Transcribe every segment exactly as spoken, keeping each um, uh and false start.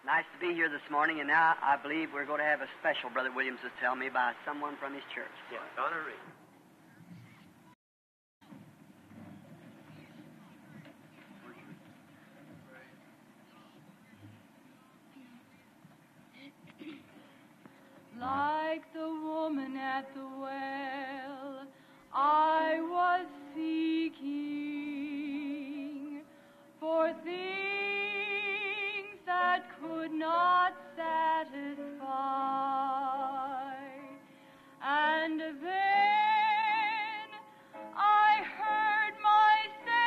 Nice to be here this morning, and now I believe we're going to have a special, Brother Williams was telling me, by someone from his church. Yeah, Donna Reed. Like the woman at the well, I was seeking for things that could not satisfy. And then I heard my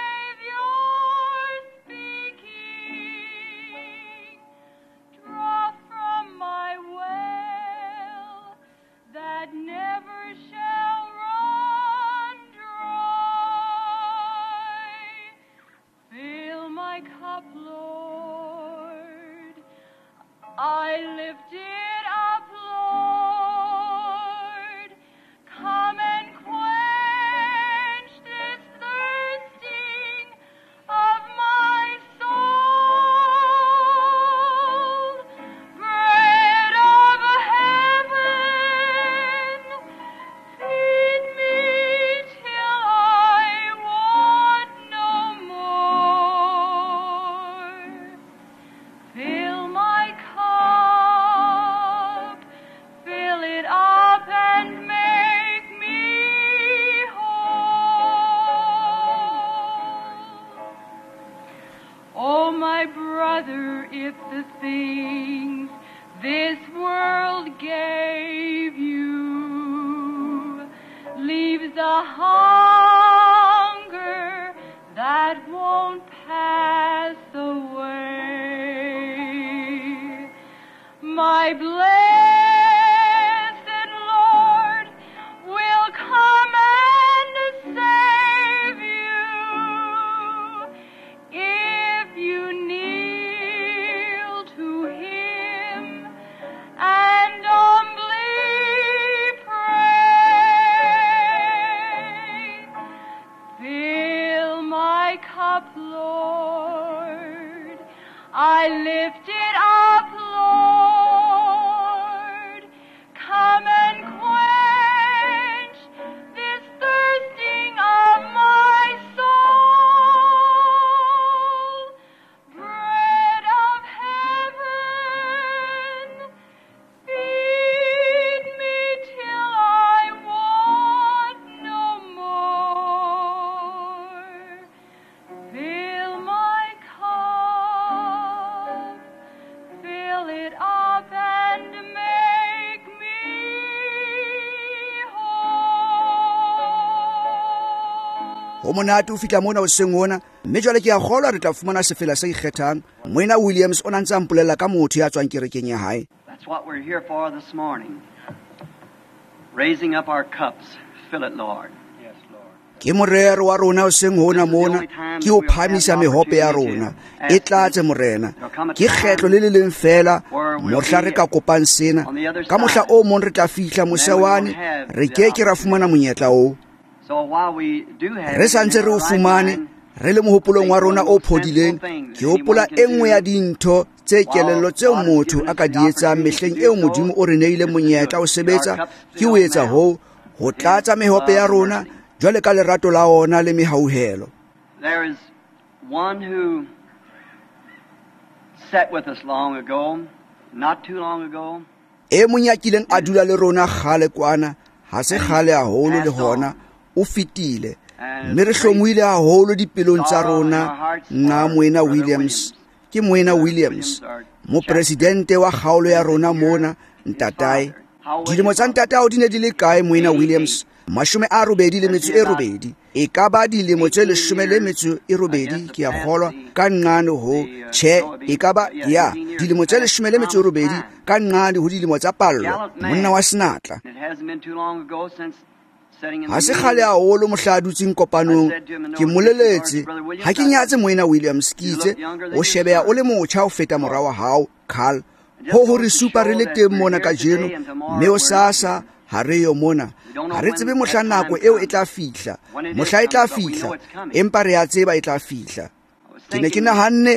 Savior speaking, draw from my well that never shall run dry. Fill my cup, Lord, I lift it up, Lord. Come and quench this thirsting of my soul. Bread of heaven, feed me till I want no more. Fill my cup, fill it up and make me whole. Oh, my brother, if the things this world gave you leaves a hunger that won't pass away, my blessed Lord will come and save you if you kneel to Him and humbly pray. Fill my cup, Lord, I lift it up, Lord. Come and quench this thirsting of my soul. Bread of heaven, feed me till I want no more. Fill my cup, fill it up and make me whole. Ho monate o fitla mona o seng ona mme jwale ke a kgolwa re tla fumana sefela se ikgethang. Moena Williams o nantsa mpolella ka motho ya tswang kerekeng ya hae. That's what we're here for this morning. Raising up our cups. Fill it, Lord. Yes, Lord. Ke morero wa rona o seng hona mona ke o phamisa mehope ya rona e tlatse morena ke kgetlo le le leng fela mohla re ka kopang sena ka mohla o mong re tla fihla mosewane re ke ke ra fumana monyetla o So while we do have re santse re o fumane re le mohopolong wa rona o phodileng ke hopola engwe ya dintho tse kelello tseo motho a ka di etsang mehleng eo modimo o re neile monyetla o sebetsa ke o etsa ho ho tlatsa mehope ya rona jwale ka lerato la ona le mehauhelo. there is one who sat with us long ago, not too long ago, E monyakileng a dula le rona khale kwana ha se khale haholo le hona o fitile mme re hlomuile haholo dipelong tsa rona nna Moena Williams ke Moena Williams mo presidente wa kgaolo ya rona mona ntatae dilemo tsa ntatao di ne di le kae Moena Williams mashome a robedi le metso e robedi e ka ba dilemo tse leshome le metso e robedi ke a kgolwa ka nqane ho che e ka ba ya dilemo tse leshome le metso e robedi ka nqane ho dilemo tsa pallo monna wa senatla it hasn't been too long ago since setting in ha se the khale haholo mohla a dutseng kopanong ke moleletse ha ke nyatse Moena Williams ke itse o shebeya o le motjha o feta morao wa hao Carl ho ho re supa re le teng mona ka jeno mme o sasa ha re yo mona ha re tsebe mohla nako eo e tla fihla mohla e tla fihla empa re a tseba e tla fihla ke ne ke nahanne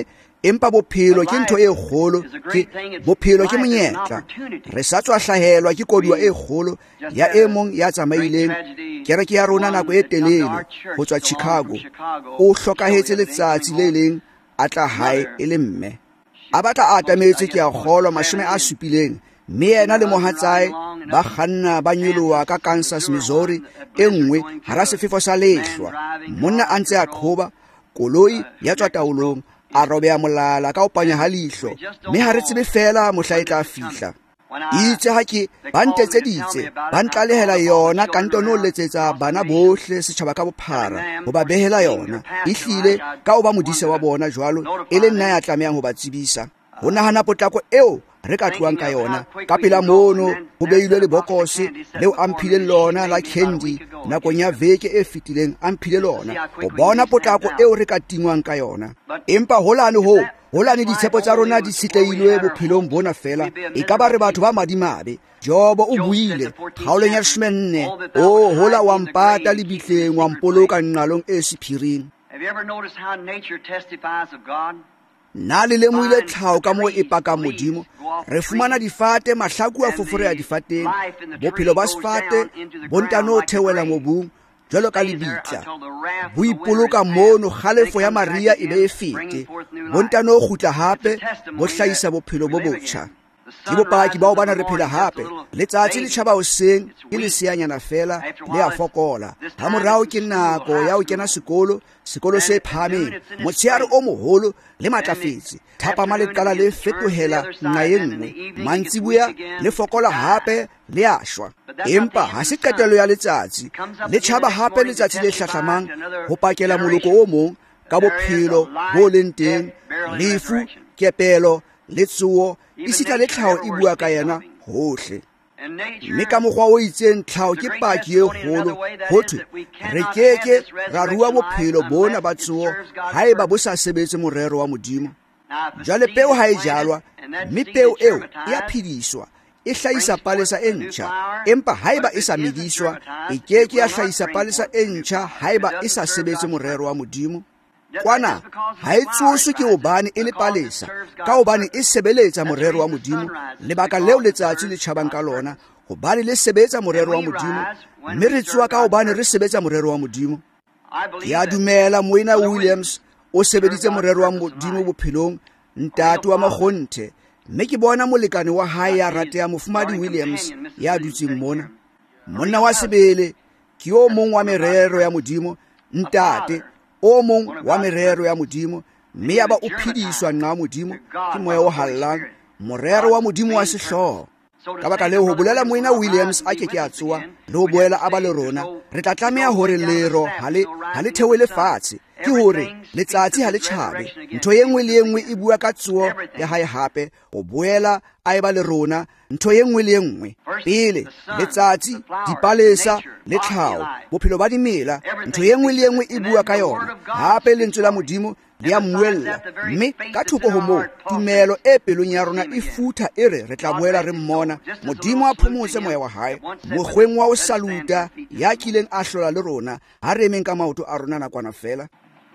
empa bophelo ke ntho e kgolo, ke bophelo ke monyetla. Re sa tswa hlahelwa ke koduwa e kgolo ya e mong ya tsamaileng kereke ya rona nako e telele ho tswa Chicago. O hlokahetse letsatsi le leng a tla hae e le mme. A batla a atametse ke a kgolwa mashome a supileng, mme yena le mohatsae ba kganna ba nyoloha ka Kansas, Missouri e nngwe hara sefefo sa lehlwa. Monna a ntse a qhoba, koloi ya tswa taolong, a robeha molala ka ho panya ha leihlo, mme ha re tsebe fela mohla e tla fihla. Itse ha ke ba ntetseditse ba ntlalehela yona ka ntono letsetsa bana bohle setjhaba ka bophara ho ba behela yona, ehlile ka ho ba modise wa bona jwalo e le nna ya tlamehang ho ba tsebisa. Ho nahana potlako eo re ka tluang ka yona, ka pela mono ho behilwe lebokose leo a mphile lona la candy nakong ya veke e fetileng, a mphile lona ho bona potlako eo re ka tingwang ka yona. Empa holane ho holane ditshepo tsa rona di tshetlehilwe bophelong bona fela, e ka ba re batho ba madimabe. Jobo o buile kgaolong ya leshome nne, o hola wa mpata lebitleng wa mpoloka nqalong e sephiring. Na le lemoile tlhao ka moo e pakang Modimo. Re fumana difate, mahlaku a foforeha difateng, bophelo ba sefate bo ntano theohela mobung jwalo ka lebitla. Bo ipoloka mono kgalefo ya Maria e be e fete, bo ntano kgutla hape bo hlahisa bophelo bo botjha. Ke bopaki bao bana re phela hape. Letsatsi le tjhaba hoseng ke leseanyana fela le a fokola. Ha morao ke nako ya ho kena sekolo, sekolo se phahameng, motshehare o moholo le matlafetse. Thapama le qala le fetohela nqa e nngwe, mantsibuya le fokola hape le a shwa. Empa ha se qetelo ya letsatsi, le tjhaba hape letsatsi le hlahlamang ho pakela moloko o mong ka bophelo bo leng teng, lefu, kepelo le tsuo, isitla le tlhaho e bua ka yena hohle. Mme ka mokgwa o itseng tlhaho ke paki e kgolo ho thwe re keke ra rua bophelo bona ba tsuo haeba bo sa sebetse morero wa Modimo. Jwale peo ha e jalwa, mme peo eo e a phediswa, e hlahisa palesa e ntjha, empa haeba e sa mediswa, e keke ya hlahisa palesa e ntjha haeba e sa sebetse morero wa Modimo. Kwana ha e tsoswe ke hobane e le palesa, ka hobane e sebeletsa morero wa Modimo, lebaka leo letsatsi le tjhabang ka lona, hobane le sebetsa morero wa Modimo, mme re tsoa ka hobane re sebetsa morero wa Modimo. Ke a dumela Moina Williams o sebeditse morero wa Modimo bophelong, ntate wa makgonthe, mme ke bona molekane wa hae ya rateha Mofumadi Williams ya dutseng mona. Monna wa sebele ke o mong wa merero ya Modimo, ntate o mong wa merero ya Modimo, mme ya ba o phediswa nqa Modimo ke moya o hallang, morero wa Modimo wa sehloho. Ka baka leo ho bolela Moina Williams a ke ke a tsoa le ho boela a ba le rona, re tla tlameha hore lero ha le ha le theohele fatshe, ke hore letsatsi ha le tjhabe. Ntho e nngwe le e nngwe e bua ka tsuo ya hae hape, ho boela a eba le rona ntho e nngwe le e nngwe. Pele letsatsi, dipalesa le tlhaho, bophelo ba dimela, ntho e nngwe le e nngwe e bua ka yona, hape lentswe la Modimo le a mmuella. Mme ka thoko ho moo, tumelo e pelong ya rona e futha e re re tla boela re mmona Modimo a phomotse moya wa hae mokgweng wa ho saluta ya kileng a hlola le rona ha re emeng ka maoto a rona nakwana fela.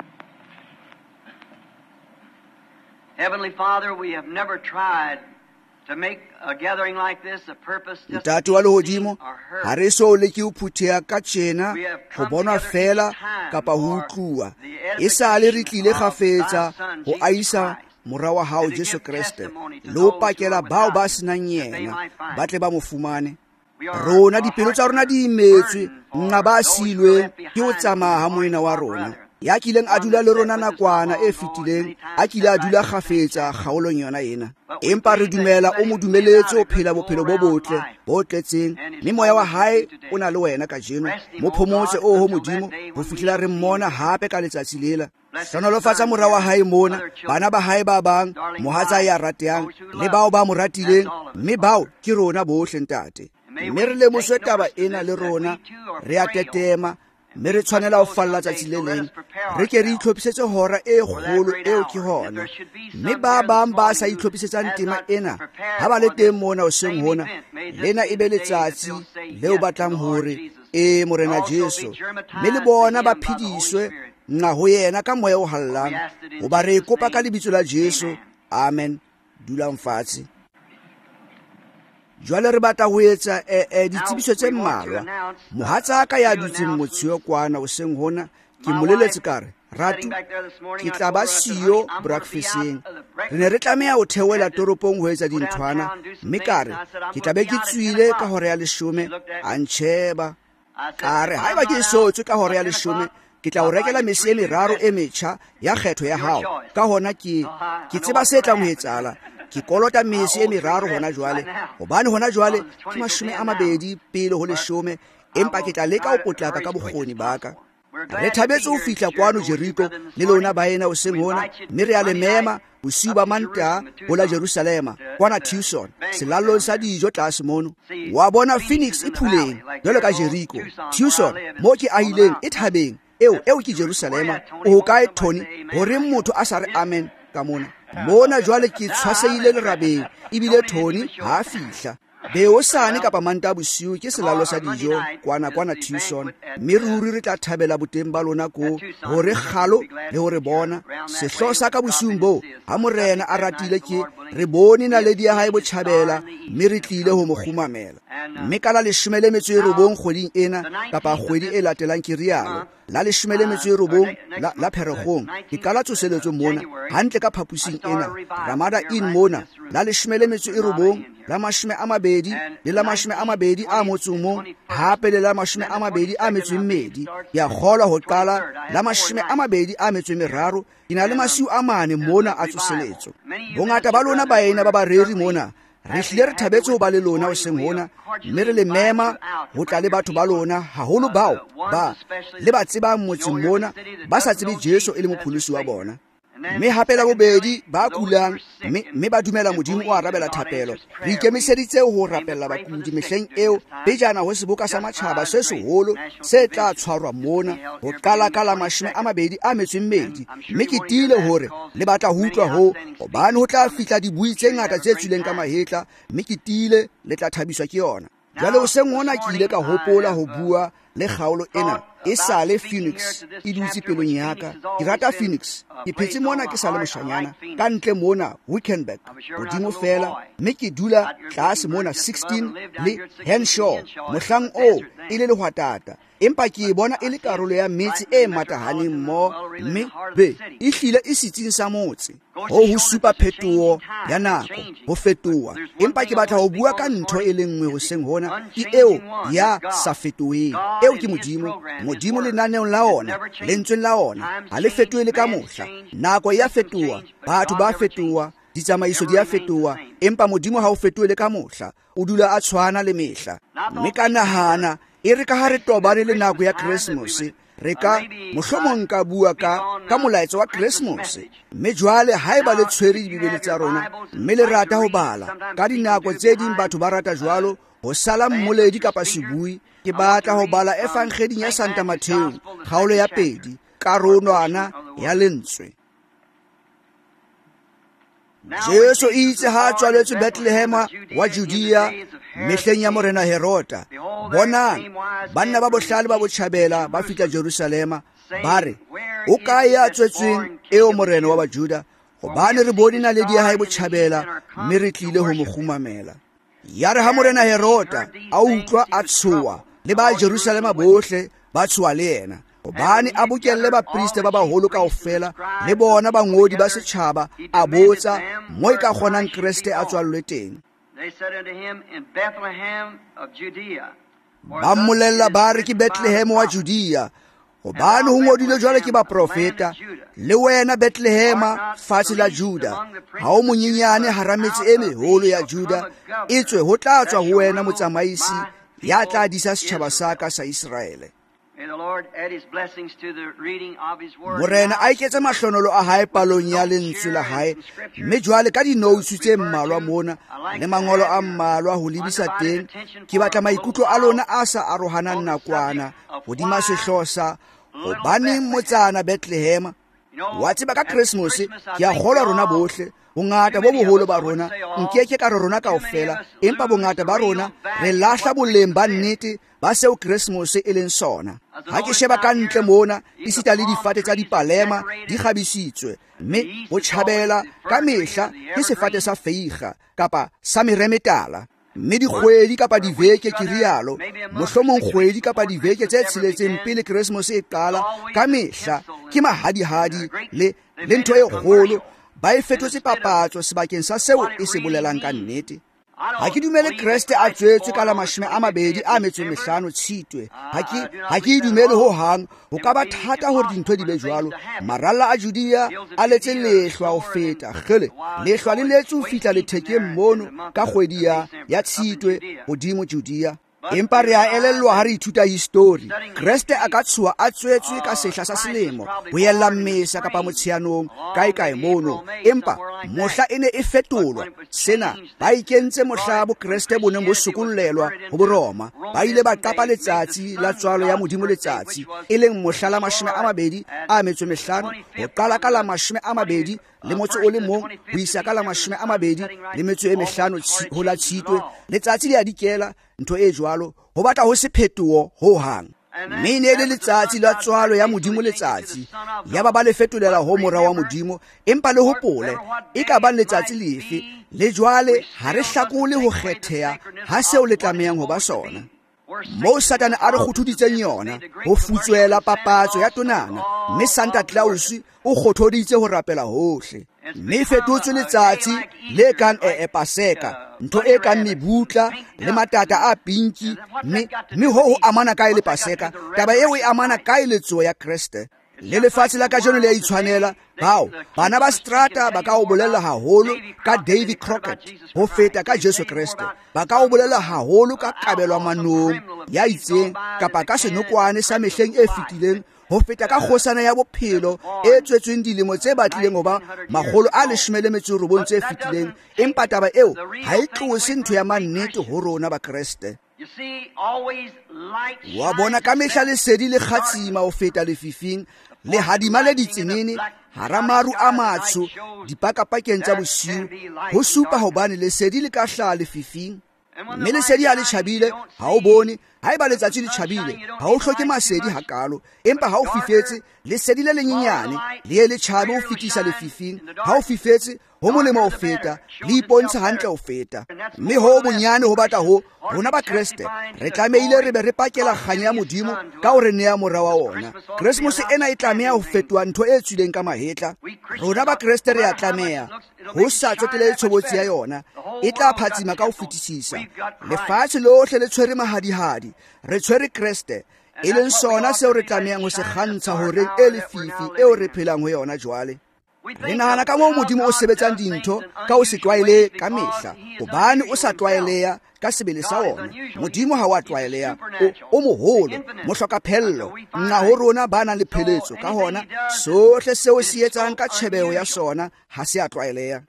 Heavenly Father, we have never tried to make a gathering like this a purpose just Ntate wa lehodimo, ha re so le ke o phutheha ka tjena ho bonwa fela kapa ho utlwa. E sale re tlile kgafetsa ho aisa mora wa hao Jesu Kriste le ho pakela bao ba senang yena ba tle ba mo fumane. Rona dipelo tsa rona di imetswe, nqa ba silwe ke ho tsamaya ha Moina wa rona ya kileng a dula le rona nakwana e fetileng, a kile a dula kgafetsa kgaolong yona ena. Empa re dumela o mo dumeletse o phela bophelo bo botle bo tletseng, mme moya wa hae o na le wena ka jeno, mo phomotse o ho Modimo ho fihlela re mmona hape ka letsatsi lela. Hlonolofatsa mora wa hae mona, bana ba hae ba bang, mohatsa ya ratehang le bao ba mo ratileng, mme bao ke rona bohle ntate. Mme re lemoswe taba ena le rona, re a tetema, mme re tshwanela ho falla tsatsi le leng, re ke re itlhophisetse hora e kgolo eo ke hona. Mme ba bang ba sa itlhophisetsang tema ena, ha ba le teng mona hoseng hona, lena e be letsatsi leo batlang hore e morena Jesu, mme le bona ba phediswe nna ho yena ka moya o hallang hoba re kopa ka lebitso la Jesu. Amen. Dulang fatshe. Jwale re batla ho etsa ditsebiso tse mmalwa. Mohatsaka ya dutseng motshio kwana o seng hona ke moleletse kare Ratu ke tla ba siyo breakfasteng. Re ne re tlameha ho theoela toropong ho etsa dinthwana mme kare ke tla be ke tswile ka hora ya leshome a ntsheba kare haeba ke sotswe ka hora ya leshome ke tla o rekela mese e meraro e metjha ya kgetho ya hao. Ka hona ke ke tseba se tla mo etsala. Ke kolota mese e meraro hona jwale hobane hona jwale ke mashome a mabedi pele ho leshome empa ke tla leka ho potlaka ka bokgoni baka. Re thabetse ho fihla kwano Jeriko le lona baena o seng hona mme re a le mema bosiu ba Mantaha ho la Jerusalema kwana Tucson selallong sa dijo tlase mono. Wa bona Phoenix e phuleng jwalo ka Jeriko. Tucson mo ke ahileng e thabeng eo eo ke Jerusalema. O kae Tony hore motho a sa re amen ka mona. Mona jwale ke tshwaseile lerabeng ebile Tony ha a fihla. Beosane kapa Mantaha bosiu ke selalo sa dijo kwana kwana Tucson mme ruri re tla thabela boteng ba lona ko hore kgalo le hore bona sehlo sa ka bosiung bo ha morena a ratile ke re bone naledi ya hae botjhabela mme re tlile ho mo khumamela. Mme ka la leshome le metso e robong kgweding ena kapa kgwedi e latelang ke rialo la leshome le metso e robong la, la Pherekgong ke kala tsoseletso mona hantle ka phapusing ena Ramada Inn mona la leshome le metso e robong la mashome a mabedi le la mashome a mabedi a motsong mo hape le la mashome a mabedi a metso e mmedi ya kgolwa ho qala la mashome a mabedi a metso e meraro ke na le masiu a mane mona a tsoseletso. Bongata ba lona baena ba bareri mona re hlile re thabetse ho ba le lona o seng hona mme re le mema ho tla le batho ba lona haholo bao ba le ba tsebang motseng mona ba sa tsebe Jesu e le mopholosi wa bona. Mme hape la bobedi ba kulang mme ba dumela Modimo o arabela thapelo. Re ikemiseditse ho rapella bakudi mehleng eo pejana ho seboka sa matjhaba se seholo se tla tshwarwa mona ho qala ka la mashome a mabedi a metso e mmedi mme ke tile hore le batla ho utlwa ho hobane ho tla fihla dibui tse ngata tse tswileng ka mahetla mme ke tile le tla thabiswa ke yona. Jwale o seng hona ke ile ka hopola ho bua le kgaolo ena e sale Phoenix e dutse pelong ya ka. Ke rata Phoenix ke phetse mona ke sale moshanyana ka ntle mona Wickenburg hodimo fela mme ke dula tlase mona sixteen le Henshaw mohlang o e le lehwatata empa ke bona e le karolo ya metsi e matahaneng mo mme be e hlile e sitsing sa motse ho ho supa phetoho ya nako ho fetoha empa ke batla ho bua ka ntho e lengwe ho seng hona ke eo ya sa fetoheng eo ke Modimo Modimo le naneong la ona lentsweng la ona ha le fetohe le ka mohla. Nako ya fetoha batho ba fetoha ditsamaiso di a fetoha empa Modimo ha o fetohe le ka mohla o dula a tshwana le mehla. Mme ka nahana e re ka ha re tobane le nako ya Christmas re ka mohlomong ka bua ka ka molaetso wa Christmas mme jwale haeba le tshwere dibebele tsa rona mme le rata ho bala ka dinako tse ding batho ba rata jwalo ho sala mmoledi kapa sebui ke batla ho bala Evangelieng ya Santa Matthew kgaolo ya pedi karolwana ya lentswe. Jesu o itse ha tswaletswe Bethlehem wa Judea mehleng ya morena Herota. Bonang banna ba bohlale ba botjhabela ba fihla Jerusalema ba re o kae ya tswetsweng eo morena wa Bajuda hobane re bone naledi ya hae botjhabela mme re tlile ho mo khumamela. Ya re ha morena Herota a utlwa a tshowa le ba Jerusalema bohle ba tshowa le yena hobane a bokelle bapriste ba baholo kaofela le bona bangodi ba setjhaba a botsa mo e ka kgonang Kriste a tswallwe teng. Ba mmolella ba re ke Bethlehem wa Judea hobane ho ngodile jwale ke ba profeta le wena Bethlehem fatshe la Juda ha o monyenyane hara metse e meholo ya Juda etswe ho tla tswa ho wena motsamaisi ya tla disa setjhaba sa ka sa Israele. Morena a iketse mahlonolo a hae palong ya lentswe la hae mme jwale ka dinousu tse mmalwa mona le mangolo a mmalwa ho lebisa teng ke batla maikutlo a lona a sa arohanang nakwana hodima sehlosa hobane motsana Bethlehem wa tseba ka Christmas ke a kgolwa rona bohle bongata bo boholo ba rona nkeke ka re rona kaofela empa bongata ba rona re lahla boleng ba nnete ba seo Christmas e leng sona. Ha ke sheba ka ntle mona isita le difate tsa dipalema di kgabisitswe mme bo tjhabela ka mehla ke sefate sa feiga kapa sa meremetala mme dikgwedi kapa diveke ke rialo mohlomong kgwedi kapa diveke tse tsheletseng pele Christmas e qala ka mehla ke mahadihadi le le ntho e kgolo ba e fetotse papatso sebakeng sa seo e se bolelang ka nnete. Ha ke dumele Kriste a tswetswe ka la mashome a mabedi a metso e mehlano Tshitwe. Ha ke ha ke dumele ho hang ho ka ba thata hore dintho di be jwalo. Maralla a Judea a letse lehlwa ho feta kgele lehlwa le letse ho fihla lethekeng mono ka kgwedi ya ya Tshitwe hodimo Judea. Empa re a elellwa ha re ithuta history Kriste a ka tshuwa a tswetswe ka sehla sa selemo boella mmesa kapa motsheanong kae kae mono empa mohla ene e fetolwa sena ba ikentse mohla bo Kriste boneng bo sokollelwa ho boroma ba ile ba qapa letsatsi la tswalo ya modimo letsatsi e leng mohla la mashome a mabedi a metso mehlano ho qala ka la mashome a mabedi le motso o le mong ho isa ka la mashome a mabedi le metso e mehlano ho la Tshitwe letsatsi le a dikela ntho e jwalo ho batla ho se phetoho ho hang mme ne le letsatsi la tswalo ya modimo letsatsi ya ba ba le fetolela ho mora wa modimo empa le hopole e ka ba letsatsi lefe le jwale ha re hlakole ho kgetheha ha seo le tlamehang ho ba sona mo Satane a re kguthuditseng yona ho futswela papatso ya tonana mme Santa Claus o kgothoditse ho rapela hohle mme fetotswe letsatsi le kang e Paseka ntho e kang mebutla le matata a pinki mme mme ho ho amana kae le Paseka taba eo e amana kae le tso ya Kriste le lefatshe la kajeno le a itshwanela bao bana ba strata ba ka o bolella haholo ka David Crockett ho feta ka Jesu Kriste ba ka o bolella haholo ka kabelwa manong ya itseng kapa ka senokwane sa mehleng e fetileng ho feta ka kgosana ya bophelo e tswetsweng dilemo tse batlileng ho ba magolo a leshome le metso e robong tse fetileng empa taba eo ha e tlose ntho ya mannete ho rona ba Kriste. Wa bona ka mehla lesedi le kgatsima ho feta lefifing le hadima le ditsenene hara maru a matsho dipakapakeng tsa bosiu ho supa hobane lesedi le ka hlaha lefifing mme lesedi ha le tjhabile ha o bone ha eba letsatsi le tjhabile ha o hloke masedi hakalo empa ha o fifetse lesedi le lenyenyane le le tjhabe ho fitisa lefifing ha o fifetse ho molemo ho feta le ipontsha hantle ho feta mme ho bonyane ho batla ho rona ba Kriste re tlameile re be re pakela kganya ya modimo ka o re nea mora wa ona. Christmas ena e tlameha ho fetwa ntho e tswileng ka mahetla rona ba Kriste re a tlameha ho sa tsotele tshobotsi ya yona e tla phatsima ka ho fetisisa lefatshe lohle le tshwere mahadihadi re tshwere Kriste e leng sona seo re tlamehang ho se kgantsha hore e le fifi eo re phelang ho yona jwale re nahana ka moo modimo o sebetsang dintho ka o se tlwaele ka mehla hobane o sa tlwaeleha ka sebele sa ona modimo ha wa tlwaeleha o moholo mo hloka phello nna ho rona ba nang le pheletso ka hona sohle seo se etsang ka tjhebeho ya sona ha se a tlwaeleha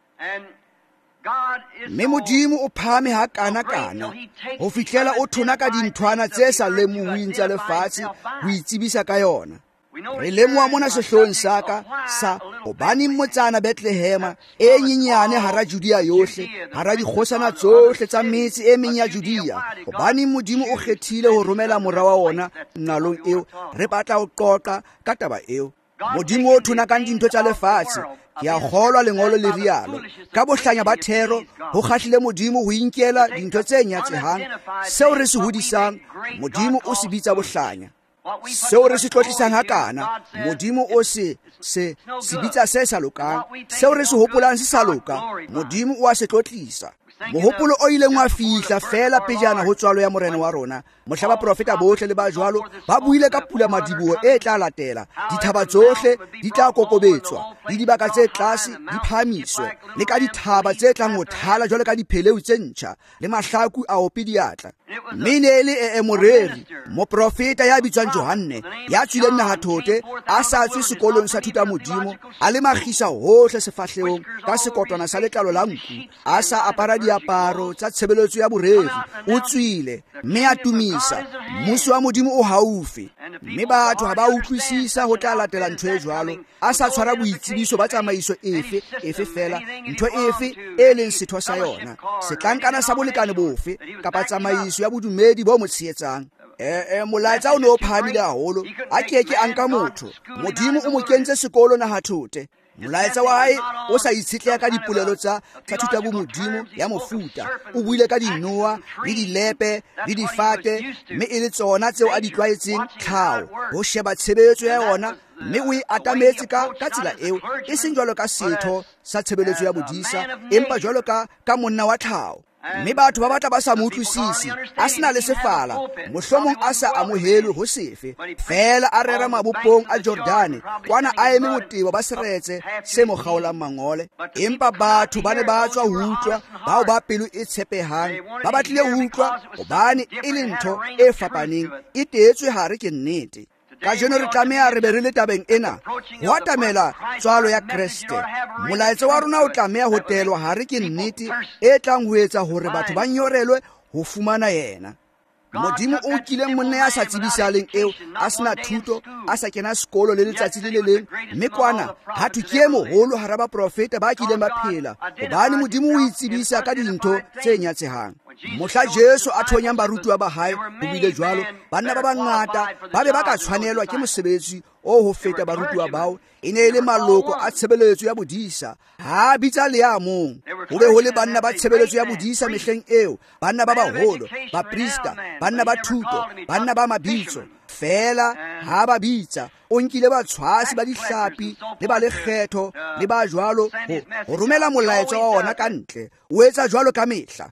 mme modimo o phame ha kana-kana ho fihlela o thona ka dinthwana tse sa lemohuweng tsa lefatshe ho itsebisa ka yona re lemoha mona sehloohong sa ka sa hobane motsana Bethlehema e nyenyane hara Judea yohle hara dikgosana tsohle tsa metse e meng ya Judea hobane modimo o kgethile ho romela mora wa ona nalong eo re batla ho qoqa ka taba eo modimo o thona ka dintho tsa lefatshe ke a kgolwa lengolo le rialo ka bohlanya ba thero ho kgahlile modimo ho inkela dintho tse nyatsehang seo re se hodisang modimo o se bitsa bohlanya seo re se tlotlisang hakana modimo o se se se bitsa se sa lokang seo re se hopolang se sa loka modimo o a se tlotlisa mohopolo o ileng wa fihla fela pejana ho tswalo ya morena wa rona mohla ba profeta bohle le ba jwalo ba buile ka pula madiboho e tla latela dithaba tsohle di tla kokobetswa le dibaka tse tlase di phahamiswe le ka dithaba tse tlang ho thala jwale ka dipheleu tse ntjha le mahlaku a opi diatla mme ne le e moreri moprofeta ya bitswang Johanne ya tswileng nahathote a sa tswe sekolong sa thuta modimo a le magisa hohle sefahleong ka sekotwana sa letlalo la nku a sa apara diaparo tsa tshebeletso ya boreri o tswile mme a tumisa mmuso wa modimo o haufi mme batho ha ba utlwisisa ho tla latela ntho e jwalo, a sa tshwara boitsebiso ba tsamaiso efe efe fela, ntho efe e leng setho sa yona, setlankana sa bolekane bofe kapa tsamaiso ya bodumedi bo mo tshehetsang. Eh molaetsa o ne o phahamile haholo, a ke ke a nka motho, Modimo o mo kentse sekolo na hathote. Molaetsa wa hae o sa itshetleha ka dipolelo tsa tsa thuta bo Modimo ya mofuta, o buile ka dinoa le dilepe le difate, mme e le tsona tseo a di tlwaetseng tlhao ho sheba tshebeletso ya yona, mme o e atametse ka ka tsela eo, e seng jwalo ka setho sa tshebeletso ya bodisa, empa jwalo ka ka monna wa tlhao. Mme batho ba batla ba sa mo utlwisisi, a sena le sefala, mohlomong a sa amohelwe ho sefe, fela a rera mabopong a Jordane kwana a eme motebo ba seretse se mo kgaolang mangole. Empa batho ba ne ba tswa ho utlwa, bao ba pelo e tshepehang ba batlile ho utlwa, hobane e le ntho e fapaneng, e teetswe hare ke nnete. Ka jeno re tlameha re be re le tabeng ena, ho atamela tswalo ya Kriste. Molaetsa wa rona o tlameha ho telwa hare ke nnete e tlang ho etsa hore batho ba nyorelwe ho fumana yena. Modimo o kileng monna ya sa tsibisaleng eo, a sena thuto, a sa kena sekolo le letsatsi le le leng, mme kwana ha thuke moholo hara ba profeta ba kileng ba phela, hobane Modimo o itsebisa ka dintho tse nyatsehang. Mohla Jesu a thonyang barutuwa ba hae ho bile jwalo, banna ba bangata ba be ba ka tshwanelwa ke mosebetsi o ho feta barutuwa bao. E ne e le maloko a tshebeletso ya bodisa, ha bitsa le ya mong. Ho be ho le banna ba tshebeletso ya bodisa mehleng eo, banna ba baholo, ba prista, banna ba thuto, banna ba mabitso, fela ha ba bitsa. O nkile ba tshwasi ba dihlapi le ba lekgetho le ba jwalo ho romela molaetsa wa ona ka ntle, o etsa jwalo ka mehla.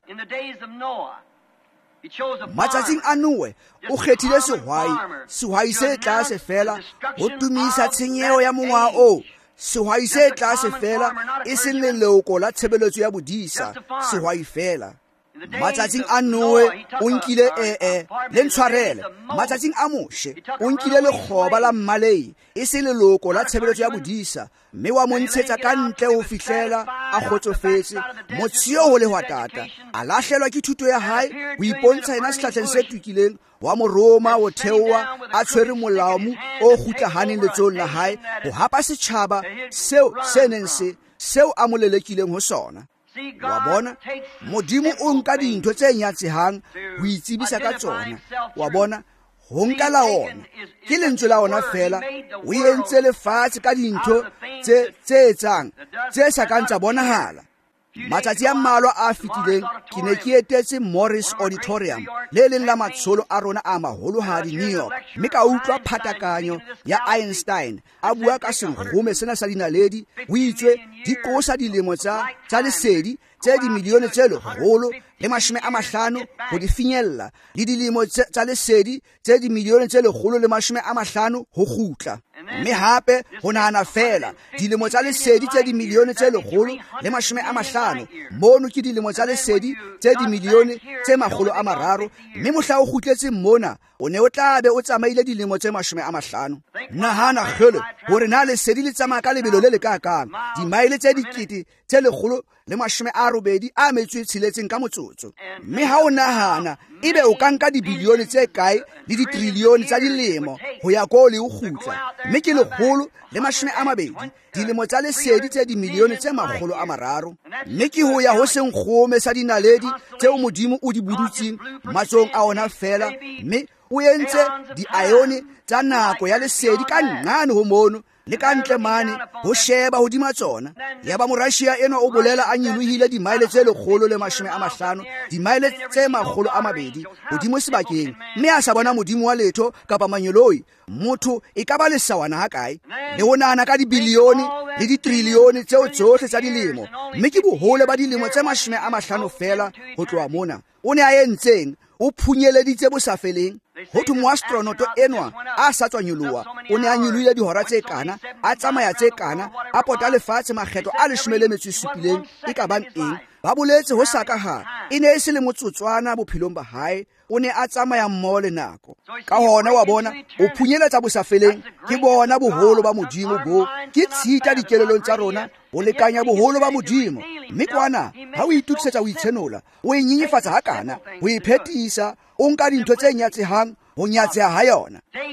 Matsatsing a Noe o kgethile sehwai, sehwai se tlase fela ho tumisa tshenyeho ya monga o, sehwai se tlase fela e seng leloko la tshebeletso ya bodisa, sehwai fela. Matsatsing a Noe o nkile ee le ntshwarele, matsatsing a Moshe o nkile lekgoba la mmalei, e se leloko la tshebeletso ya bodisa, mme wa montshetsa ka ntle ho fihlela a kgotsofetse, motshio ho le hwa tata, a lahlelwa ke thuto ya hae, ho ipontsha yena sehlahleng se tukileng, wa mo Roma ho theowa a tshwere molamu o kgutlahaneng letsohong la hae, ho hapa setjhaba seo se neng se seo a mo lelekileng ho sona. Wa bona, Modimo o nka dintho tse nyatsehang ho itsebisa ka tsona. Wa bona, ho nka la ona ke lentswe la ona fela, o entse lefatshe ka dintho tse tse etsang tse sa kang tsa bonahala. Matsatsi a mmalwa a fitileng ke ne ke etetse Morris Auditorium, le leng la matsholo a rona a maholohadi New York, mme ka utlwa phatakanyo ya Einstein a bua ka senkgome sena sa dinaledi. Ho itswe di qosa dilemo tsa tsa lesedi tse dimilione tse lekgolo le mashome a mahlano ho di finyella, le dilemo tsa lesedi tse dimilione tse lekgolo le mashome a mahlano ho kgutla. Mme hape ho nahana fela dilemo tsa lesedi tse dimilione tse lekgolo le mashome a mahlano, mono ke dilemo tsa lesedi tse dimilione tse makgolo a mararo, mme mohla o kgutletse mona o ne o tla be o tsamaile dilemo tse mashome a mahlano. Nahana kgele hore na lesedi le tsamaya ka lebelo le le kakang, dimaile tse dikete tse lekgolo le mashome a robedi a metso e tsheletseng ka motsotso. Mme ha o nahana, ebe o ka nka dibilione tse kae le ditrilione tsa dilemo ho ya ko le ho kgutla, mme ke lekgolo le mashome a mabedi dilemo tsa lesedi tse dimilione tse makgolo a mararo, mme ke ho ya ho senkgome sa dinaledi tseo Modimo o di budutseng matsong a ona fela, mme o entse di-ione tsa nako ya lesedi ka nqane ho mono le ka ntle mane ho sheba hodima tsona. Ya ba Morashia eno o bolela a nyolohile dimaile tse lekgolo le mashome a mahlano, dimaile tse makgolo a mabedi hodimo sebakeng, mme a sa bona Modimo wa letho kapa manyoloi. Motho e ka ba lesawana ha kae le ho nahana ka dibilione le ditrilione tseo tsohle tsa dilemo, mme ke bohole ba dilemo tse mashome a mahlano fela ho tloha mona. O ne a entseng o phunyeleditse bo sa feleng. Ho thwe moastronoto enwa a sa tswa nyoloha, o ne a nyolohile dihora tse kana, a tsamaya tse kana, a pota lefatshe makgetlo a leshome le metso e supileng. E ka bang eng? Ba boletse ho sakaha e ne e se le motsotswana bophelong ba hae, o ne a tsamaya mmoho le nako. Ka hona wa bona o phunyeletsa bo sa feleng, ke bona boholo ba Modimo bo, ke tshita dikelelong tsa rona o lekanya boholo ba Modimo. Mme kwana ha o itukisetsa o itshenola, o e nyenyefatsa hakana, o e phethisa, o nka dintho tse nyatsehang ho nyatseha ha yona.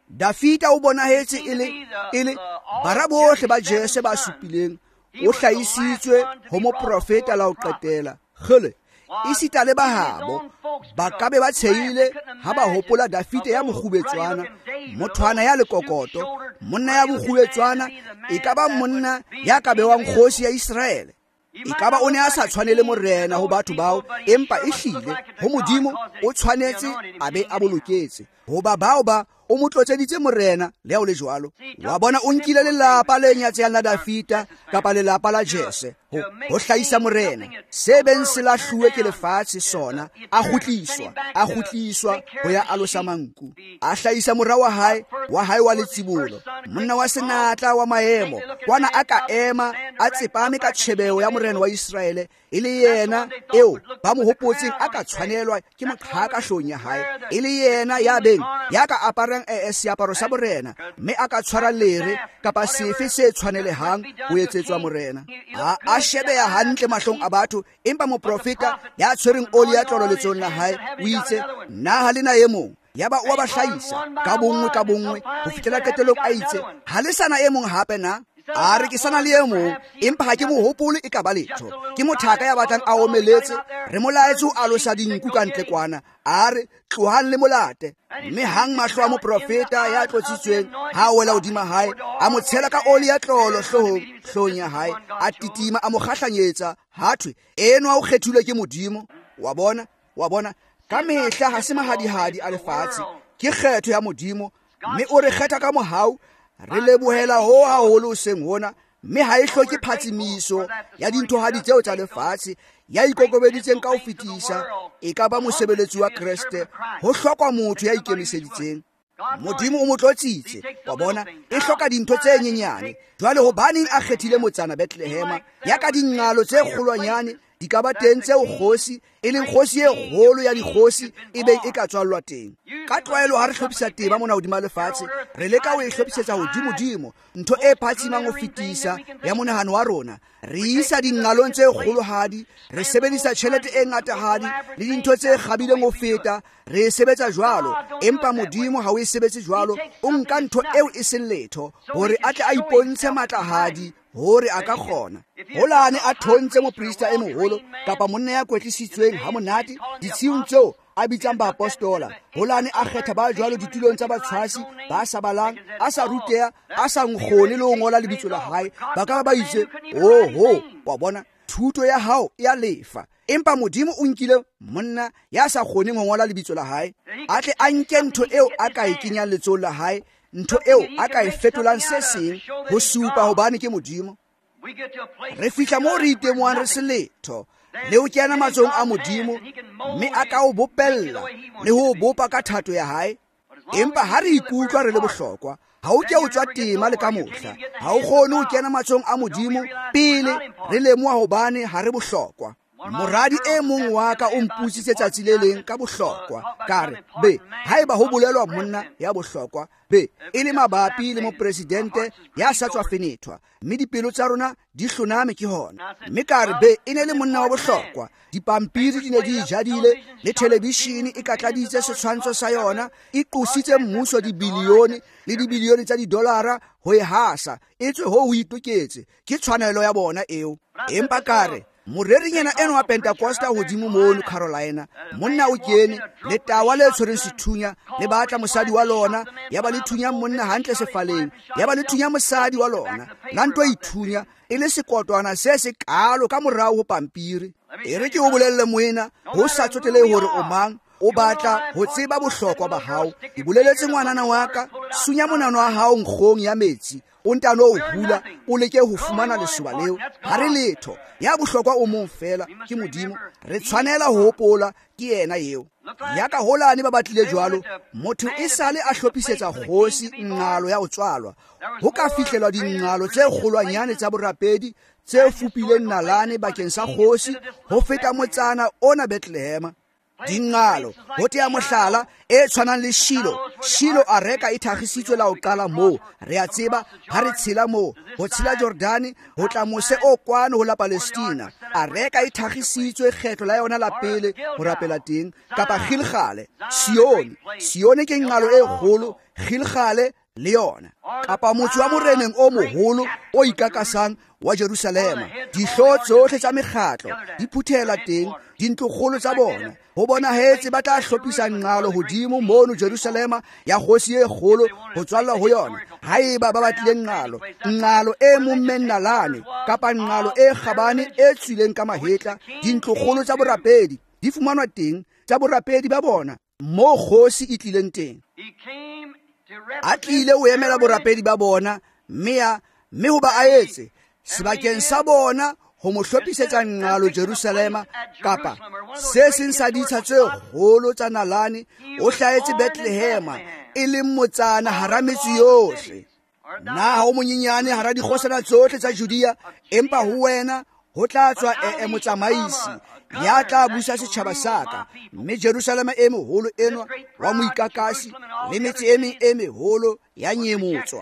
Dafita o bonahetse e le e le bara bohle ba Jese ba supileng o hlahisitswe ho moprofeta la ho qetela. Khole isita le bahabo ba ka be ba tshehile ha ba hopola Dafite ya mogubetswana, mothwana ya lekokoto, monna ya bogubetswana, e ka ba monna ya ka bewang kgosi ya Israele. E ka ba o ne a sa tshwanele morena ho batho bao, empa e hlile ho Modimo o tshwanetse a be a boloketse ho ba bao ba o motlotseditse morena le ha o le jwalo. Wa bona o nkile lelapa le nyatseng la Dafita kapa lelapa la Jese ho ho hlahisa morena se beng se lahluwe ke lefatshe sona, a gutliswa a gutliswa ho ya alosa manku, a hlahisa morao wa hae wa hae wa letsibolo, monna wa senatla wa maemo kwana a ka ema a tsepame ka tshebeo ya morena wa Israele, e le yena eo ba mo hopotseng a ka tshwanelwa ke moqhaka hlong ya hae, e le yena ya beng ya ka aparang e seaparo sa morena mme a ka tshwara lere kapa sefe se tshwanelehang ho etsetswa morena. A a shebeha hantle mahlong a batho, empa moprofeta ya tshwereng oli ya tlolo letsong la hae o itse nna ha lena e mong ya ba wa ba hlahisa ka bongwe ka bongwe ho fitela qetelong a itse ha le sana e mong hape na. A re ke sana le e mong, empa ha ke mo hopole e ka ba letho, ke mothaka ya batlang a omeletse, re molaetse o alosa dinku ka ntle kwana, a re tlohang le molate. Mme hang mahlo a moprofeta ya tlotsitsweng ha wela hodima hae, a mo tshela ka oli ya tlolo hloohong hloohong ya hae, a titima a mo kgahlanyetsa hathwe eno a o kgethilwe ke Modimo. Wa bona wa bona ka mehla ha se mahadihadi a lefatshe, ke kgetho ya Modimo, mme o re kgetha ka mohau. Re lebohela ho haholo seng hona, mme ha e hloke phatsimiso ya dinthong tseo tsa lefatshe ya ikokobeditseng ka ho fetisa, e ka ba mosebeletsi wa Kriste, ho hlokwa motho ya ikemiseditseng. Modimo o mo tlotsitse, wa bona e hloka dintho tse nyenyane. Jwale hobaneng a kgethile motsana Bethlehema ya ka dingalo tse kgolwanyane di ka ba teng tseo kgosi e leng kgosi e kgolo ya dikgosi e be e ka tswallwa teng. Ka tlwaelo ha re hlophisa tema mona hodima lefatshe, re leka ho e hlophisetsa hodimo-dimo ntho e phatsimang ho fetisa ya monahano wa rona. Re isa dingalong tse kgolohadi, re sebedisa tjhelete e ngatahadi le dintho tse kgabileng ho feta, re e sebetsa jwalo, empa Modimo ha o e sebetse jwalo. O nka ntho eo e seng letho hore a tle a ipontshe matlahadi hore a ka kgona. Holane a thontse moprista e moholo kapa monna ya kwetlisitsweng ha monate ditshiyong tseo a bitsang ba apostola. Holane a kgetha ba jwalo ditulong tsa batshwasi ba sa balang, a sa ruteha, a sa nkgone le ho ngola lebitso la hae. Ba ka ba itse oh ho wa bona thuto ya hao ya lefa, empa Modimo o nkile monna ya sa kgone ho ngola lebitso la hae, a tle a nke ntho eo a ka e kenyang letsohong la hae, ntho eo a ka e fetolang se seng ho supa hobane ke Modimo. Re fihla moo re itemohang re se letho le ho kena matsohong a Modimo, mme a ka o bopella le ho bopa ka thato ya hae. Empa ha re ikutlwa re le bohlokwa, ha o ke o tswa tema le ka mohla, ha o kgone ho kena matsohong a Modimo pele re lemoha hobane ha re bohlokwa. Moradi e mong wa ka o mputsitse tsatsi le leng ka bohlokwa, kare be haeba ho bolelwa monna ya bohlokwa, be e le mabapi le mopresidente ya sa tswa fenethwa, mme dipelo tsa rona di hloname ke hona. Mme kare be e ne le monna wa bohlokwa, dipampiri di ne di jadile le televishini e katladitse setshwantsho sa yona, e qositse mmuso dibilione le dibilione tsa didolara ho e hasa, e tswe ho o itoketse ke tshwanelo ya bona eo. Empa kare morerinyana eno wa Pentecosta hodimo mono Carolina, monna o kene le tawa le tshwereng sethunya le batla mosadi wa lona, ya ba le thunya monna hantle sefaleng, ya ba le thunya mosadi wa lona la ntwa ithunya e le sekotwana se se kalo ka morao ho pampiri. E re ke o bolelle moena ho sa tsotele hore o mang, o batla ho tseba bohlokwa ba hao. Ke boleletse ngwanana wa ka, sunya monano wa hao nkgong ya metsi, o ntano o hula o leke ho fumana lesoba leo. Ha re letho, ya bohlokwa o mong fela ke Modimo. Re tshwanela ho hopola ke yena eo. Ya ka Holane ba batlile jwalo, motho e sale a hlophisetsa kgosi ngalo ya ho tswalwa. Ho ka fihlelwa dingalo tse kgolwanyane tsa borapedi tse fupileng nalane bakeng sa kgosi ho feta motsana ona Bethlehema. dingalo ho tea mohlala e tshwanang le Shilo. Shilo a reka e thagisitswe la o qala moo. Re a tseba ha re tshela moo ho tshela Jordani ho tla mose o kwano ho la Palestina. A reka e thagisitswe kgetlo la yona la pele ho rapela teng kapa Gilgale. Sione Sione ke ngalo e kgolo, Gilgale le yona kapa motho wa moreneng o moholo o ikakasang wa Jerusalema. Dihlo tsohle tsa mekgatlo di phuthela teng dintlokgolo tsa bona. Ho bona hetse ba tla hlophisa ngalo hodimo mono Jerusalema ya kgosi e kgolo ho tswalla ho yona. Haeba ba batlile ngalo, ngalo e momennalane kapa ngalo e kgabane e tswileng ka mahetla, dintlokgolo tsa borapedi di fumanwa teng tsa borapedi ba bona mo kgosi e tlileng teng. A tlile o emela borapedi ba bona mme mme ho ba a etse sebakeng sa bona ho mo hlophisetsa ngalo Jerusalema kapa se seng sa ditsha tse kgolo tsa nalane. O hlahetse Bethlehema e leng motsana hara metsi yohle. Na ho monyenyane hara dikgosana tsohle tsa Judea, empa ho wena ho tla tswa e motsamaisi ya tla busa setjhaba saka. Mme Jerusalema e moholo enwa wa moikakasi le metsi e meng e meholo ya nyemotswa.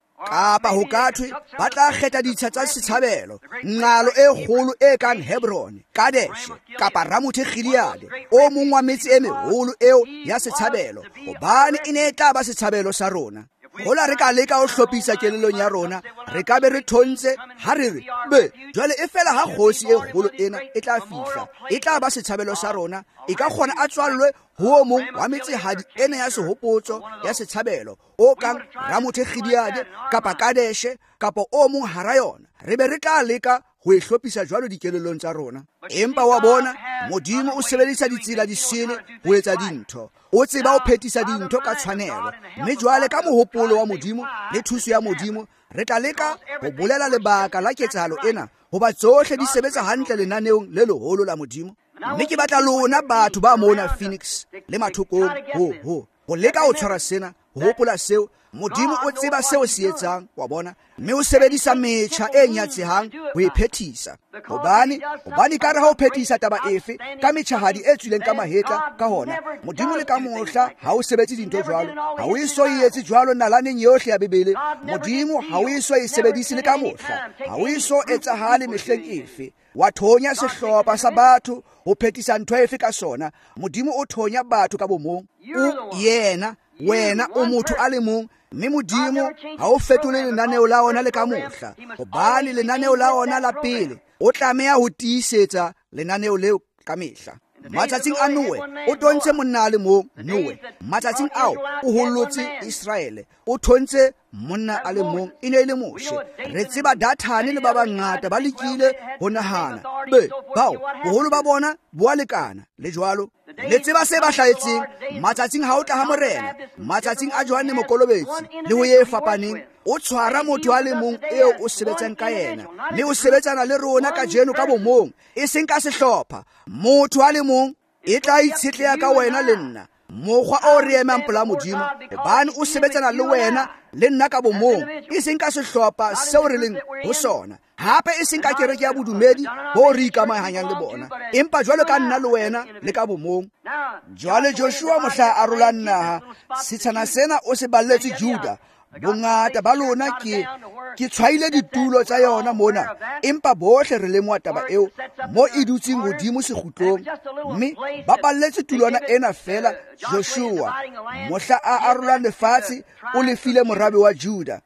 Kapa ho kathwe ba tla kgetha ditsha tsa setshabelo, ngalo e kgolo e kang Hebron, Kadesh kapa Ramoth Gilead, o mong wa metsi e meholo eo ya setshabelo, hobane e ne tla ba setshabelo sa rona. Hola re ka leka ho hlophisa kelellong ya rona, re ka be re thontse ha re re be jwale e fela ha kgosi e kgolo ena e tla fihla e tla ba setshabelo sa rona, e ka kgona a tswallwe ho mong wa metsehadi ena ya sehopotso ya setshabelo o kang Ramoth Gilead kapa Kadesh kapa o mong hara yona. Re be re tla leka ho e hlophisa jwalo dikelellong tsa rona. Empa wa bona Modimo o sebedisa ditsela di sele ho etsa dintho. O tseba ho phethisa dintho ka tshwanelo. Mme jwale ka mohopolo wa Modimo le thuso ya Modimo re tla leka ho bolela lebaka la ketsahalo ena hoba tsohle di sebetsa hantle lenaneong le leholo la Modimo. Mme ke batla lona batho ba mona Phoenix le mathokong ho ho ho leka ho tshwara sena, ho hopola seo Modimo o tseba seo se etsang, wa bona, mme o sebedisa metjha e nyatsehang ho e phethisa. Hobane hobane ka re ha o phethisa taba efe ka metjhahadi e tswileng ka mahetla ka hona, Modimo le ka mohla ha o sebetse dintho jwalo, ha o iso e etse jwalo nalaneng yohle ya Bebele. Modimo ha o iso e sebedise le ka mohla, ha o iso etsahale mehleng efe. Wa thonya sehlopha sa batho ho phethisa ntho efe ka sona. Modimo o thonya batho ka bomong. O yena wena o motho a le mong, mme Modimo ha o fetole lenaneo la ona le ka mohla, hobane lenaneo la ona la pele o tlameha ho tiisetsa lenaneo leo ka mehla. Matsatsing a Noe o tontse monna le mong Noe. Matsatsing ao o hollotse Israele, o thontse monna a le mong e ne le Moshe. Re tseba Dathane le ba bangata ba lekile ho nahana be bao boholo ba bona bo a lekana le jwalo. Le tseba se ba hlahetseng matsatsing ha o tla ha morena, matsatsing a Johane Mokolobetsi le ho ye fapaneng, o tshwara motho a le mong eo o sebetsang ka yena, mme o sebetsana le rona ka jeno ka bomong, e seng ka sehlopha. Motho a le mong e tla itshetleha ka wena le nna, mokgwa o re emang pela Modimo, hobane o sebetsana le wena le nna ka bomong, e seng ka sehlopha seo re leng ho sona. Hape e seng ka kereke ya bodumedi bo re ikamahanyang le bona, empa jwalo ka nna le wena le ka bomong. Jwale Joshua mohla a rola naha, setshana sena o se balletse Juda. Bongata ba lona ke ke tshwaile ditulo tsa yona mona, empa bohle re lemoha taba eo mo e dutseng hodimo sekhutlong, mme ba balletse tulwana ena fela. Joshua mohla a arola lefatshe o lefile morabe wa Juda.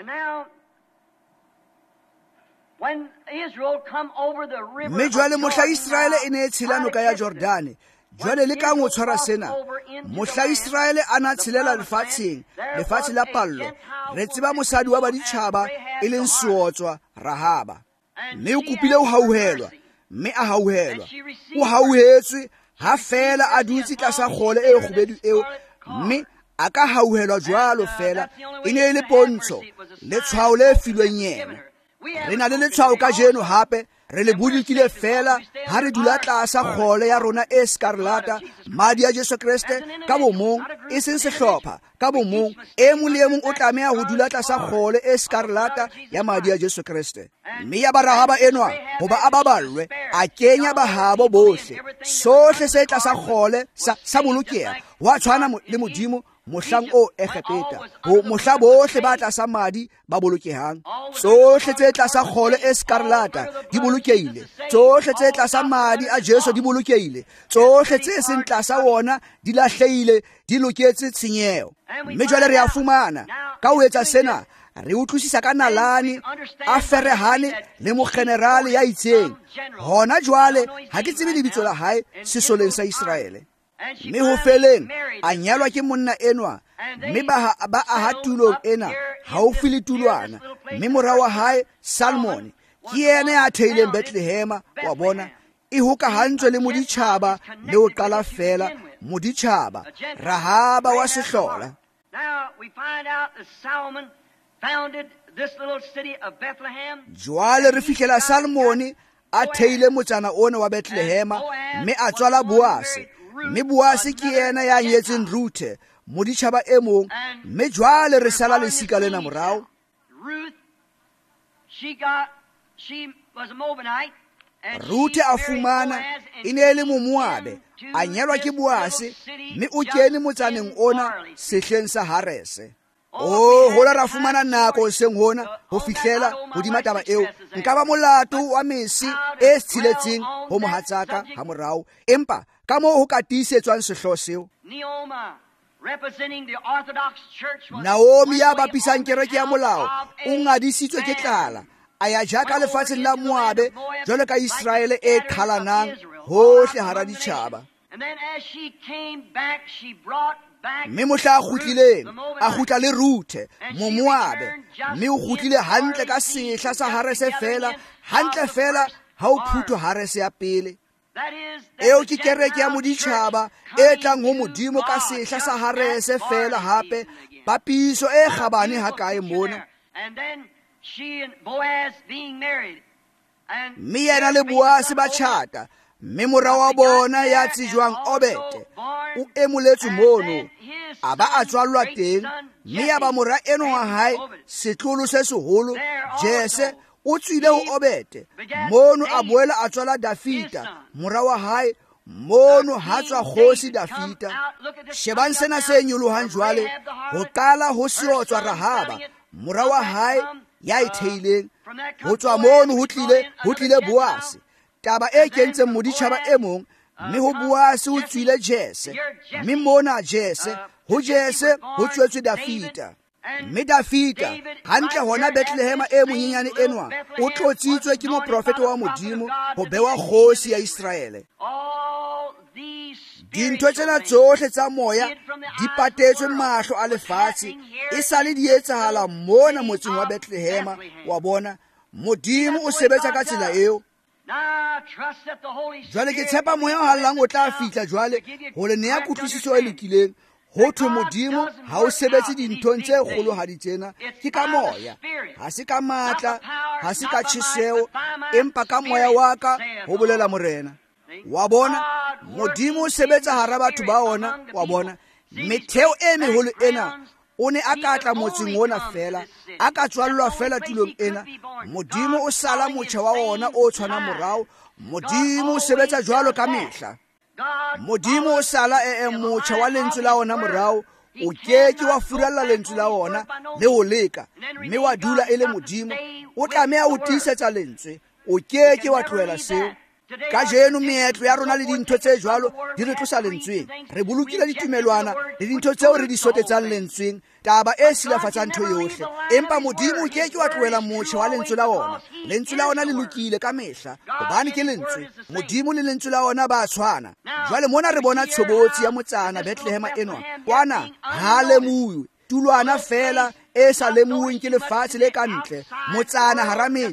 Mme jwale mohla Israele e ne e tshela noka ya Jordane, jwale le ka ngo tshwara sena, mohla Israele a na tshelela lefatsheng, lefatshe la pallo. Re tseba mosadi wa baditjhaba e leng Seotswa, Rahaba. Mme o kopile ho hauhelwa, mme a hauhelwa. O hauhetswe ha fela a dutse tlasa kgole e kgubedu eo, mme a ka hauhelwa jwalo fela. E ne le pontsho, letshwao le filweng yena. Re na le letshwao ka jeno hape re le bolokile fela ha re dula tlasa kgole ya rona e skarlata madi a Jesu Kriste ka bomong e seng sehlopha ka bomong e mong le e mong o tlameha ho dula tlasa kgole e skarlata ya madi a Jesu Kriste mme ya barahaba enwa hoba a baballwe a kenya bahabo bohle sohle se tlasa kgole sa sa bolokeha wa tshwana le modimo mohlang o egepeta ho mohla bohle ba tlasa madi ba bolokehang tsohle tse tlasa kgole e skarlata di bolokehile tsohle tse tlasa madi a Jesu di bolokehile tsohle tse seng tlasa wona di lahlehile di loketse tshenyeho mme jwale re a fumana ka ho etsa sena re utlwisisa ka nalane a ferehane le mo generale ya itseng hona jwale ha ke tsebe lebitso la hae sesoleng sa Israele mme ho feleng a nyalwa ke monna enwa mme ba ba aha tulong ena haufi le tulwana mme mora wa hae Salmon ke yena ya theileng Bethlehem wa bona e hoka hantswe le moditjhaba le o qala fela moditjhaba Rahaba wa sehlola. Now we find out that Solomon founded this little city of Bethlehem. Jwale re fihlela Salmon a theile motsana ona wa Bethlehem mme a tswala Boase mme Boase ke yena ya nyetseng Ruthe moditjhaba e mong mme jwale re sala lesika lena morao. Ruth, she got she was a Moabite. Ruthe a fumana e ne le Momoabe a nyalwa ke Boase mme o kene motsaneng ona sehleng sa Harese. Oh hola ra fumana nako seng hona ho fihlela hodima taba eo nka ba molato wa Mesi e tshiletseng ho mohatsaka ha morao empa ka mo ho katisetswang sehlo seo. Representing the Orthodox Church was Naomi ya bapisang kereke ya molao o ngadisitswe ke tlala a ya jaka lefatsheng la Moabe jwalo ka Israele e qhalanang hohle hara ditjhaba. And then as she came back she brought back mme mohla a kgutlileng a kgutla le Ruthe Momoabe mme o kgutlile hantle ka sehla sa Harese fela hantle fela ha o phutho Harese ya pele. Eo ke kereke ya moditjhaba e tlang ho modimo ka sehla sa Harese fela hape papiso e kgabane ha kae mona. And then she and Boaz being married and mme yena le Boase ba tjhata mme mora wa bona ya tsijwang Obete o emoletswe mono a ba a tswalwa teng mme ya ba mora eno wa hae setlolo se seholo Jese o tswile ho Obete mono a boela a tswala Dafita mora wa hae mono ha tswa kgosi Dafita. Shebang sena se nyolohang jwale ho qala ho siotswa Rahaba mora wa hae ya itheileng ho tswa mono ho tlile ho tlile Boase taba e kentseng moditjhaba e mong mme ho Boase ho tswile Jese mme mona Jese ho Jese ho tswetswe Dafita mme Dafita hantle hona Bethlehem e monyenyane enwa o tlotsitswe ke moprofete wa modimo ho bewa kgosi ya Israele. Dintho tsena tsohle tsa moya di patetswe mahlo a lefatshe e sale di etsahala mona motseng wa Bethlehem wa bona modimo o sebetsa ka tsela eo. Jwale ke tshepa moya o hallang o tla fihla jwale ho le nea kutlwisiso e lokileng ho thwe modimo ha o sebetse dinthong tse kgolohadi tsena ke ka moya ha se ka matla ha se ka tjheseho empa ka moya wa ka ho bolela morena. Wa bona modimo o sebetsa hara batho ba ona wa bona metheo e meholo ena o ne a ka tla motseng ona fela a ka tswallwa fela tulong ena modimo o sala motjha wa ona o tshwana morao modimo o sebetsa jwalo ka mehla modimo o sala e motjha wa lentswe la ona morao o keke wa furalla lentswe la ona le ho leka mme wa dula e le modimo o tlameha o tiisetsa lentswe o keke wa tlohela seo. Ka jeno meetlo ya rona le dintho tse jwalo di re tlosa lentsweng re bolokile ditumelwana le dintho tseo re di sotetsang lentsweng taba e silafatsang ntho yohle empa modimo o keke wa tlohela motjha wa lentswe la ona lentswe la ona le lokile ka mehla hobane ke lentswe modimo le lentswe la ona ba tshwana. Jwale mona re bona tshobotsi ya motsana Bethlehem enwa kwana ha lemuwe tulwana fela e sa lemuweng ke lefatshe le ka ntle motsana hara metse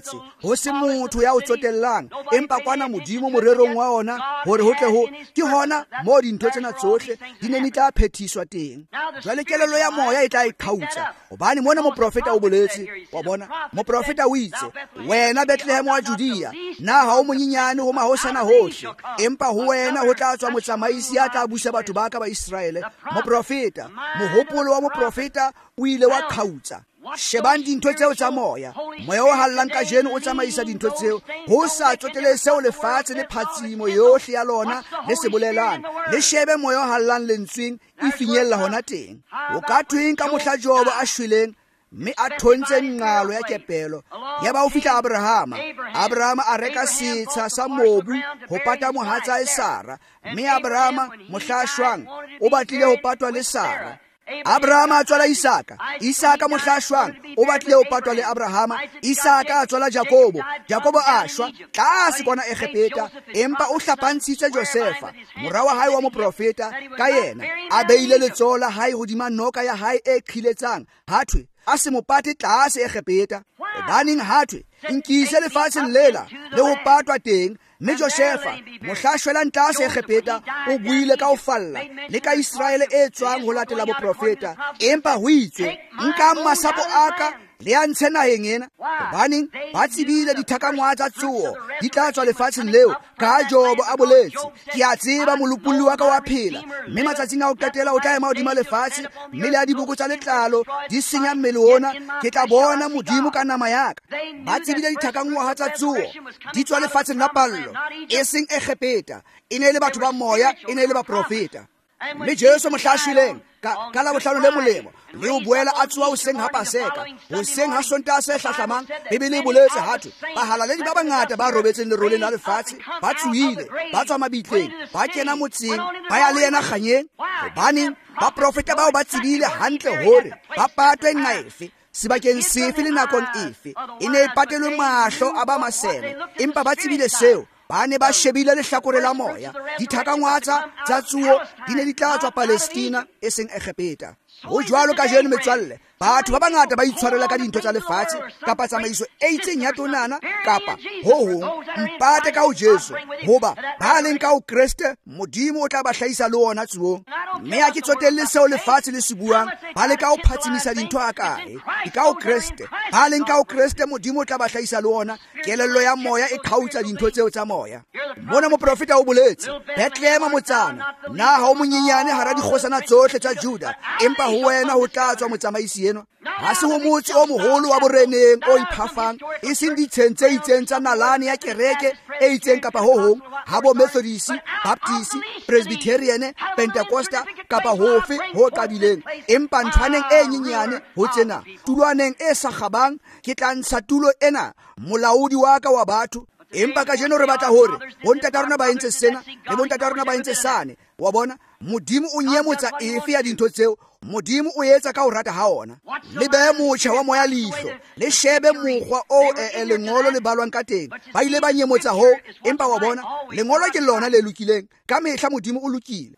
ho se motho ya o tsotellang empa kwana modimo morerong wa ona hore ho tle ho ke hona mo dintho tsena tsohle di ne di tla phethiswa teng. Jwale kelello ya moya e tla ikhautsa hobane mona moprofeta o boletse, wa bona moprofeta o itse, wena Bethlehem wa Judea na ha o monyenyane ho mahosana hohle, empa ho wena ho tla tswa motsamaisi ya tla busa batho ba ka ba Israele. Moprofeta, mohopolo wa moprofeta o ile wa khautsa. Shebang dintho tseo tsa moya, moya o hallang ka jeno o tsamaisa dintho tseo, ho sa tsotele seo lefatshe le phatsimo yohle ya lona le se bolelang. Le shebe moya o hallang lentsweng e finyella hona teng. O ka tweng ka mohla Job a shweleng mme a thontse nqalo ya kepelo ya ba o fihla Abrahama. Abrahama a reka setsha sa mobu ho pata mohatsae Sara, mme Abrahama mohlashwang o batlile ho patwa le Sara. Abrahama a tswala Isaka, Isaka mohlashwang o batlile ho patwa le Abrahama. Isaka a tswala Jakobo, Jakobo a shwa tlase kwana Egepeta, empa o hlapantshitse Josefa morao wa hae wa moprofeta ka yena a beile letsoho la hae hodima noka ya hae e qhiletsang, hathwe a se mopate tlase Egepeta. Hobaneng hathwe nkise lefatsheng lela le ho patwa teng, mme Josefa mohlashwela tlase Egepeta o buile ka ho falla le ka Israele e tswang ho latela boprofeta, empa ho itswe nka masapo aka le a ntshe naheng ena. Hobaneng ba tsebile dithakangwa tsa tsuo di tla tswa lefatsheng leo ka Job a boletse, ke a tseba molopolli wa ka wa phela, mme matsatsing a ho qetela o tla ema hodima lefatshe, mme le a dibuko tsa letlalo di senya mmele ona, ke tla bona Modimo ka nama yaka. Ba tsebile dithakangwa tsa tsuo di tswa lefatsheng la pallo, e seng Egepeta. E ne le batho ba moya, e ne le baprofeta. Mme Jesu mohlashwileng ka ka la bohlano le molemo le ho boela a tsoa ho seng ha Paseka, ho seng ha Sontaha se hlahlamang. Bibele e boletse hathwe bahalaledi ba bangata ba robetseng leroleng la lefatshe ba tsuhile, ba tswa mabitleng, ba kena motseng, ba ya le yena kganyeng. Hobaneng baprofeta bao ba tsebile hantle hore ba patwe nqaefe sebakeng sefe le nakong efe. E ne e patelwe mahlo a ba masele, empa ba tsebile seo. Ba ne ba shebile lehlakore la moya. Dithakangwa tsa tsuo di ne di tla tswa Palestina e seng Egepeta. Ho jwalo ka jeno metswalle, batho ba bangata ba itshwarela ka dintho tsa lefatshe kapa tsamaiso e itseng ya tonana kapa ho hong mpate ka ho Jesu, hoba ba leng ka ho Kriste Modimo o tla ba hlahisa le ona tsuong. Mme ha ke tsotelle seo lefatshe le se buang, ba le ka ho phatsimisa dintho a kae di ka ho Kriste. Ba leng ka ho Kriste Modimo o tla ba hlahisa le ona. Kelello ya moya e khautsa dintho tseo tsa moya. Mona moprofeta o boletse, Bethlehem motsana na ha o monyenyane hara dikgosana tsohle tsa Juda, empa ho wena ho tla tswa motsamaisi eno. Ha se ho motse o moholo wa boreneng o iphafang, e seng ditsheng tse itseng tsa nalane ya kereke e itseng kapa ho hong, ha bo Methodist, Baptist, Presbyterian, Pentecosta kapa hofe ho qabileng, empa nthwaneng e nyenyane ho tsena, tulwaneng e sa kgabang. Ke tla ntsha tulo ena molaodi wa ka wa batho. Empa ka jeno re batla hore bontata rona ba entse sena le bontata rona ba entse sane. Wa bona Modimo o nyemotsa efe ya dintho tseo Modimo o etsa ka ho rata ha ona. Le be motjha wa moya leihlo le shebe mokgwa o e lengolo le balwang ka teng. Ba ile ba nyemotsa ho, empa wa bona lengolo ke lona le lokileng. Ka mehla Modimo o lokile.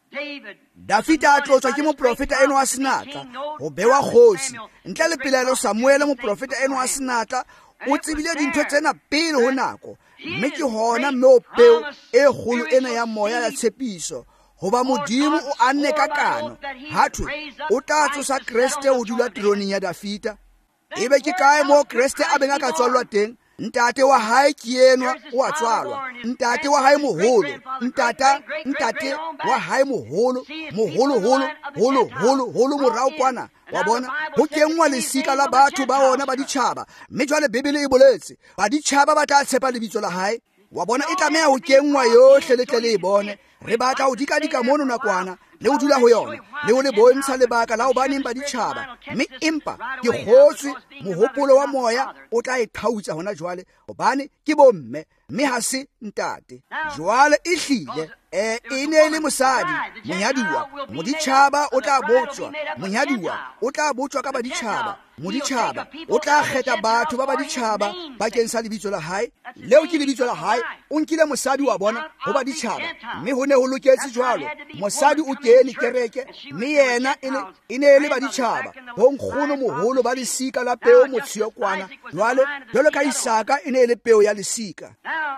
Dafita a tlotswa ke moprofeta eno wa senatla ho bewa kgosi, ntle le pelaelo Samuele moprofeta eno wa senatla o tsebile dintho tsena pele ho nako. Mme ke hona mme peo e kgolo ena ya moya ya tshepiso, hoba Modimo o anne ka kano hathwe o tla tsosa Kriste ho dula troneng ya Dafita. Ebe ke kae mo Kriste a benga ka tswalwa teng? Ntate wa hae ke enwa o a tswalwa, ntate wa hae moholo, ntata ntate wa hae moholo, moholo holo holo holo holo morao kwana. Wa bona ho kengwa lesika la batho ba ona ba ditjhaba, mme jwale Bibele e boletse ba ditjhaba ba tla tshepa lebitso la hae. Wa bona e tlameha ho kengwa yohle le tle le bone. Re batla ho dikadika mono nakwana le ho dula ho yona le ho le bontsha lebaka la ho baneng ba ditjhaba, mme empa ke kgotswe mohopolo wa moya o tla e qhautsa hona jwale hobane ke bomme mme ha se ntate. Jwale e hlile e e ne le mosadi monyadiwa moditšhaba o tla botswa monyadiwa o tla botswa ka baditšhaba moditšhaba o tla kgetha batho ba baditšhaba bakeng sa lebitso la hae leo ke lebitso la hae o nkile mosadi wa bona go baditšhaba mme go ne go loketse jwalo mosadi o kene kereke mme yena e ne e le baditšhaba bonkgono mogolo ba lesika la peo motshio kwana jwale jalo ka Isaka e ne e le peo ya lesika.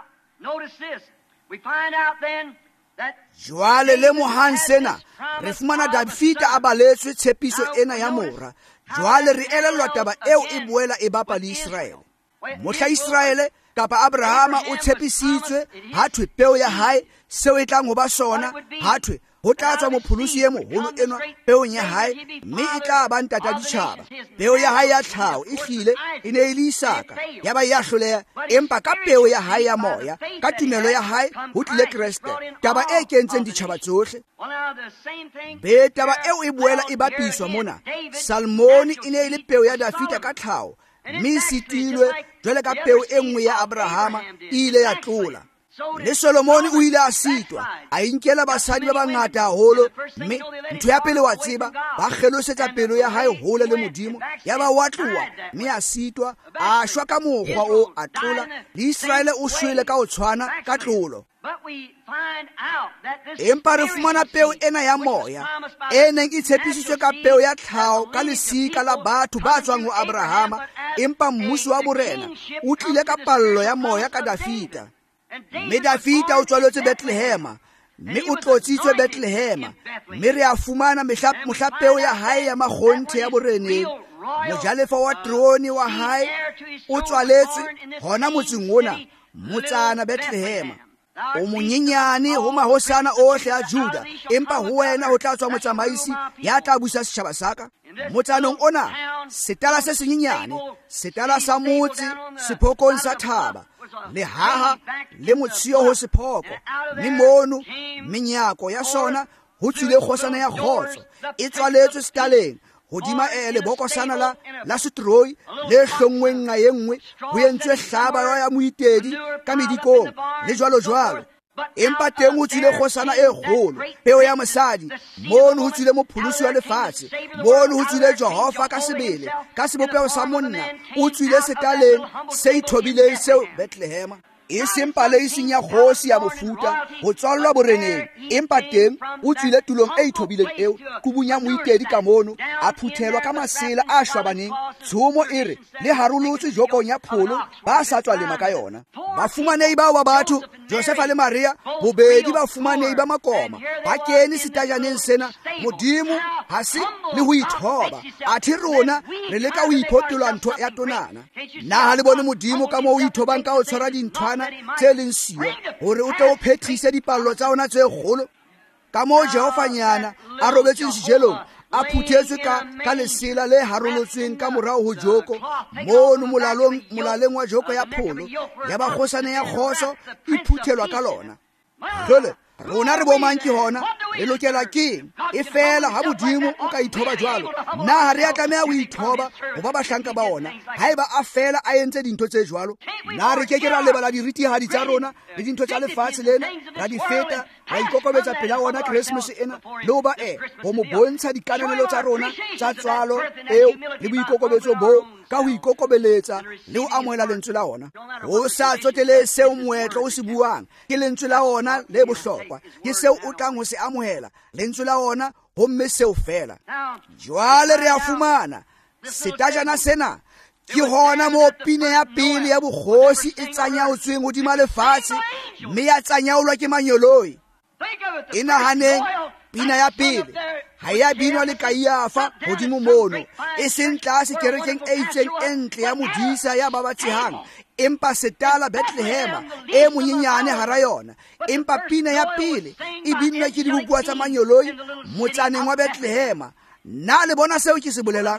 Jwale le mohang sena re fumana Dafita a baletswe tshepiso ena ya mora. Jwale re elellwa taba eo e boela e bapa le Israele. Mohla Israele kapa Abrahama o tshepisitswe hathwe peo ya hae seo e tlang ho ba sona hathwe ho tla tswa mopholosi e moholo enwa peong ya hae mme e tla ba ntata ditšhaba. Peo ya hae ya tlhaho e hlile e ne e le Isaka ya ba ya hloleha empa ka peo ya hae ya moya ka tumelo ya hae ho tlile Kriste taba e kentseng ditšhaba tsohle. Be taba eo e boela e bapiswa mona. Salmoni e ne e le peo ya Dafita ka tlhaho mme e sitilwe jwale ka peo e nngwe ya Abrahama e ile ya tlola. Le Solomoni o ile a sitwa a inkela basadi ba bangata haholo mme ntho ya pele wa tseba ba kgelosetsa pelo ya hae hole le modimo ya ba watloa mme a sitwa a shwa ka mokgwa o a tlola le Israele o shwele ka o tshwana ka tlolo. Empa re fumana peo ena ya moya e neng e tshepisitswe ka peo ya tlhaho ka lesika la batho ba tswang ho Abrahama empa mmuso wa borena o tlile ka pallo ya moya ka Dafita. Mme Dafita o tswaletswe Bethlehema mme o tlotsitswe Bethlehema mme re a fumana mohla peo ya hae ya makgonthe ya boreneng. Mojalefa wa troni wa hae o tswaletswe hona motseng ona motsana Bethlehema o monyenyane ho mahosana ohle a Juda empa ho wena ho tla tswa motsamaisi ya tla busa setjhaba saka. Motsanong ona setala se senyenyane setala sa motse sephokong sa thaba le haha le motshio ho sephoko mme mono menyako ya sona ho tswile kgosana ya khotso e tswaletswe setaleng hodima e le bokosana la la setroi le hlongweng nga yenngwe ho yentswe hlaba ya moitedi ka medikong le jwalo jwalo. Empa teng ho tswile kgosana e kgolo peo ya mosadi mono ho tswile mopholosi wa lefatshe mono ho tswile Jehova ka sebele ka sebopeo sa monna o tswile setaleng se ithobileng seo Bethlehema e sempa le iseng ya kgosi ya mofuta ho tswallwa boreneng empa teng o tswile tulong e ithobileng eo kubunya moitedi ka mono a phuthelwa ka masela a shwabaneng tshomo ere le harolotswe jokong ya pholo ba sa tswa lema ka yona. Bafumanei bao ba batho Josefa le Maria bobedi ba fumanei ba makoma ba kene setajaneng sena modimo ha se le ho ithoba athi rona re leka ho iphotola ntho ya tonana na ha le bone modimo ka mo o ithobang ka o tshwara dinthwana tse leng siyo hore o tle o phethise dipallo tsa ona tse kgolo ka mo Jehova nyana a robetse sejelong a phuthetswe ka ka lesela le harolotsweng ka morao ho joko mono molalong molaleng wa joko ya pholo ya ba khosane ya khoso e phuthelwa ka lona. Jole rona re bomang ke hona e lokela ke e fela ha modimo o ka ithoba jwalo na ha re a tlameha ho ithoba ho ba bahlanka ba ona haeba a fela a entse dintho tse jwalo na re ke ke ra lebala diritihadi tsa rona le dintho tsa lefatshe lena ra di feta ra ikokobetsa pela ona Christmas ena le ho ba e ho mo bontsha dikananelo tsa rona tsa tswalo eo le boikokobetso bo ka ho ikokobeletsa le ho amohela lentswe la ona o sa tsotele seo moetlo o se buang ke lentswe la ona le bohlokwa ke seo o tlang ho se amohela lentswe la ona ho mme seo fela. Jwale re a fumana setajana sena ke hona mo pine ya pele ya bokgosi e tsanyaotsweng hodima lefatshe mme ya tsanyaolwa ke manyoloi. Inahaneng pina ya pele ha ya binwa le Kaiafa hodimo mono e seng tlase kerekeng e itseng entle ya modisa ya babatsehang empa setala Bethlehema e monyenyane hara yona empa pina ya pele e binwa ke dibukwa tsa manyoloi motsaneng wa Bethlehema. Na le bona seo ke se bolelang?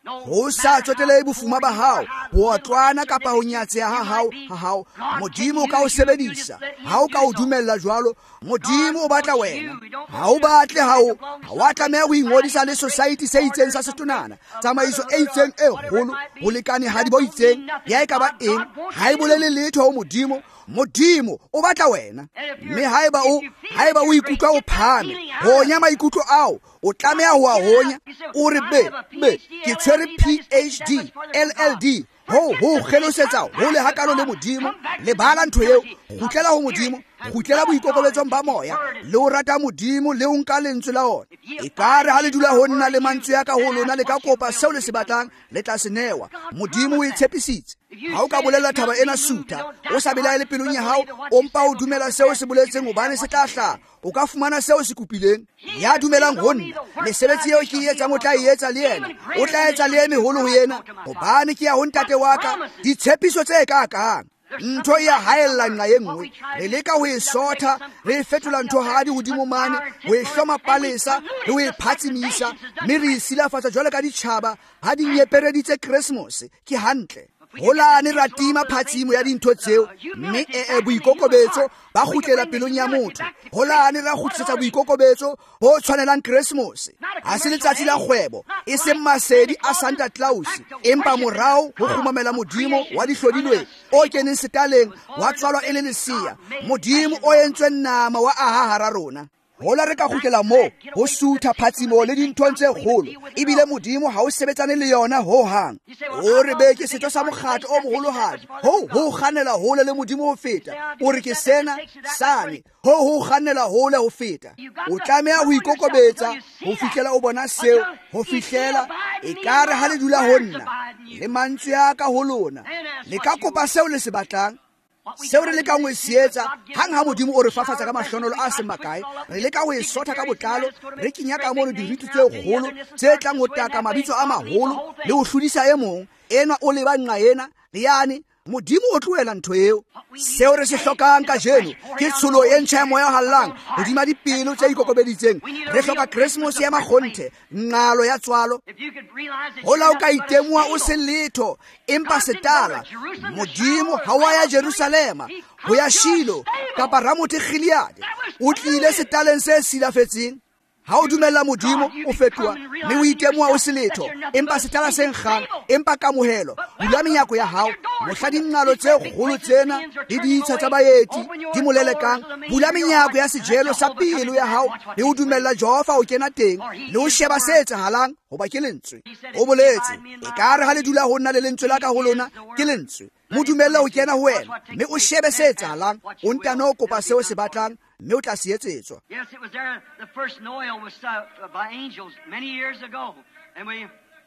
ho sa tsotele bofuma ba hao botlwana kapa ho nyatseha ha hao ha hao modimo ka o sebedisa ha o ka o dumella jwalo modimo o batla wena ha o batle ha o ha wa tlameha ho ingodisa le society se itseng sa setonana tsamaiso e itseng e holo ho lekane ha di bo itseng ya e ka ba eng ha e bolele letho ho modimo modimo o batla wena mme haeba o haeba o ikutlwa o phame honya maikutlo ao o tlameha ho a honya o re be be ke tshwere P H D L L D ho ho kgelosetsa ho le hakalo le modimo le bala ntho eo gutlela ho modimo gutlela boikokobetsong ba moya le o rata modimo le o nka lentswe la ona e kare ha le dula ho nna le mantswe ya ka ho lona le ka kopa seo le se batlang le tla se newa modimo o itshepisitse ha o ka bolela thaba ena suta o sa belaele pelong ya hao o mpa o dumela seo se boletseng hobane se tla hlaha o ka fumana seo se kupileng ya dumelang ho nna mesebetsi eo ke e etsang o tla e etsa le yena o tla etsa le e meholo ho yena hobane ke ya ho ntate wa ka ditshepiso tse kakang ntho ya haella nna ye nngwe re leka ho e sotha re e fetola ntho hadi hodimo mane ho e hloma palesa le ho e phatsimisa mme re e silafatsa jwale ka ditjhaba ha di nyepereditse Christmas ke hantle holane ra tima phatsimo ya dintho tseo mme e boikokobetso ba gutlela pelong ya motho holane ra gutsetsa boikokobetso bo tshwanelang Christmas ha se letsatsi la kgwebo e se masedi a Santa Claus empa morao ho khumamela modimo wa dihlodilwe o keneng setaleng wa tswalwa ele lesia modimo o yentswe nama wa aha hara rona hola re ka gutlela mo ho sutha phatsimo le dintho tse kgolo ebile modimo ha o sebetsane le yona ho hang o re be ke setho sa mokgatlo o moholohadi ho ho kganela hole le modimo ho feta o re ke sena sane ho ho kganela hole ho feta o tlameha ho ikokobetsa ho fihlela o bona seo ho fihlela e kare ha le dula ho nna le mantswe ya ka ho lona le ka kopa seo le se batlang seo re leka ngwe sietsa hang ha modimo o re fafatsa ka mahlonolo a se makae re leka ho e sotha ka botlalo re kinya ka mono diritu tse kgolo tse tlang ho taka mabitso a maholo le ho hlodisa e mong ena o le ba nqa ena le yani modimo o tloela ntho eo seo re se hlokang ka jeno ke tsholo e ntjha ya moya hallang hodima dipelo tse ikokobeditseng re hloka Christmas ya makgonthe nqalo ya tswalo hola o ka itemwa o se letho empa setala modimo ha wa ya Jerusalema ho ya Shilo kapa Ramoth Gilead o tlile setaleng se silafetseng ha o dumella modimo o fetwa mme o itemwa o se letho empa setala se nkgang empa kamohelo bula menyako ya hao mohla dinqalo tse kgolo tsena le ditsha tsa baeti di molelekang bula menyako ya sejelo sa pelo ya hao le o dumella Jehova o kena teng le o sheba se etsahalang hoba ke lentswe o boletse e kare ha le dula ho nna le lentswe la ka ho lona ke lentswe mo dumella o kena ho wena mme o shebe se etsahalang o ntano kopa seo se batlang mme o tla se etsetswa Yes, it was there. The first Noel was uh, by angels many years ago. And we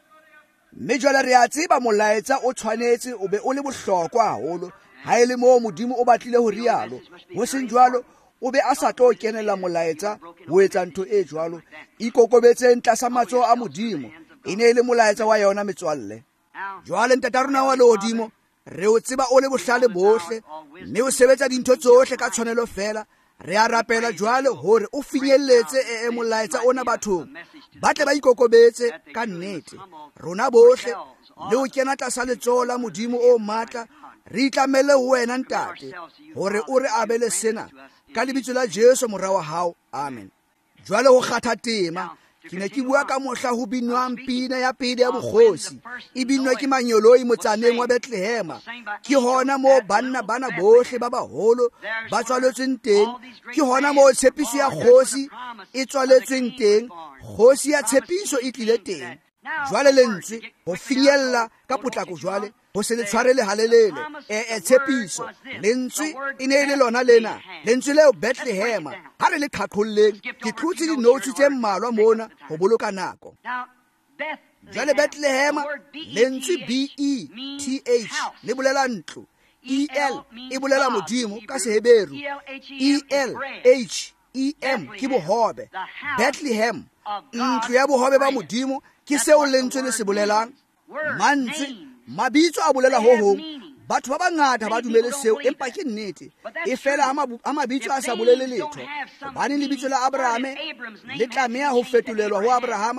mme jwale re a tseba molaetsa o tshwanetse o be o le bohlokwa haholo ha ele mo modimo o batlile ho rialo ho seng jwalo o be a sa tlo kenela molaetsa ho etsa ntho e jwalo ikokobetse ntla sa matso a modimo ine ile molaetsa wa yona metswalle jwale ntata rona wa lodimo re o tseba o le bohlale bohle mme o sebetsa dintho tsohle ka tshwanelo fela re a rapela jwale hore o finyelletse e molaetsa ona bathong ba tle ba ikokobetse ka nnete rona bohle le o kena tlasa letsola modimo o matla re itlamele ho wena ntate hore o re abele sena ka lebitso la Jesu morwa wa hao amen jwale ho kgatha tema ke ne ke bua ka mohla ho binwang pina ya pele ya bokgosi e binwa ke manyoloi motsaneng wa Bethlehem ke hona mo banna bana bohle ba baholo ba tswaletsweng teng ke hona mo tshepiso ya kgosi e tswaletsweng teng kgosi ya tshepiso e tlile teng jwale lentswe ho finyella ka potlako jwale ho se le tshwarele halelele e tshepiso lentswe e ne le lona lena lentswe leo Bethlehem ha re le qhaqholleng ke tlotse di notes tse mmalwa mona ho boloka nako jwale Bethlehem lentswe B E T H le bolela ntlo E L e bolela modimo ka seheberu E L H E M ke bohobe Bethlehem ntlo ya bohobe ba modimo ke seo lentswe le se bolelang mantswe mabitso a bolela ho hong batho ba bangata ba dumele seo empa ke nnete e fela ha mabitso a sa bolele letho hobane lebitso la Abraham le tlameha ho fetolelwa ho Abrahama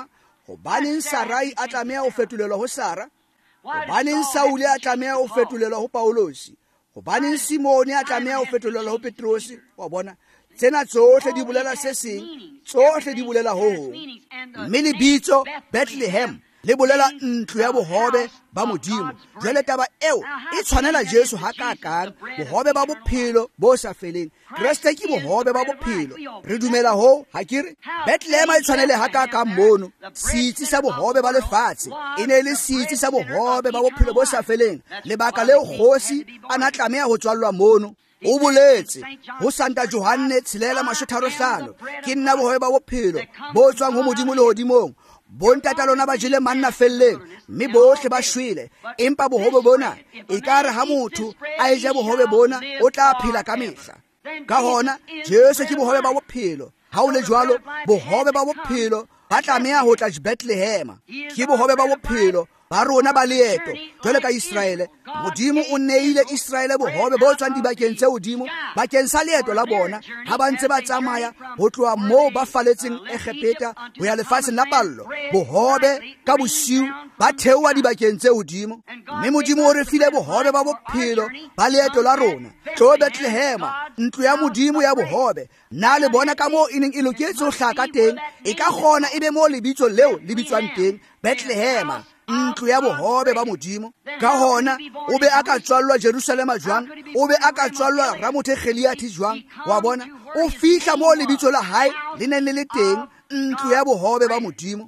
hobaneng Sarai a tlameha ho fetolelwa ho Sara? Hobaneng Saule a tlameha ho fetolelwa ho Paulosi? Hobaneng Simone a tlameha ho fetolelwa ho Petrosi? Wa bona, tsena tsohle di bolela se seng, tsohle di bolela ho hong. Mme lebitso Bethlehem le bolela ntlo ya bohobe ba Modimo. Jwale taba eo e tshwanela Jesu hakakang, bohobe ba bophelo bo sa feleng. Kriste ke bohobe ba bophelo. Re dumela ho, ha ke re Bethlehem e tshwanele hakakang mono. Setsi sa bohobe ba lefatshe e ne le setsi sa bohobe ba bophelo bo sa feleng. Lebaka leo kgosi a na tlameha ho tswallwa mono. O boletse ho Santa Johanne tshelela mashotaro hlano, ke nna bohobe ba bophelo bo tswang ho Modimo le hodimong. Bontata lona ba jele manna felleng, mme bohle ba shwele. Empa bohobe bona e ka re ha motho a eja bohobe bona o tla phela ka mehla. Ka hona Jesu ke bohobe ba bophelo. Ha o le jwalo, bohobe ba bophelo ba tlameha ho tla Bethlehem. Ke bohobe ba bophelo ba rona ba leeto jwale ka Israele. Modimo o neile Israele bohobe bo tswang dibakeng tse hodimo bakeng sa leeto la bona ha ba ntse ba tsamaya ho tloha moo ba faletseng Egepeta ho ya lefatsheng la pallo. Bohobe ka bosiu ba theoha dibakeng tse hodimo, mme Modimo o re file bohobe ba bophelo ba leeto la rona. Tlo Bethlehem, ntlo ya Modimo ya bohobe. Na le bona ka moo e neng e loketse ho hlaka teng, e ka kgona ebe moo lebitso leo le bitswang teng Bethlehem, ntlo ya bohobe ba Modimo. Ka hona o be a ka tswallwa Jerusalema jwang, o be a ka tswallwa Ramothe Geliathi jwang. Wa bona o fihla moo lebitso la hae le neng le le teng, ntlo ya bohobe ba Modimo.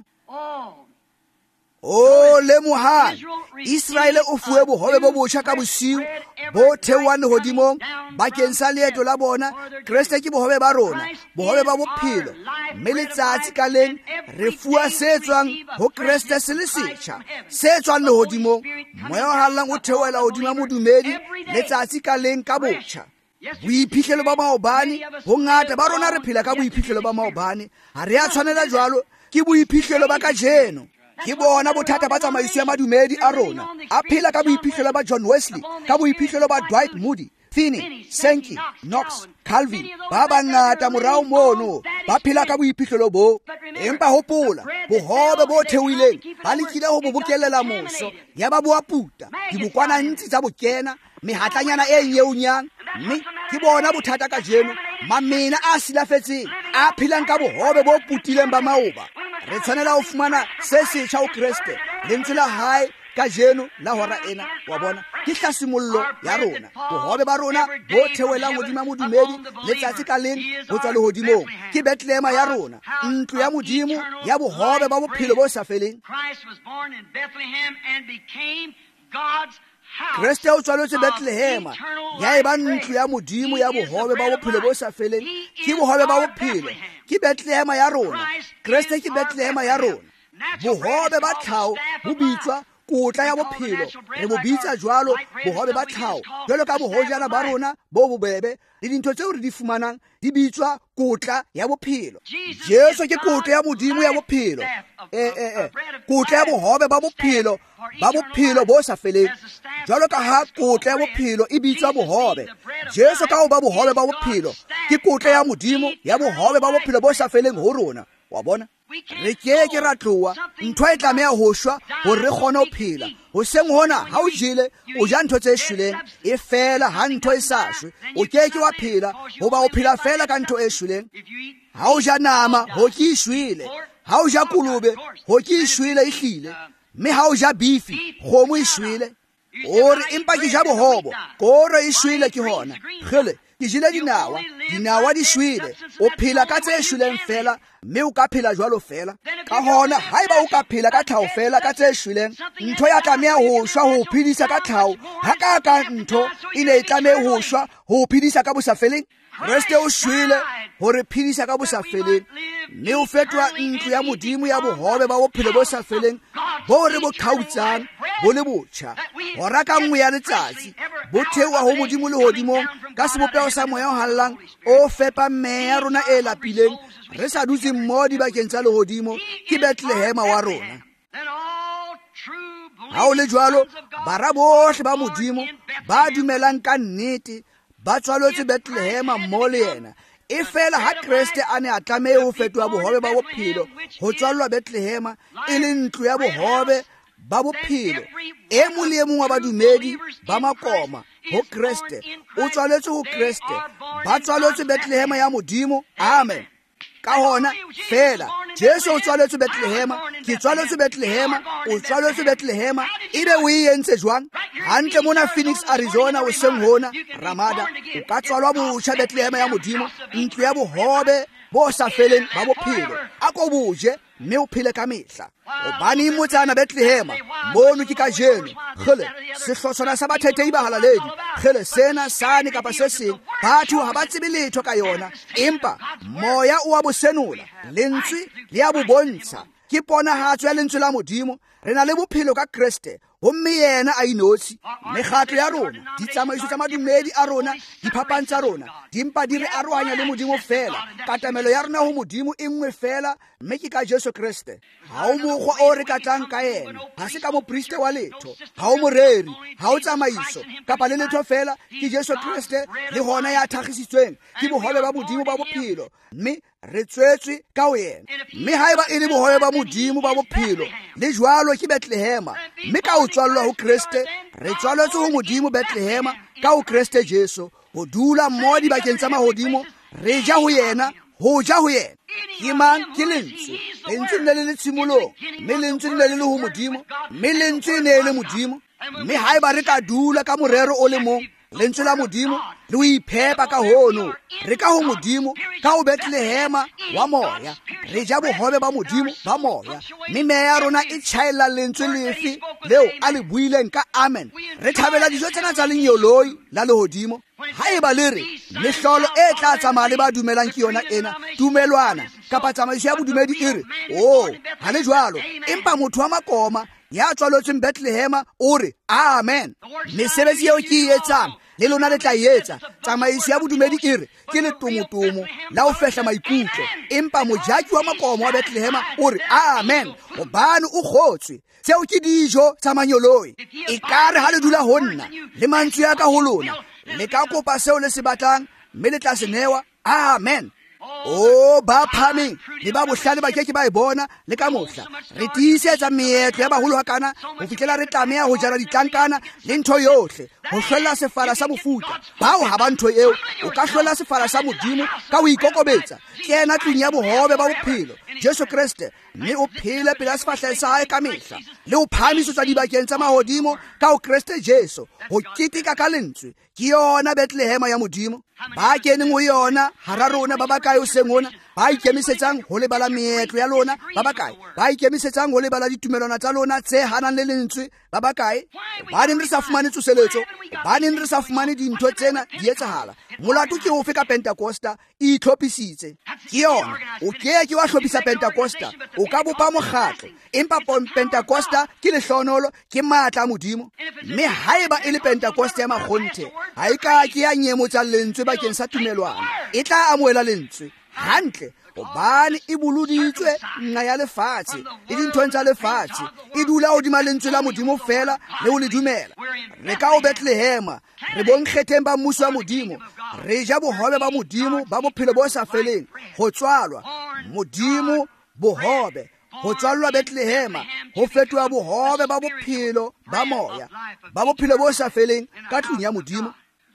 O le mohang Israele o fuwe bohobe bo botjha ka bosiu bo theohang lehodimong bakeng sa leeto la bona. Kriste ke bohobe ba rona, bohobe ba bophelo. Mme letsatsi ka leng re fuwa se tswang ho Kriste se le setjha, se tswang lehodimong. Moya o hallang o theohela hodima modumedi letsatsi ka leng ka botjha. Boiphihlelo ba maobane, bongata ba rona re phela ka boiphihlelo ba maobane. Ha re a tshwanela jwalo, ke boiphihlelo ba kajeno. Ke bona bothata ba tsamaiso ya madumedi a rona. A phela ka boiphihlelo ba John Wesley, ka boiphihlelo ba Dwight Moody, Finney, Sankey, Knox, Calvin. Ba bangata morao mono ba phela ka boiphihlelo bo. Empa hopola, bohobe bo theohileng ba lekile ho bo bokelela moso, ya ba boa puta dibukwana ntsi tsa bokena, mehatlanyana e nyeunyang. Mme ke bona bothata ka jeno, mamena a silafetseng a phelang ka bohobe bo putileng ba maoba. Re tshwanela ho fumana se setjha ho Kriste, lentswe la hae ka jeno la hora ena. Wa bona ke hlasimollo ya rona, bohobe ba rona bo theohelang hodima modumedi letsatsi ka leng ho tswa lehodimong. Ke Bethlehem ya rona, ntlo ya Modimo ya bohobe ba bophelo bo sa feleng. Kriste o tswaletswe Bethlehem, ya eba ntlo ya Modimo ya bohobe ba bophelo bo sa feleng. Ke bohobe ba bophelo, ke Bethlehem ya rona. Kriste ke Bethlehem ya rona. Bohobe ba tlhao bo bitswa kotla ya bophelo. Re bo bitsa jwalo bohobe ba tlhao, jwalo ka bohojana ba rona bo bobebe le dintho tseo re di fumanang di bitswa kotla ya bophelo. Jesu ke kotla ya Modimo ya bophelo, eh eh eh kotla ya bohobe ba bophelo ba bophelo bo sa feleng. Jwalo ka ha kotla ya bophelo e bitswa bohobe, Jesu ka ho ba bohobe ba bophelo ke kotla ya Modimo ya bohobe ba bophelo bo sa feleng ho rona. Wa bona re ke ke ra tloa ntho e tlameha ho shwa hore re kgone ho phela. Ho seng hona ha o jele o ja ntho tse shweleng e fela ha ntho e sa shwe, o ke ke wa phela hoba o phela fela ka ntho e shweleng. Ha o ja nama ho ke shwele, ha o ja kolobe ho ke shwele e hlile, mme ha o ja beefi kgomo e shwele. Ore empa ke ja bohobo koro e shwele ke hona. Khele ke jile dinawa, dinawa di shwele. O phela ka tse shweleng fela, mme o ka phela jwalo fela. Ka hona haeba o ka phela ka tlhao fela ka tse shweleng, ntho ya tlameha ho shwa ho phedisa ka tlhao, ha ka ka ntho e ne e tlameha ho shwa ho phedisa ka bosa feleng. Kriste o shwele hore phedisa ka bosa feleng, mme o fetoha ntlo ya Modimo ya bohobe ba bophelo bo sa feleng bo re bo qhautsang bo le botjha. Hora ka nngwe ya letsatsi bo theoha ho Modimo le hodimong ka sebopeho sa moya o hallang o fepa meya ya rona e lapileng. Re sa dutse mmoho dibakeng tsa lehodimo, ke Bethlehem wa rona. Ha o le jwalo, bara bohle ba Modimo ba dumelang ka nnete ba tswaletswe Bethlehem mmoho le yena. e fela ha Kriste a ne a tlameha ho fetoha bohobe ba bophelo ho tswallwa Bethlehema e le ntlo ya bohobe ba bophelo. E mong le e mong wa badumedi ba makoma ho Kriste o tswaletswe ho Kriste, ba tswaletswe Bethlehema ya modimo. Amen. Ka hona fela Jesu o tswaletswe Bethlehema, ke tswaletswe Bethlehema, o tswaletswe Bethlehema. Ebe o e entse jwang? Hantle mona Phoenix, Arizona, o seng hona Ramada, o ka tswalwa botjha Bethlehema ya modimo, ntlo ya bohobe bo sa feleng ba bophelo. Ako buje mme o phele ka mehla. Hobane motsana Bethlehema mono ke ka jeno khele sehlotswana sa bathethei ba halaledi khele sena sane kapa se seng batho ha ba tsebe letho ka yona, empa moya o a bosenola lentswe le a bobontsha ke ponahatso ya lentswe la modimo. Re na le bophelo ka Kriste, gomme yena a inotshi. Mekgatlo ya rona, ditsamaiso tsa madumedi a rona, diphapang tsa rona di mpa di re arohanya le modimo fela. Katamelo ya rona ho modimo e nngwe fela, mme ke ka Jesu Kriste. Ha o mokgwa o re katlang ka yena, ha se ka mopriste wa letho, ha o moreri, ha o tsamaiso kapa le letho fela, ke Jesu Kriste le hona ya thagisitsweng ke bohobe ba modimo ba bophelo, mme re tswetswe ka ho yena. Mme haeba e le bohobe ba modimo ba bophelo le jwalo ke Bethlehema, mme ka ho tswallwa ho Kriste re tswaletswe ho modimo Bethlehema ka ho Kriste Jesu, ho dula mmoho dibakeng tsa mahodimo, re ja ho yena, ho ja ho yena. Ke mang? Ke lentswe. Lentswe le le tshimolong, mme lentswe le le ho modimo, mme lentswe ne le modimo. Mme haeba re ka dula ka morero o le mong, lentswe la modimo le ho iphepa ka hono, re ka ho modimo ka ho Bethlehema wa moya, re ja bohobe ba modimo ba moya. Mme meya ya rona e tjhaela lentswe lefe leo a le buileng ka amen. Re thabela dijo tsena tsa lenyoloi la lehodimo. Haeba le re mehlolo e tla tsamaya le ba dumelang ke yona ena tumelwana kapa tsamaiso ya bodumedi e re o ha le jwalo, empa motho wa makoma ya tswaletsweng Bethlehema o re amen. Mesebetsi eo ke e etsang le lona le tla etsa. Tsamaiso ya bodumedi e re ke letomotomo la ho fehla maikutlo, empa mojaki wa makoma wa Bethlehema o re amen, hobane o kgotswe. Tseo ke dijo tsa manyoloi. E kare ha le dula ho nna le mantswe ya ka ho lona, le ka kopa seo le se batlang, mme le tla se newa. Amen. O ba phameng le ba bohlale ba keke ba e bona le ka mohla. Re tiisetsa meetlo ya baholo hakana ho fihlela re tlameha ho jara ditlankana le ntho yohle ho hlolla sefala sa mofuta. Bao ha ba ntho eo, o ka hlolla sefala sa modimo ka ho ikokobetsa. Kena tlung ya bohobe ba bophelo Jesu Kriste, mme o phele pela sefahlelo sa hae ka mehla, le o phamisetswa dibakeng tsa mahodimo ka ho Kriste Jesu, ho kitika ka lentswe ke yona Bethlehema ya modimo. Ba keneng ho yona hara rona ba bakae o seng hona, ba ikemisetsang ho lebala meetlo ya lona ba bakae, ba ikemisetsang ho lebala ditumelwana tsa lona tse hanang le lentswe ba bakae. Ba neng re sa fumane tsoseletso, ba neng re sa fumane dintho tsena di etsahala. Molato ke ofe ka Pentecosta? E itlhophisitse ke yona. O ke ke wa hlophisa Pentecosta, o ka bopa mokgatlo, empa Pentecosta ke lehlonolo, ke matla a modimo. Mme haeba e le Pentecosta ya makgonthe, ha e ka ke ya nyemo tsa lentswe bakeng sa tumelwana, e tla amohela lentswe hantle, hobane e boloditswe nna ya lefatshe le dinthong tsa lefatshe, e dula hodima lentswe la modimo fela le ho le dumela. Re ka ho Bethlehema, re bonkgetheng ba mmuso wa modimo, re ja bohobe ba modimo ba bophelo bo sa feleng, ho tswalwa modimo bohobe, ho tswallwa Bethlehema, ho fetoha bohobe ba bophelo ba moya ba bophelo bo sa feleng ka tlung ya modimo.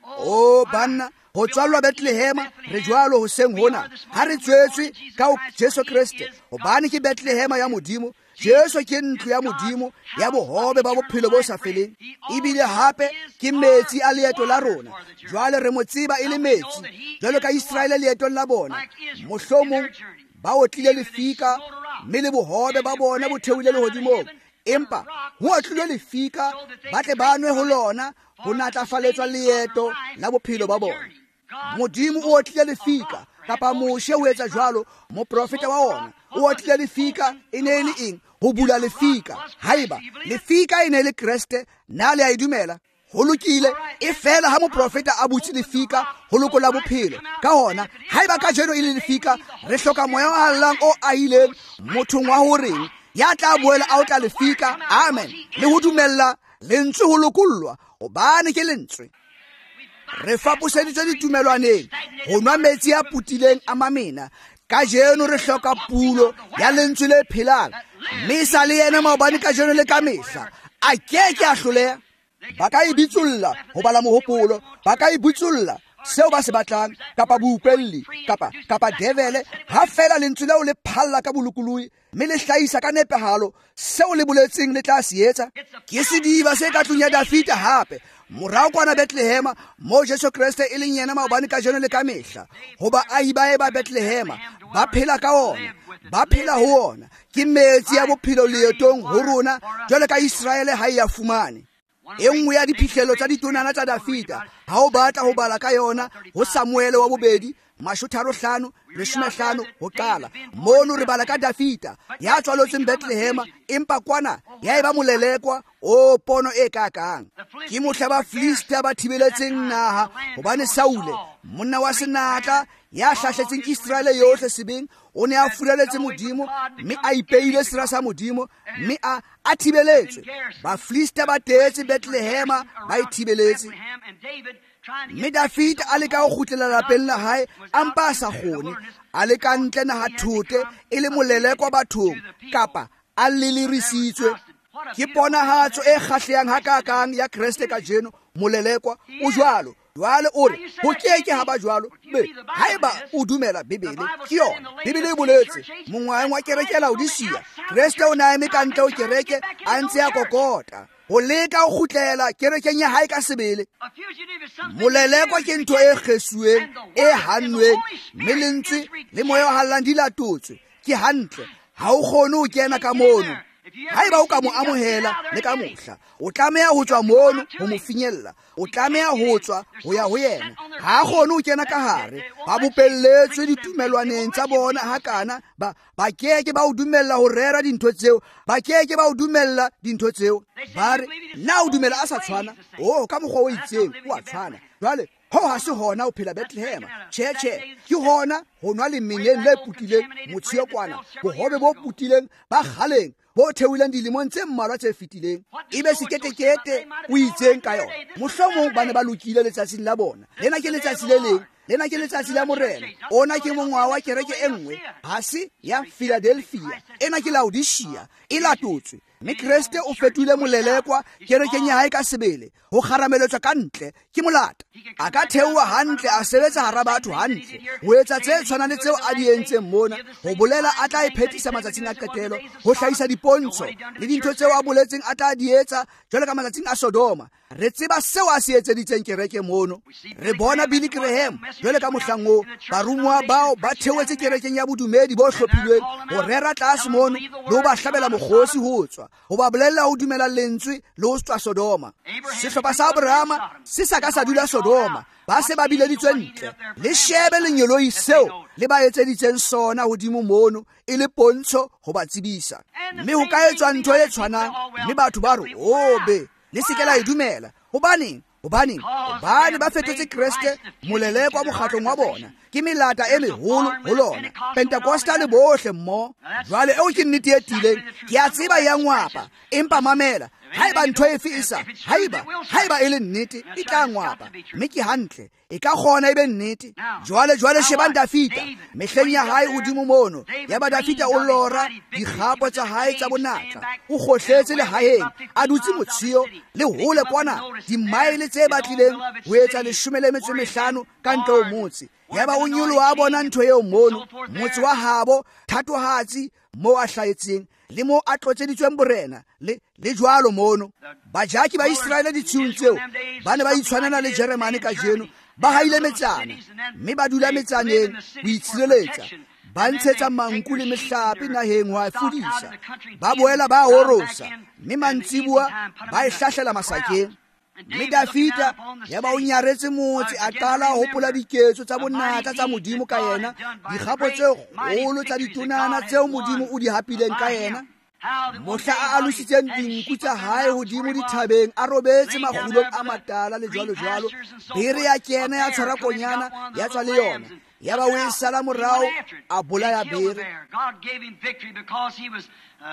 O banna, ho tswallwa Bethlehema re jwalo hoseng hona ha re tswetswe ka Jesu Kriste, hobane ke Bethlehema ya modimo. Jesu ke ntlo ya modimo ya bohobe ba bophelo bo sa feleng, ebile hape ke metsi a leeto la rona. Jwale re mo tseba e le metsi, jwalo ka Israele leetong la bona. Mohlomong ba otlile lefika, mme le bohobe ba bona bo theohile lehodimong, empa ho otlile lefika ba tle ba nwe ho lona ho natlafaletswa leeto la bophelo ba bona. Modimo o otlile lefika, kapa Moshe o etsa jwalo, moprofeta wa ona o otlile lefika. E ne le eng? Ho bula lefika. Haeba lefika e ne le Kriste, na le a idumela, ho lokile. E fela ha moprofeta a butse lefika ho lokola bophelo. Ka hona haeba ka jeno e le lefika, re hloka moya wa hallang o ahileng mothong wa ho reng ya tla boela a o tla lefika. Amen. Le ho dumella lentswe ho lokollwa, hobane ke lentswe. re faposeditswe ditumelwaneng go nwa metsi a putileng a mamena. Ka jeno re hloka pulo ya lentswe le phelang, mme sa le yena maobane ka jeno le ka mehla a keke a hloleha. Ba ka e bitsulla ho bala mohopolo, ba ka e bitsulla seo ba se batlang, kapa boupelli kapa kapa devele, ha fela lentswe leo le phalla ka bolokoloi mme le hlahisa ka nepahalo seo le boletseng le tla se etsa. Ke sediba se ka tlung ya Dafita hape morao kwana Bethlehema, mo Jesu Kriste e leng yena maobane ka jeno le ka mehla. Hoba ahi ba e ba Bethlehema ba phela ka ona, ba phela ho ona. Ke metsi ya bophelo leetong ho rona jwale ka Israele ha ya fumane. E nngwe ya diphihlelo tsa ditonana tsa Dafita ha o batla ho bala ka yona ho Samuele wa bobedi mashotaro hlano leshome hlano ho qala. Mono re bala ka Dafita ya tswalotseng Bethlehema, empa kwana ya eba molelekwa o pono e kakang. Ke mohla ba Filistia ba thibeletseng naha hobane Saule monna wa senatla ya hlahletseng Israele yohle sebeng o ne a fureletse modimo mme a ipeile sera sa modimo mme a a thibeletswe. Ba Filistia ba tetse Bethlehema ba ithibeletse. Mme Dafita a leka go khutlela lapeng la hae a mpa a sa kgone, a leka ntle naha thote e le molelekwa bathong kapa a lelirisitswe. Ke ponahatso e kgahlehang hakakang ya Kriste ka jeno, molelekwa o jwalo. Jwale o re ho keke ha ba jwalo. Be haeba o dumela Bibele ke yona. Bibele e boletse mongwaeng wa kereke ya Laodicea, Kriste o na eme ka ntle o kereke a ntse a kokota ho leka ho khutlela kerekeng ya hae ka sebele. Molelekwa ke ntho e kgesuweng e hannweng mme lentswe le moya wa hallang di latotswe. Ke hantle ha o kgone ho kena ka mono. Haeba o ka mo amohela le ka mohla, o tlameha ho tswa mono ho mo finyella, o tlameha ho tswa ho ya ho yena. Ha kgone ho kena ka hare, ba bopelletswe ditumelwaneng tsa bona hakana, ba ba keke ba o dumella ho rera dintho tseo, ba keke ba o dumella dintho tseo. Ba re na o dumela a sa tshwana, oh ka mokgwa o itseng o a tshwana. Jwale ho ha se hona o phela Bethlehema, tjhe tjhe, ke hona ho nwa le menyeng le putileng motshio kwana, bohobe bo putileng ba kgaleng bo theoileng dilemong tse mmalwa tse fetileng. Ebe seketekete o itseng ka yona. Mohlomong ba ne ba lokile letsatsing la bona, lena ke letsatsi le leng, lena ke letsatsi la morena, ona ke mongwa wa kereke e nngwe, ha se ya Philadelphia, ena ke Laodicea, e latotswe. Mme Kriste o fetule molelekwa kerekeng ya hae ka sebele, ho kgarameletswa ka ntle ke molata. A ka theoha hantle, a sebetsa hara batho hantle, ho etsa tse tshwanang le tseo a di entseng mona, ho bolela a tla e phethisa matsatsing a qetelo, ho hlahisa dipontsho le dintho tseo a boletseng a tla di etsa jwale ka matsatsing a Sodoma. Re tseba seo a se etseditseng kereke mono. Re bona Billy Graham jwale ka mohlang o barumuwa bao ba theoetse kerekeng ya bodumedi bo hlophilweng ho rera tlase mono le ho ba hlabela mokgosi ho tswa, ho ba bolella ho dumela lentswe le ho tswa Sodoma. Sehlopha sa Abrahama se sa ka sa dula Sodoma, ba se ba bileditswe ntle. Le shebe lenyoloi seo le ba etseditseng sona hodimo mono e le pontsho ho ba tsebisa. Mme ho ka etswa ntho e tshwanang, mme batho ba re o be le se ke la e dumela. Hobaneng? Hobaneng? Hobane ba fetotse Kriste molelekwa mokgatlong wa bona. Ke melata e meholo ho lona, Pentecostal bohle mmo. Jwale eo ke nnete e tileng, ke a tseba ya ngwapa, empa mamela, haeba ntho e fisa, haeba haeba e le nnete e tla ngwapa, mme ke hantle e ka kgona e be nnete. Jwale jwale shebang Dafita mehleng ya hae hodimo mono, ya ba Dafita o lora dikgapo tsa hae tsa bonatla, o kgohletse le haeng, a dutse motshio le hole kwana dimaile tse batlileng ho etsa leshome le metso e mehlano ka ntle ho motse. Ya ba o nyoloha a bona ntho eo mono, motse wa habo thatohatsi mo a hlahetseng le mo a tlotseditsweng borena le le jwalo mono. Bajaki ba Israele ditshung tseo ba ne ba itshwanela le Jeremane ka jeno, ba haile metsana mme ba dula metsaneng ho itshireletsa, ba ntshetsa manku le mehlape naheng ho a fudisa, ba boela ba horosa mme mantsibua ba e hlahlela masakeng. Mme Dafita ya ba o nyaretse motse, a qala ho hopola diketso tsa bonatla tsa modimo ka yena, dikgapo tse kgolo tsa ditonana tseo modimo o di hapileng ka yena. Mohla a alusitseng dinku tsa hae hodimo dithabeng, a robetse makgulong a matala le jwalo jwalo. Bere ya kena ya tshwara konyana ya tswa le yona, ya ba o e sala morao a bolaya bere.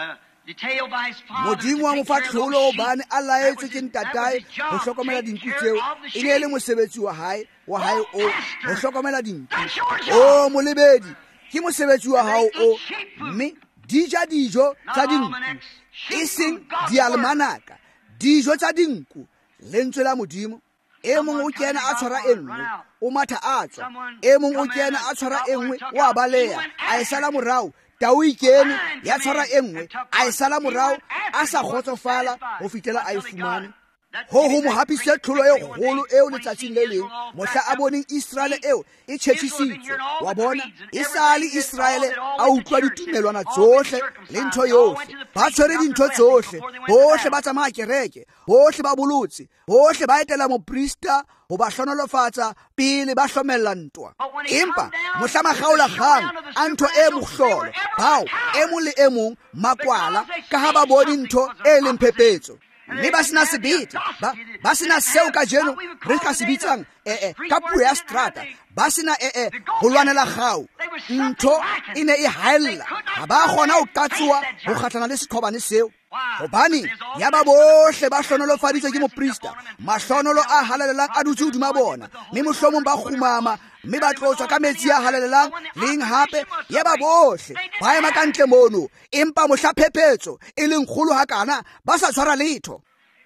modimo wa mo fa tlholo hobane a laetswe ke ntatae go hlokomela dinku tseo e ne e le mosebetsi wa hae wa hae o go hlokomela dinku. O molebedi ke mosebetsi wa hao o, mme di ja dijo tsa dinku e seng dialmanaka, dijo tsa dinku, lentswe la modimo. E mongwe o kena a tshwara e nngwe o matha a tswa, e mongwe o kena a tshwara e nngwe o a baleya a e sala morao. Tau e kene ya tshwara e nngwe a e sala morao a sa kgotsofala go fitlhela a e fumane. Ho ho mo hapisitse tlholo e kgolo eo letsatsing le leng mohla a boneng Israele eo e tšhetšhisitswe. Wa bona e sale Israele a utlwa ditumelwana tsohle le ntho yohle, ba tshwere dintho tsohle, bohle ba tsamaya kereke, bohle ba bolotse, bohle ba etela moprista go ba hlonolofatsa pele ba hlomella ntwa. Empa mohla magaola kgang a ntho e mohlolo bao e mong le e mong makwala ka ha ba bone ntho e leng phepetso, mme ba sena sebete, ba, ba sena seo ka jeno re ka se bitsang eh, eh, ka puo ya strata, ba sena eh, eh, go lwanela gao. Ntho e ne e haella, ga ba kgona go katsoa go kgatlana le sekhobane seo, gobane ya ba bohle ba hlonolofaditswe ke moprista, mahlonolo a halalelang a dutse hodima bona, mme mohlomong ba khumama mme ba tlotswa ka metsi a halalelang leng hape. Ya ba bohle ba ema ka ntle mono, empa mohla phephetso e leng kgolo hakana ba sa tshwara letho.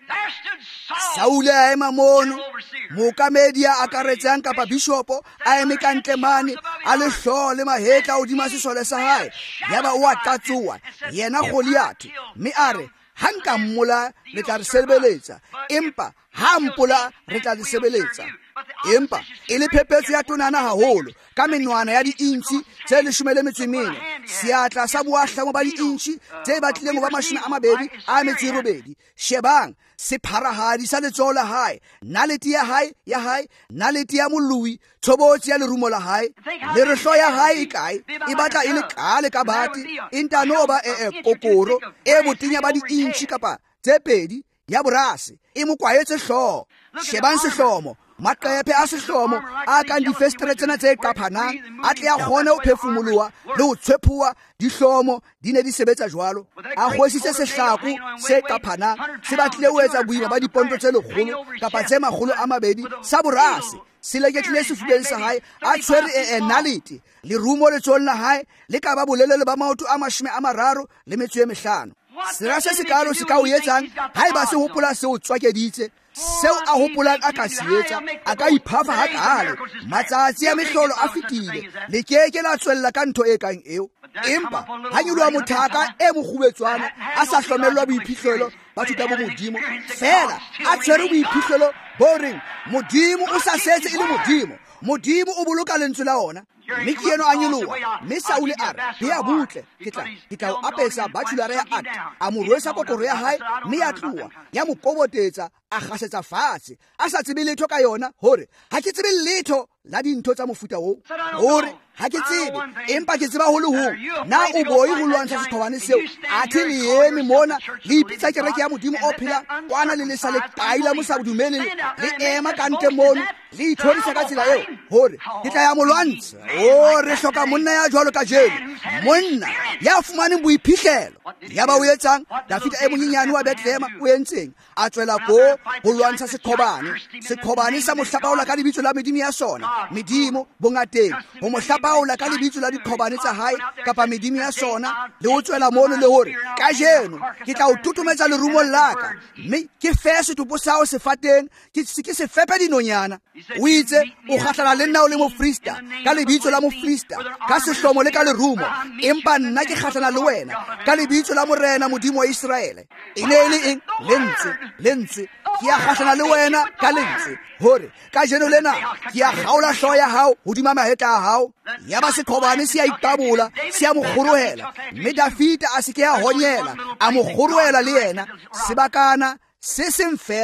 Saule a ema mono, mookamedi a akaretsang kapa bishopo a eme ka ntle mane a le hlooho le mahetla hodima sesole sa hae. Ya ba o a tatsoa yena Goliath, mme a re ha nka mmola le tla re sebeletsa, empa ha mpola re tla le sebeletsa. Empa e le phephetso ya tonana haholo ka menwana ya diintshi tse leshome le metso e mene, seatla sa boahlamo ba diintshi tse batlileng go ba mashome a mabedi a metso e robedi. Shebang sepharahadi sa letsoho la hae, nalete ya hae ya hae, nalete ya moloi, tshobotsi ya lerumo la hae, le rehlo ya hae e kae, e batla e le kale ka bate, e ntano ba e e kokoro e botenya ba diintshi kapa tse pedi ya borase e mo kwaetse hlooho. Shebang sehlomo, maqephe a sehlomo a kang difestere tsena tse qaphanang a tle a kgone ho phefumoloha le ho tshwephuwa. Dihlomo di ne di sebetsa jwalo, a kgwesitse sehlaku se qaphanang se batlile ho etsa boima ba diponto tse lekgolo kapa tse makgolo a mabedi sa borase. Se leketlile sefubeng sa hae a tshwere e nalete, lerumo letsohong la hae le ka ba bolelele ba maoto a mashome a mararo le metso e mehlano. Sera se sekalo se ka o etsang ha eba se hopola se o tswakeditse, seo a hopolang a ka se etsa a ka iphafa hakale. Matsatsi a mehlolo a fetile, le keke la tswella ka ntho e kang eo. Empa ha nyoloha mothaka e mokgubetswana a sa hlomelwa boiphihlelo ba thuta bo modimo, fela a tshwere boiphihlelo bo reng modimo o sa setse e le modimo, modimo o boloka lentswe la ona. Mme ke eno a nyoloha, mme Saule a re bea butle, ke tla ke tla o apesa bathulara ya ate, a mo rwesa kokoro ya hae, mme ya tloha ya mo kobotetsa a gasetsa fatshe a sa tsebe letho ka yona, hore ha ke tsebe letho la dintho tsa mofuta oo, hore ha ke tsebe empa ke tseba ho le hong na o boi go lwantsha sekhobane seo. Athe le eme mona le ipitsa kereke ya modimo o phela kwana le lesa le taila mo sa bodumele le ema ka ntle mono le ithorisa ka tsela eo hore ke tla ya molwantsha. O re hloka monna ya jwalo ka jeno, monna ya fumaneng boiphihlelo. Ya ba o etsang Dafita e monyenyane wa Bethlehem o entseng a tswela ko go lwantsha sekhobane, sekhobane sa mo hlapaola ka lebitso la medimo ya sona, medimo bongateng go mo hlapaola ka lebitso la dikhobane tsa hae kapa medimo ya sona, le o tswela mono le hore ka jeno ke tla o tutumetsa lerumong laka, mme ke fe setopo sao sefateng ke se fepe dinonyana. O itse o kgatlana le nna o le mofrista ka lebitso la mofrista, ka sehlomo le ka lerumo, empa nna ke kgatlana le wena ka lebitso la morena modimo wa Israele. E ne e le eng? Lentswe, lentswe ke a kgatlana le wena ka lentswe, hore ka jeno lena ke a gaola hlooho ya hao hodima mahetla a hao. Ya ba sekhobane se a itabola se a mo kgorohela, mme Dafita a se ke a honyela a mo kgorohela le yena. Sebakana se seng fela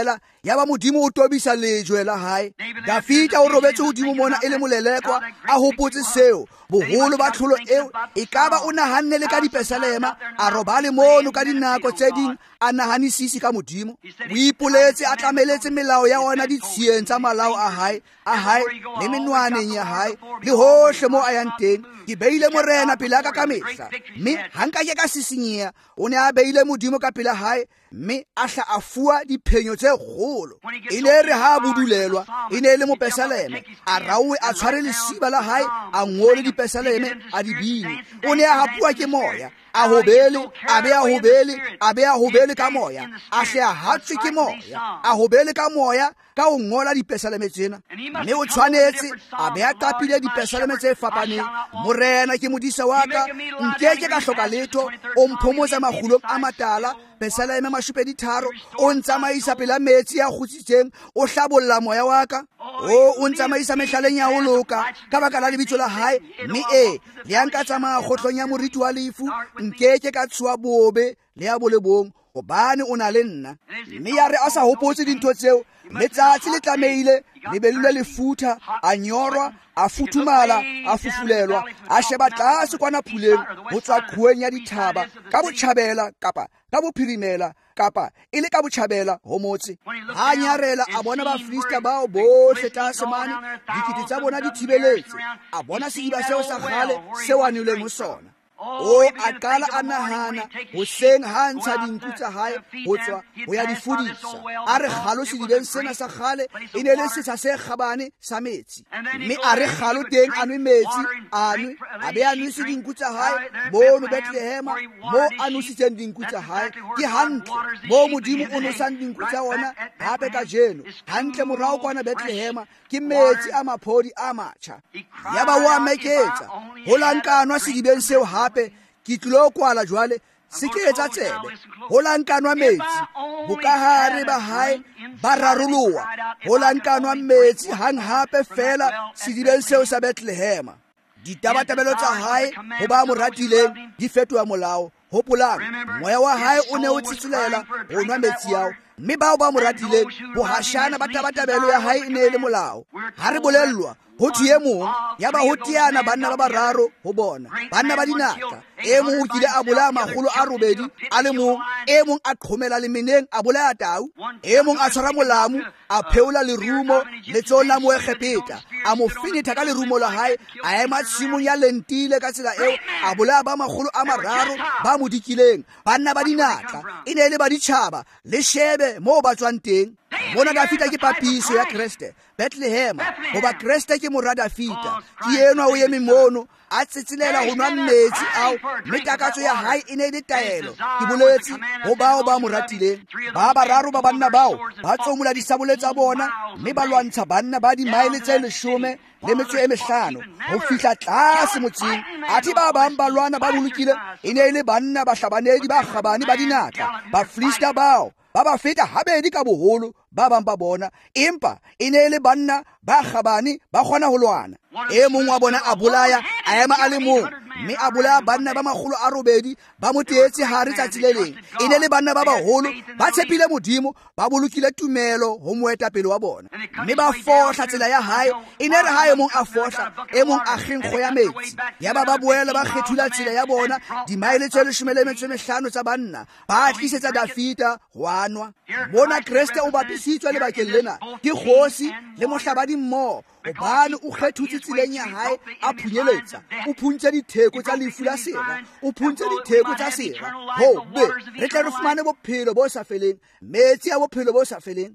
ya ba modimo o tobisa lejwe la hae. Dafita o robetse hodimo mona e le molelekwa a hopotse seo boholo ba tlholo eo e ka ba o nahanne le ka dipesalema a robale mono ka dinako tse ding a nahanisisi ka modimo. O ipoletse a tlameletse melao ya ona ditshieng tsa malao a hae a hae le menwaneng ya hae le hohle mo a yang teng. Ke beile morena pele ka ka mehla, mme hanka ke ka sisinyeha. O ne a beile modimo ka pele hae, mme a hla a fuwa diphenyo tse kgolo. E ne re ha budulelwa e ne le mo pesaleme a raue a tshware lesiba la hae a ngole dipesaleme a di bine. O ne a hapuwa ke moya a hobele a be a hobele a be a hobele ka moya a hle a hatswe ke moya a hobele ka moya ka o ngola dipesaleme tsena. Mme o tshwanetse a be a qapile dipesaleme tse fapaneng. Morena ke modisa wa ka, nkeke ka hloka letho. O mphomotsa magulong a matala, pesaleme mashupedi tharo. O ntsamaisa pela metsi a kgutsitseng, o hlabolla moya wa ka. O o ntsamaisa mehlaleng ya ho loka ka baka la lebitso la hae. Mme e le a nka tsamaya kgotlong ya moriti wa lefu, nkeke ka tshuwa bobe le ya bolebong hobane o na le nna. Mme ya re a sa hopotse dintho tseo, letsatsi le tlameile le be le lefutha, a nyorwa a futhumala a fufulelwa a sheba tlase kwana phuleng ho tswa qhueng ya dithaba ka botjhabela kapa ka bophirimela kapa e le ka botjhabela ho motse. Ha nyarela a bona Bafilisti bao bohle tlase mane, dikete tsa bona di thibeletse. A bona sediba seo sa kgale seo a nileng ho sona. O a qala a nahana hoseng ha ntsha dinku tsa hae ho tswa ho ya di fudisa. A re kgalo sedibeng sena sa kgale e ne le setsha se kgabane sa metsi. Mme a re kgalo teng a nwe metsi a nwe a be a nwese dinku tsa hae mono Bethlehema mo a nositseng dinku tsa hae. Ke hantle mo modimo o nosang dinku tsa ona hape ka jeno. Hantle morao kwana Bethlehema ke metsi a maphodi a matjha. Ya ba wa meketsa ho lankanwa sedibeng seo hape ke tlilo kwala jwale se ke etsa tsebe ho lankanwa metsi bokahare ba hae ba raroloa ho lankanwa metsi hang hape fela sedibeng seo sa Bethlehema. Ditabatabelo tsa hae ho ba mo ratileng di fetoha molao. Hopolang, moya wa hae o ne o tsitsulela ho nwa metsi ao, mme bao ba mo ratileng bohashana ba tabatabelo ya hae e ne le molao. Ha re bolellwa ho thwe e mong ya ba ho teana banna ba bararo ho bona, banna ba dinaka. E mong o kile a bolaya makgolo a robedi a le mong, e mong a qhomela lemeneng a bolaya tau, e mong a tshwara molamu a pheola lerumo letsong la moekgepeta a mo finitha ka lerumo la hae, a ema tshimong ya lentile ka tsela eo a bolaya ba makgolo a mararo ba mo dikileng. Banna ba dinaka e ne le ba ditjhaba le shebe moo ba tswang teng. Mona Dafita ke papiso ya Kriste. Bethlehema hoba Kriste ke morwa Dafita, ke enwa o eme mono a tsetsilela ho nwa metsi ao, mme takatso ya hae e ne le taelo. Ke boletse ho bao ba mo ratileng. Ba bararo ba banna bao ba tsomola disabole tsa bona, mme ba lwantsha banna ba dimaele tse leshome le metso e mehlano ho fihla tlase motseng. Athe ba bang ba lwana ba bolokile e ne le banna ba hlabanedi ba kgabane ba dinaka. Bafilisti bao ba ba feta habedi ka boholo ba bang ba bona, empa e ne le banna ba kgabane ba kgona ho lwana. E mong wa bona a bolaya a ema a le mong, mme a bolaya banna ba makgolo a robedi ba mo teetse hare tsatsi le leng. E ne le banna ba baholo ba tshepile modimo, ba bolokile tumelo ho moetapele wa bona, mme ba fohla tsela ya hae. E ne re ha e mong a fohla e mong a kgenkgo ya metsi, ya ba ba boela ba kgethula tsela ya bona dimaele tse leshome le metso e mehlano tsa banna ba tlisetsa Dafita ho anwa. Mona Kriste o bapisitswe lebakeng lena ke kgosi le mohlabadi mmoho, hobane o kgethutse tseleng ya hae a phunyeletsa. O phuntse ditheko tsa lefu la sera, o phuntse ditheko tsa sera ho be re tle re fumane bophelo bo sa feleng, metsi a bophelo bo sa feleng.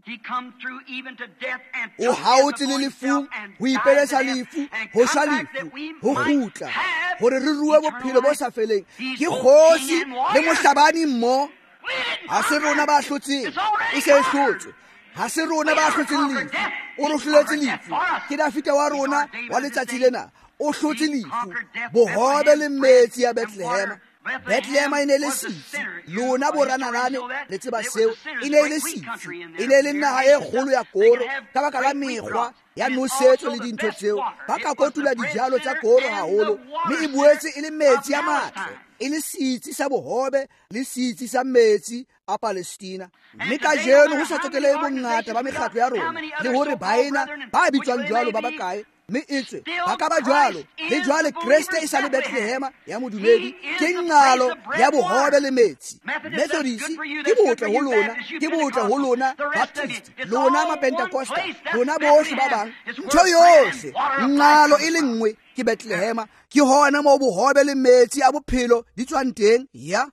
O haotse le lefu ho ipeletsa lefu ho sha lefu ho kgutla hore re rue bophelo bo sa feleng. Ke kgosi le mohlabani mmoho. Ha se rona ba hlotseng, e se e hlotswe. Ha se rona ba hlotseng lefu, o re hloletse lefu. Ke Dafita wa rona wa letsatsi lena o hlotse lefu, bohobe le metsi ya Bethlehema. Bethlehem e ne le sitsi, lona boranalane le tseba seo, e ne le sitsi, e ne le naga e kgolo ya koro ka baka la mekgwa ya nosetso le dintho tseo. Ba ka kotula dijalo tsa koro haholo, mme e boetse e le metsi a matle, e le sitsi sa bohobe le sitsi sa metsi a Palestina. Mme ka jeno ho sa tshotlehe bongata ba mekgatlo ya rona le hore baena ba bitswang jwalo ba bakae, mme etswe ba ka ba jwalo le jwale Kriste e sa le Bethlehema ya modumedi ke ngalo ya bohobe le metsi. Methodist ke botle ho lona, ke botle ho lona Baptist, lona ma Pentecosta, lona bohle ba bang, ntho yohle ngalo e le nngwe ke Bethlehema, ke hona mo bohobe le metsi a bophelo di tswang teng. Ya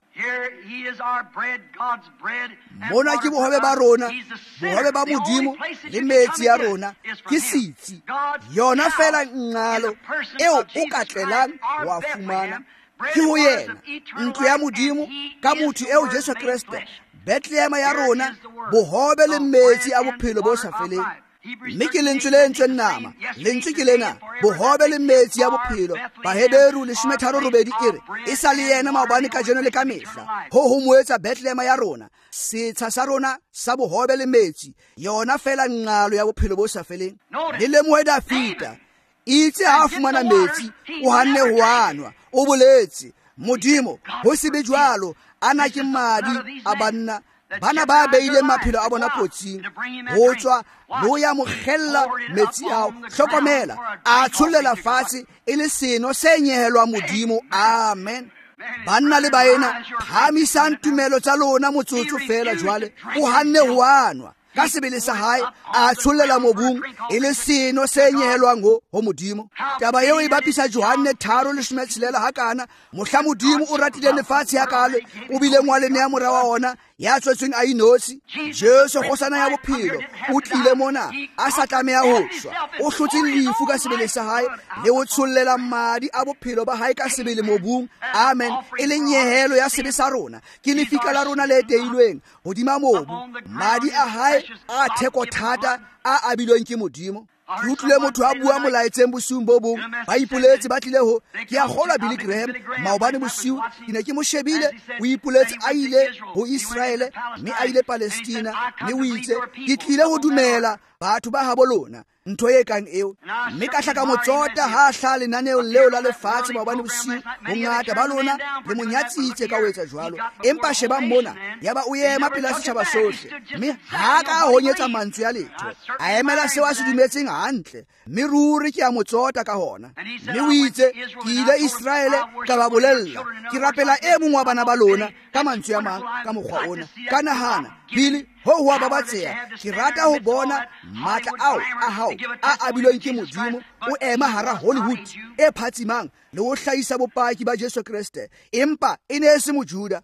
mona ke bohobe ba rona, bohobe ba modimo le metsi ya rona ke sitsi, yona fela ngalo eo o ka tlelang wa fumana ke ho yena, ntlo ya modimo ka motho eo Jesu Kriste. Bethlehem ya rona bohobe le metsi a bophelo bo sa feleng. Mme ke lentswe le entsweng nama, lentswe ke lena, bohobe le metsi ya bophelo. Baheberu leshome tharo robedi ere e sa le yena maobane ka jeno le ka mehla, ho ho mo etsa Bethlehem ya rona setsha sa rona sa bohobe le metsi, yona fela ngalo ya bophelo bo sa feleng. Le lemohe Dafita itse ha fumana metsi o hanne ho anwa, o boletse modimo ho se be jwalo, ana ke madi a banna bana ba beile maphelo a bona kotsing ho tswa lo ya mogella metsi ao. Hlokomela a tsholela fatshe e le seno se nyehelwa modimo. Amen. Banna le baena phamisang tumelo tsa lona motsotso fela jwale o hanne ho anwa ka sebele sa hae a tsholela mobung e le seno se nyehelwang ho ho modimo. Taba eo e bapisa Johane tharo leshome tshelela hakana, mohla modimo o ratile lefatshe hakale o bile ngwalene ya mora wa ona ya tswetsweng a inosi. Jesu kgosana ya bophelo o tlile mona a sa tlameha ho shwa, o hlotse lefu ka sebele sa hae le o tshollela madi a bophelo ba hae ka sebele mobung. Amen. E le nyehelo ya sebe sa rona, ke lefika la rona le teilweng hodima mobu, madi a hae a theko thata a abilweng ke modimo. Ke utlwile motho a bua molaetseng bosiung bo bong, ba ipoletse ba tlile ho ke a kgolwa Billy Graham maobane bosiu ke ne ke mo shebile, o ipoletse a ile ho Israele mme a ile Palestina, mme o itse ke tlile ho dumela batho ba habo lona ntho e kang eo. Mme ka hlaka motsota ha hla lenaneo leo la lefatshe maobane bosiu, bongata ba lona le monyatsitse ka ho etsa jwalo. Empa sheba mona yaba o ema pela setjhaba sohle, mme ha ka honyetsa mantswe ya letho, a emela seo a se dumetseng hantle, mme ruri ke a motsota ka hona. Mme o itse ke ile Israele ka ba bolella, ke rapela e mong wa bana ba lona ka mantswe a mang ka mokgwa ona. Ka nahana Billy ho ho ba batseya, ke rata ho bona matla ao a hao a abilweng ke modimo o ema hara Hollywood e phatsimang le ho hlahisa bopaki ba Jesu Kriste, empa e ne se mojuda.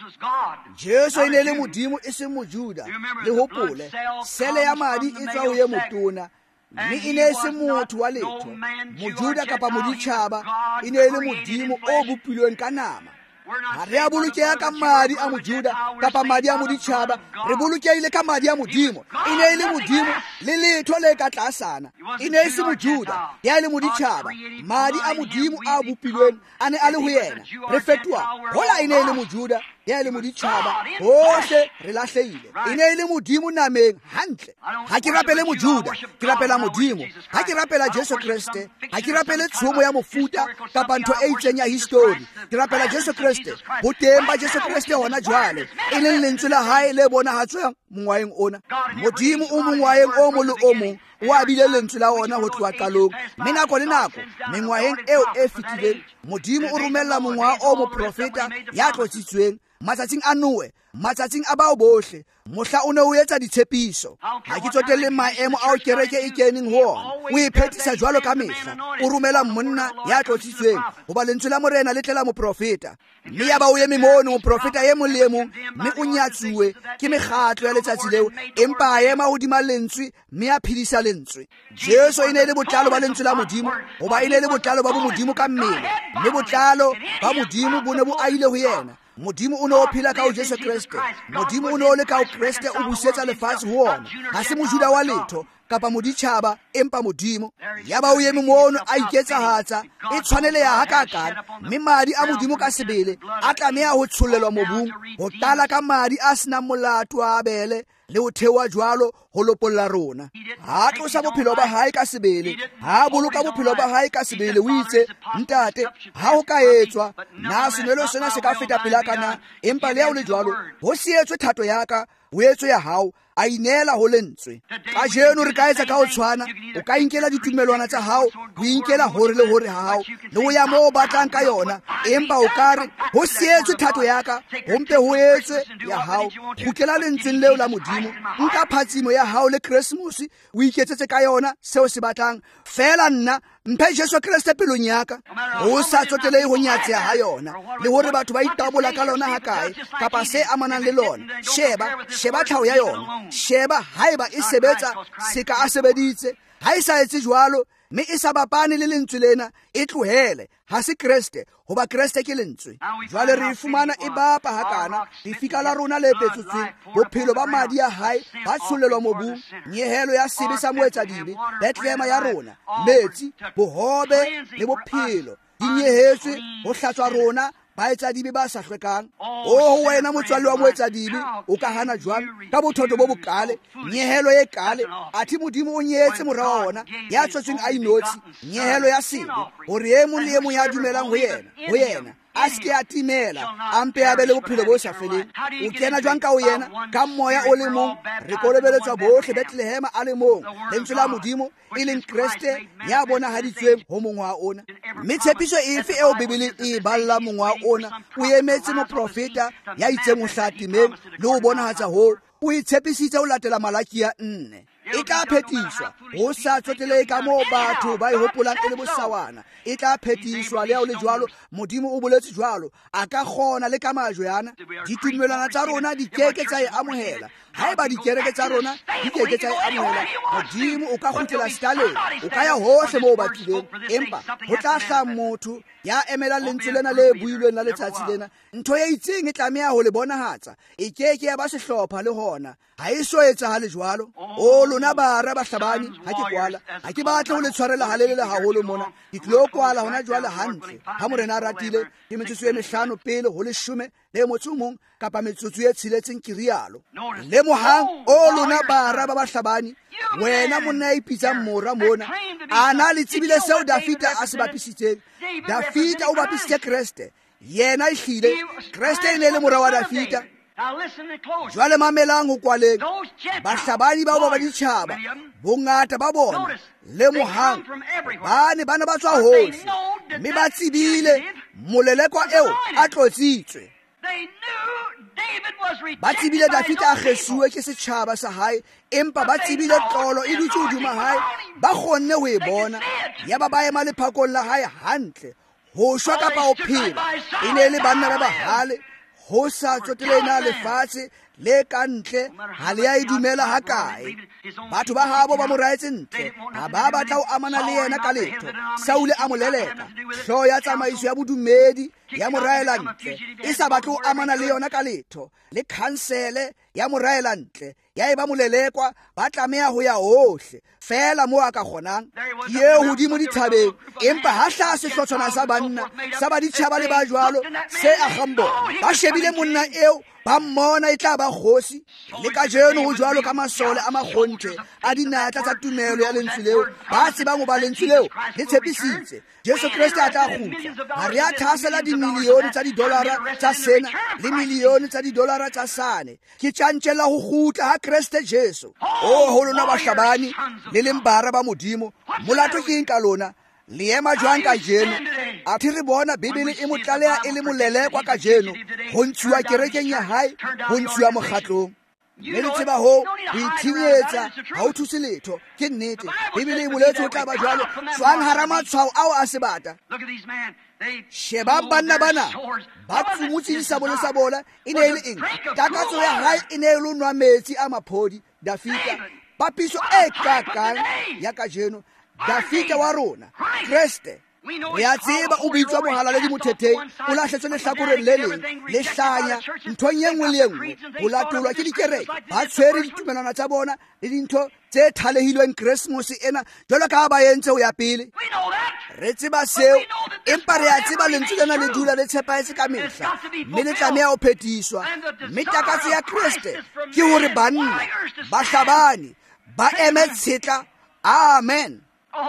Jesu e ne le modimo e se mojuda. Le hopole sele ya madi e tswa ho ye motona, mme e ne se motho wa letho, mojuda kapa moditjhaba, e ne le modimo o bopilweng ka nama. Ha re a bolokeha ka madi a mojuda kapa madi a moditjhaba, re bolokehile ka madi a modimo. E ne e le modimo le letho le ka tlasana, e ne e se mojuda ya le moditjhaba, madi a modimo a bopilweng a ne a le ho yena. Re fetwa hola e ne e le mojuda ya le moditjhaba, hohle re lahlehile. E ne e le modimo nameng hantle. Ha ke rapele mojuda, ke rapela modimo. Ha ke rapela Jesu Kriste, ha ke rapele tshomo ya mofuta kapa ntho e itseng ya history. Ke rapela Jesu Kriste, ho teng ba Jesu Kriste hona jwale, e leng lentswe la hae le bonahatswang mongwaeng ona. Modimo o mongwaeng o mo le o mong o a bile lentswe la ona ho tloha qalong, mme nako le nako mengwaheng eo e fetileng modimo o romella mongwa o mo profeta ya tlotsitsweng matsatsing a Noe, matsatsing a bao bohle, mohla o ne o etsa ditshepiso. Ha ke tsotelle maemo ao kereke e keneng ho ona, o iphethisa jwalo ka mehla, o romela monna ya tlotsitsweng hoba lentswe la morena le tlela moprofeta, mme ya ba o eme mono moprofeta ye mong le mong, mme o nyatsuwe ke mekgatlo ya letsatsi leo, empa a ema hodima lentswe mme a phedisa lentswe. Jesu e ne le botlalo ba lentswe la modimo, hoba e ne le botlalo ba bo modimo ka mmele, mme botlalo ba modimo bo ne bo aile ho yena. modimo o ne o phela ka o Jesu Kriste, modimo o ne o le ka o Kriste o busetsa lefatshe ho ona, ha se mojuda wa letho kapa moditjhaba empa modimo. Yaba o eme mono a iketsahatsa e tshwaneleha hakakana, mme madi a modimo ka sebele a tlameha ho tshollelwa mobung, ho tala ka madi a senang molato a Abele le ho thewa jwalo ho lopolla rona. Ha tlosa bophelo ba hae ka sebele, ha boloka bophelo ba hae ka sebele. O itse, ntate, ha o ka etswa na senelo sena se ka feta pela kana, empa le ha o le jwalo, ho se etswe thato ya ka, o etswe ya hao, a inela ho lentswe. Kajeno re ka etsa ka ho tshwana, o ka inkela ditumelwana tsa hao, o inkela hore le hore ha hao, le ho ya moo o batlang ka yona, empa o ka re ho se etswe thato ya ka, ho mpe ho etswe ya hao. Kgutlela lentsweng leo la modimo, nka phatsimo ya hao le Keresemose, o iketsetse ka yona seo se batlang. Fela nna mphe Jesu Kriste pelong ya ka, ho sa tsotelehe ho nyatseha ha yona, le hore batho ba itabola ka lona hakae kapa se amanang le lona. Sheba, sheba tlhaho ya yona, sheba haeba e sebetsa seka a sebeditse. Ha e sa etse jwalo, mme e sa bapane le lentswe lena, e tlohele. Ha se Kriste, hoba Kriste ke lentswe. Jwale re fumana e bapa hakana, lefika la rona le petsotsweng, bophelo ba madi a hae ba tshollelwa mobung, nyehelo ya sebe sa moetsadibe, Bethlehema ya rona, metsi, bohobe le bophelo di nyehetswe ho hlatswa rona baetsadibe ba sa hlwekang. O wena motswalle wa moetsadibe, o ka hana jwang ka bothoto bo bokale, nyehelo e kale, athi modimo o nyetse mora wa ona ya tshotsweng a inotsi, nyehelo ya sebe, hore e mong le e mong ya dumelang ho yena ho yena a se ke a timela, a mpe a be le bophelo bo sa feleng. O kena jwang ka ho yena? Ka moya o le mong, re kolobeletswa bohle Bethlehema a le mong, lentswe la modimo e leng Kriste ya bonahaditsweng ho mongwa ona. Mme tshepiso efe eo Bibele e balla mongwa ona? O emetse moprofeta ya itseng ho hlatimeng le ho bonahatsa ho, o itshepisitse ho latela Malaki ya nne. E tla phetiswa, ho sa tsotelehe ka moo batho ba e hopolang e le bosawana. E tla phetiswa le ha o le jwalo, modimo o boletse jwalo, a ka kgona le ka majweana. Ditumelwana tsa rona di keke tsa e amohela, haeba dikereke tsa rona di keke tsa e amohela, modimo o ka kgutlela sekaleng, o ka ya hohle moo batlileng, empa ho tla hlaha motho ya emela lentswe lena le builweng la letsatsi lena. Ntho e itseng e tlameha ho le bonahatsa, e keke ya ba sehlopha le hona, ha e so etsahale jwalo. O lona bara bahlabani, ha ke kwala, ha ke batle ho le tshwarela halelele haholo mona, ke tlo kwala hona jwale hantle. Ha morena a ratile, ke metsotso e mehlano pele ho leshome le motho mong kapa metsotso e tsheletseng ke rialo. Le mohang o lona bara ba bahlabani, wena monna e pitsang mora mona, ana le tsebile seo Dafita a se bapisitseng. Dafita o bapisitse Kriste, yena ehlile Kriste e ne le mora wa Dafita. Jwale mamelang ho kwaleng, bahlabani bao ba baditjhaba, bongata ba bona le mohang, bane bana ba tswa hohle, mme ba tsebile molelekwa eo a tlotsitswe. Ba tsebile Dafita a kgesuwe ke setjhaba sa hae, empa ba tsebile tlolo e dutse hodima hae, ba kgonne ho e bona. Ya ba ba ema lephakong la hae hantle, ho shwa kapa ho phela, e ne le banna ba bahale, ho sa tsotelehe na lefatshe le ka ntle ha le a e dumela hakae. Batho ba habo ba mo raetse ntle, ha ba batla ho amana le yena ka letho. Saule a mo leleka, hloho ya tsamaiso ya bodumedi ya mo raela ntle, e sa batle ho amana le yona ka letho. Le khansele ya mo raela ntle, ya eba molelekwa, ba tlameha ho ya hohle fela moo a ka kgonang. Ye hodimo dithabeng, empa ha hlaha sehlotshwana sa banna sa baditjhaba le ba jwalo se akgang bona. Ba shebile monna eo, ba mmona e tla ba kgosi. Le kajeno ho jwalo ka masole a makgonthe a dinatla tsa tumelo ya lentswe leo, ba tsebang ho ba lentswe leo le tshepisitse Jesu Kriste a tla kgutla. Ha re a thasela dimilione tsa didolara tsa sena le milione tsa didolara tsa sane, ke tjantjela ho kgutla ha Kriste Jesu. O ho lona bahlabani le leng bara ba modimo, molato ke eng ka lona? Le ema jwang ka jeno? A thi re bona Bibele e mo tlaleha e le molelekwa ka jeno, ho ntshuwa kerekeng ya hae, ho ntshuwa mokgatlong. Le le tseba ho, ho ithinyetsa ha ho thuse letho. Ke nnete, Bibele e boletse ho tla ba jwalo, tswang hara matshwao ao a sebata. Shebang banna bana, ba tsumutsing sa bole sa bona, e ne e le eng? Takatso ya hae e ne e le nwa metsi a maphodi. Dafita, papiso e kakang ya ka jeno, Dafita wa rona, Kriste. re a tseba o bitswa mohalaledi mothetheng o lahletswe lehlakoreng le leng le hlanya nthong ye nngwe le ye nngwe go latolwa ke dikereke ba tshwere ditumelwana tsa bona le dintho tse thalehilweng keresemose ena jalo ka ba entse ho ya pele re tseba seo empa re a tseba lentswe lena le dula le tshepaetse ka mehla mme le tlameha ho phethiswa mme takatso ya kreste ke hore banna ba hlabane ba eme tshetla amen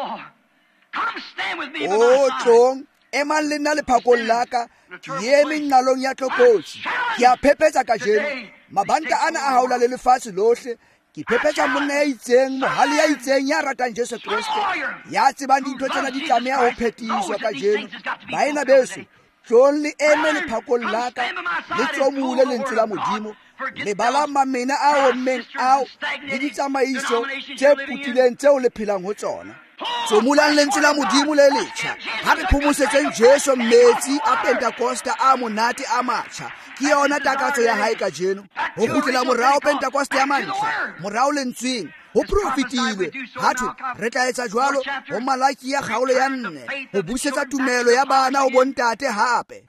o tlong ema le nna lephakong la ka ke eme nqalong ya tlokotsi ke a phephetsa kajeno mabanta ana a haola le lefatshe lohle ke phephetsa monna ya itseng mohale ya itseng ya ratang Jesu Kriste ya tsebang dintho tsena di tlameha ho phethiswa kajeno baena beso tlong le eme lephakong la ka le tsomule lentswe la modimo le bala mamena a ommeng ao le ditsamaiso tse putileng tseo le phelang ho tsona tsomulang lentswe la modimo le letjha ha re phomosetseng Jesu metsi a Pentecosta a monate a matjha ke yona takatso ya hae kajeno ho kgutlela morao Pentecosta ya mantlha morao lentsweng ho profitilwe hatho re tla etsa jwalo ho Malaki ya kgaolo ya nne ho busetsa tumelo ya bana ho bontate hape.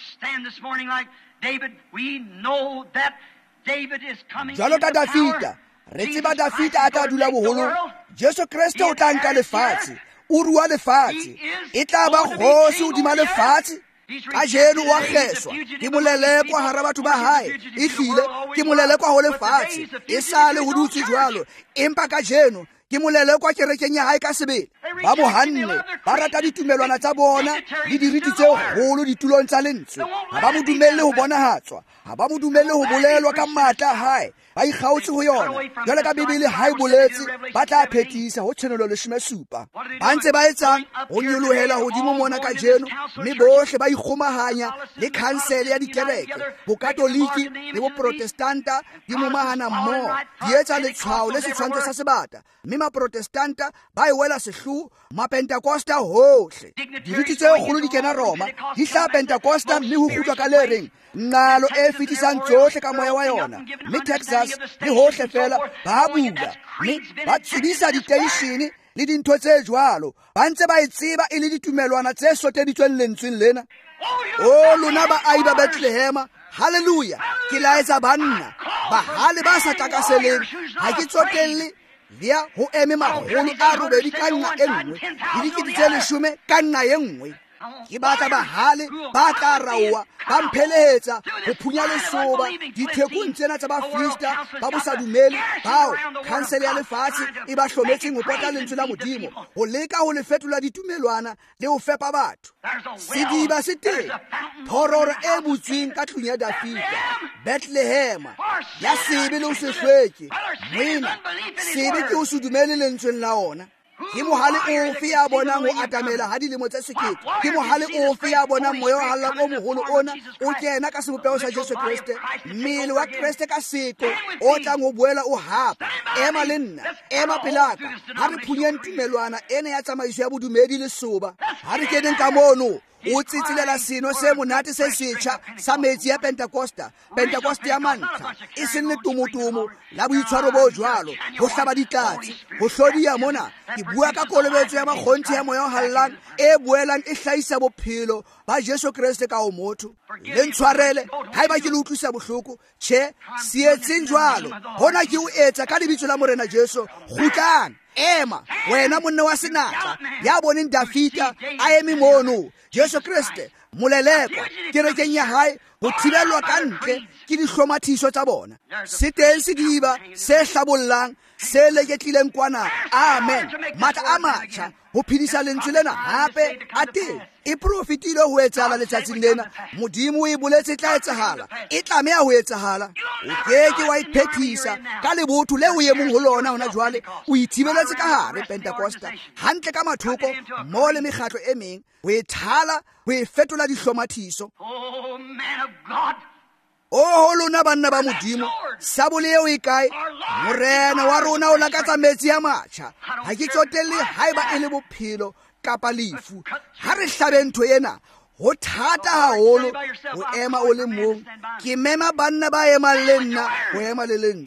Jwalo ka Dafita re tseba Dafita a tla dula boholo Jesu Kriste o tla nka lefatshe o rua lefatshe e tla ba kgosi hodima lefatshe kajeno wa kgeswa ke molelekwa hara batho ba hae e hlile ke molelekwa ho lefatshe e sale ho dutse jwalo empa kajeno ke molelekwa kerekeng ya hae ka sebele ba bohanne ba rata ditumelwana tsa bona le diriti tse kgolo ditulong tsa lentswe ha ba mo dumelle ho bonahatswa ha ba mo dumelle ho bolelwa ka matla hae ba ikgaotse ho yona jwale ka Bibele ha e boletse ba tla phethisa ho tshwanelo leshome supa ba ntse ba etsang ho nyolohela hodimo mona kajeno mme bohle ba ikgomahanya le khansele ya dikereke bokatoliki le boprotestanta di momahana mmoho di etsa letshwao le setshwantsho sa sebata mme maprotestanta ba e wela sehloho mapentekosta hohle diriti tse kgolo di kena Roma di hla Pentecosta mme ho kgutwa ka le reng nqalo e fetisang tsohle ka moya wa yona mme Texas le hohle fela ba bula mme ba tsebisa diteishene le dintho tse jwalo ba ntse ba e tseba e le ditumelwana tse soteditsweng lentsweng lena o lona ba ai ba Bethlehema haleluya ke laetsa banna ba hale ba sa takaseleng ha ke tsotelle dia ho eme magolo a robedi ka nna e nngwe le dikete tse leshome ka nna e nngwe ke batla bahale ba tla raowa ba mphelehetsa ho phunya lesoba dithekong tsena tsa bafrista ba bosadumele bao khansele ya lefatshe e ba hlometseng ho pota lentswe la modimo ho leka ho le fetola ditumelwana le ho fepa batho sediba se teng phororo e butsweng ka tlung ya Dafita Bethlehema ya sebe le ho se hlweke moena sebe ke ho se dumele lentsweng la ona ke mohale ofe ya bonang ho atamela ha dilemo tse sekete ke mohale ofe ya bonang moya wa halla o moholo ona o kena ka sebopego sa Jesu Kriste mmele wa Kriste ka seko o tlang ho boela o hapa ema le nna ema pelaka ha re phunyeng tumelwana ene ya tsamaiso ya bodumedi le soba ha re keneng ka mono o tsitsilela seno se monate se setjha sa metsi ya Pentecosta Pentecosta ya mantlha e seng le tumotumo la boitshwaro bo jwalo ho hlaba ditlatsi ho hlodiya mona ke bua ka kolobetso ya makgonthe ya moya o hallang e boelang e hlahisa bophelo ba Jesu Kriste ka o motho le ntshwarele haeba ke le utlwisa bohloko tjhe se etseng jwalo hona ke o etsa ka lebitso la morena Jesu kgutlang ema wena monna wa senatla ya boneng Dafita a eme mono Jesu Kriste molelekwa kerekeng ya hae ho thibelwa ka ntle ke dihlomathiso tsa bona se teng sediba se hlabollang se leketlileng kwana amen matla a matjha ho phedisa lentswe lena hape a teng e profitile ho etsahala letsatsing lena modimo e boletse tla etsahala e tlameha ho etsahala o keke wa iphethisa ka lebotho le o yemong ho lona hona jwale o ithibeletse ka hare Pentecosta hantle ka mathoko mo le mekgatlo e meng o e thala o e fetola dihlomathiso Oh, man of God. o lona banna ba modimo sabole eo e kae morena wa rona o lakatsa metsi ya matjha ha ke tsotelle haeba e le bophelo kapa lefu ha re hlabe ntho ena ho thata haholo ho ema o le mong ke mema banna ba ema le nna ho ema le lentswe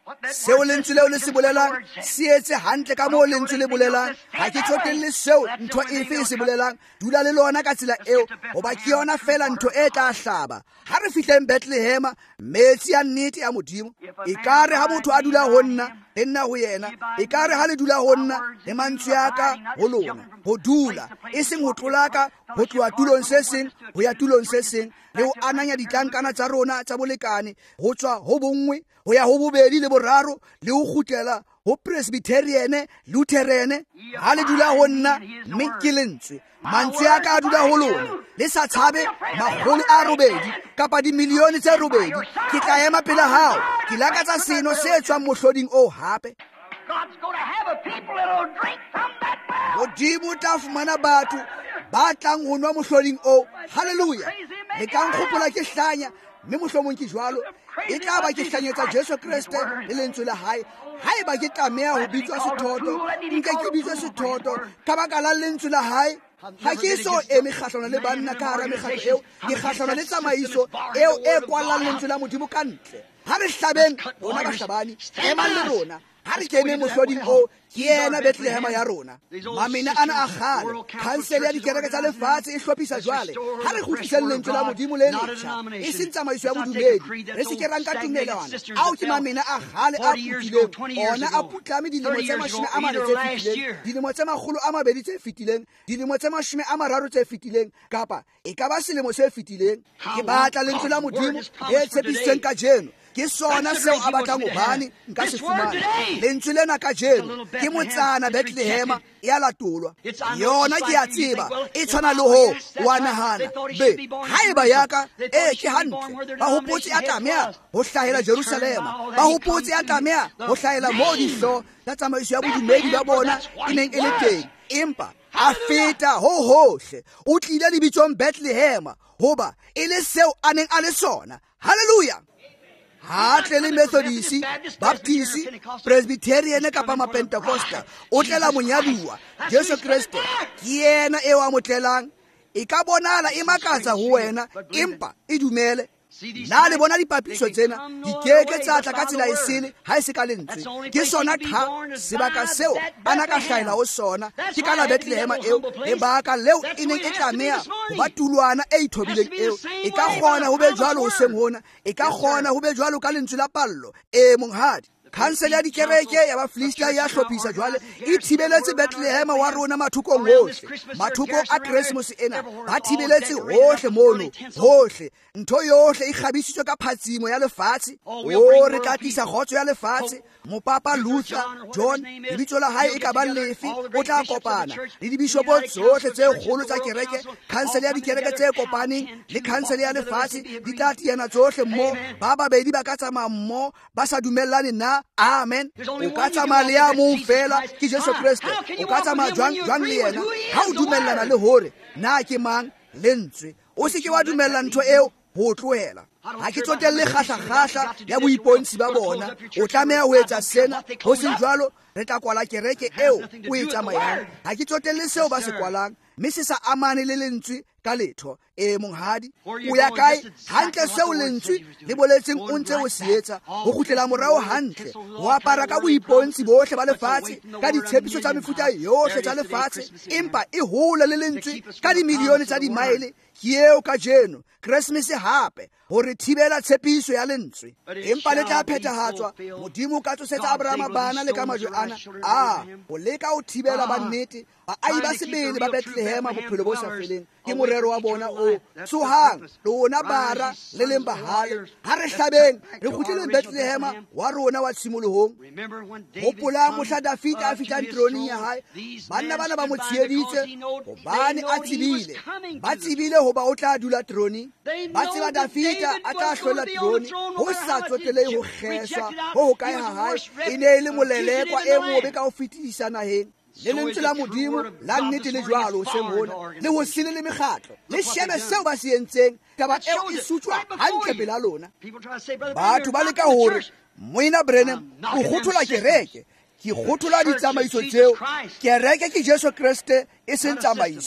seo lentswe leo le se bolelang se etse hantle ka moo lentswe le bolelang. Ga ke tsotelle seo ntho efe e se bolelang, dula le lona ka tsela eo goba ke yona fela ntho e tla hlaba. Ha re fihleng Bethlehema, metsi a nnete a modimo, e ka re ha motho a dula ho nna le nna ho yena, e ka re ha le dula ho nna le mantswe a ka ho lona. Ho dula e seng ho tlolaka ho tloha tulong se seng ho ya tulong se seng, le ho ananya ditlankana tsa rona tsa bolekane ho tswa ho bongwe ho ya ho bobedi le boraro, le ho kgutlela ho Presbyterian Lutheran. Ha le dula ho nna mme ke lentswe, mantswe a ka a dula ho lona, le sa tshabe magolo a robedi kapa dimilione tse robedi, ke tla ema pele hao. Ke lakatsa seno se tswang mohloding o hape. God's going to have a people that will drink from that well. Modimo tla fumana batho ba tlang ho nwa mohloding o. Hallelujah. Le ka nkgopola ke hlanya, mme mohlomong ke jwalo e tla ba ke hlanyetsa Jesu Kriste le lentswe la hae. Haeba ke tlameha ho bitswa sethoto, nke ke bitswa sethoto ka baka la lentswe la hae. Ha ke so eme kgahlano le banna ka hara mekgatlo eo, ke kgahlano le tsamaiso eo e kwalang lentswe la Modimo ka ntle. Ha re hlabeng rona bahlabani, ema le rona. Ha re kene mohloding o, ke yena Bethlehema ya rona. Mamina ana a kgale, khansele ya dikereke tsa lefatshe e hlophisa jwale. Ha re kgutliseng lentswe la Modimo le letjha, e seng tsamaiso ya bodumedi, re se ke ra nka tumelano ao ke mamina a kgale a putileng, ona a putlame dilemo tse mashome a mane tse fetileng, dilemo tse makgolo a mabedi tse fetileng, dilemo tse mashome a mararo tse fetileng, kapa e ka ba selemo se fetileng. Ke batla lentswe la Modimo le tshepisitsweng ka jeno, ke sona seo a batlang ho bane nka se fumana. Lentswe lena ka jeno ke motsana Bethlehema ya latolwa, yona ke a tseba e tshwana le ho wa nahana be haeba yaka e ke hantle. Ba hopotse a tlameha ho hlahela Jerusalema, ba hopotse a tlameha ho hlahela mo dihlo tsa tsamaiso ya bodumedi ba bona e neng e le teng, empa a feta ho hohle o tlile lebitsong Bethlehema hoba e le seo a neng a le sona. Hallelujah. Ha tle le Methodisi, Baptisi, Presbyterian kapa ma Pentecostal, o tlela monyaduwa Jesu Kriste ke yena eo a motlelang. E ka bonala e makatsa ho wena, empa e dumele. Na le bona dipapiso tsena di keke tsa tla ka tsela e sele ha e se ka lentswe. Ke sona tha sebaka seo ana ka hlahela ho sona ke ka la Bethlehema eo, le baka leo e neng e tlameha ho ba tulwana e ithobileng eo. E ka kgona ho be jwalo ho seng hona, e ka kgona ho be jwalo ka lentswe la pallo e monghadi. Khansele ya dikereke ya Bafilisti ya hlophisa jwale e thibeletse Bethlehema wa rona mathukong hohle. Mathuko a Christmas ena ba thibeletse hohle mono, hohle ntho yohle e kgabisitswe ka phatsimo ya lefatshe. O re tla tlisa kgotso ya lefatshe. Mopapa Luther John lebitso la hae e ka ba lefe, o tla kopana le dibishopo tsohle tse kgolo tsa kereke. Khansele ya dikereke tse kopaneng le khansele ya lefatshe di tla tiana tsohle mmo, ba babedi ba ka tsamaya mmo ba sa dumellane na. Amen. O ka tsamaya le ya mong fela ke Jesu Kriste, o ka tsamaya jwang jwang le yena ha o dumellana le hore na ke mang lentswe. O se ke wa dumella ntho eo ho tlohela. Ha ke tsotelle kgahla-kgahla ya boipontshe ba bona, o tlameha ho etsa sena, ho seng jwalo re tla kwala kereke eo o e tsamayang. Ha ke tsotelle seo ba se kwalang, mme se sa amane le lentswe ka letho. E monghadi, o ya kae hantle seo lentswe le boletseng o ntse o se etsa, ho kgutlela morao hantle, ho apara ka boipontshe bohle ba lefatshe, ka ditshepiso tsa mefuta yohle tsa lefatshe, empa e hola le lentswe ka dimilione tsa dimaele. Ke eo ka jeno Christmas hape ho re thibela tshepiso ya lentswe, empa le tla phethahatswa. Modimo ka tsosetsa Abraham bana le ka majwe ana a o leka ho thibela ba nnete ba ai ba sebele ba Bethlehema bophelo bo sa feleng. Ke morero wa bona o tsohang lona bara le leng bahale. Ha re hlabeng re kgutlele Bethlehema wa rona wa tshimolohong. Hopola mohla David a fihlang troning ya hae, banna bana ba mo tsheditse hobane a tsebile, ba tsebile hoba o tla dula troning. Ba tseba David a tla hlola troni, ho sa tsotelei ho kgeswa ho ho kae ha hae. E ne le molelekwa e mobe ka ho fetisa naheng. Le lentswe la Modimo la nnete le jwalo ho seng hona, le ho sile le mekgatlo le shebe seo ba se entseng. Taba eo e sutswa hantle pela lona. Batho ba leka hore Moina Branham o kgothola kereke. Ke kgothola ditsamaiso tseo. Kereke ke Jesu Kriste e seng tsamaiso.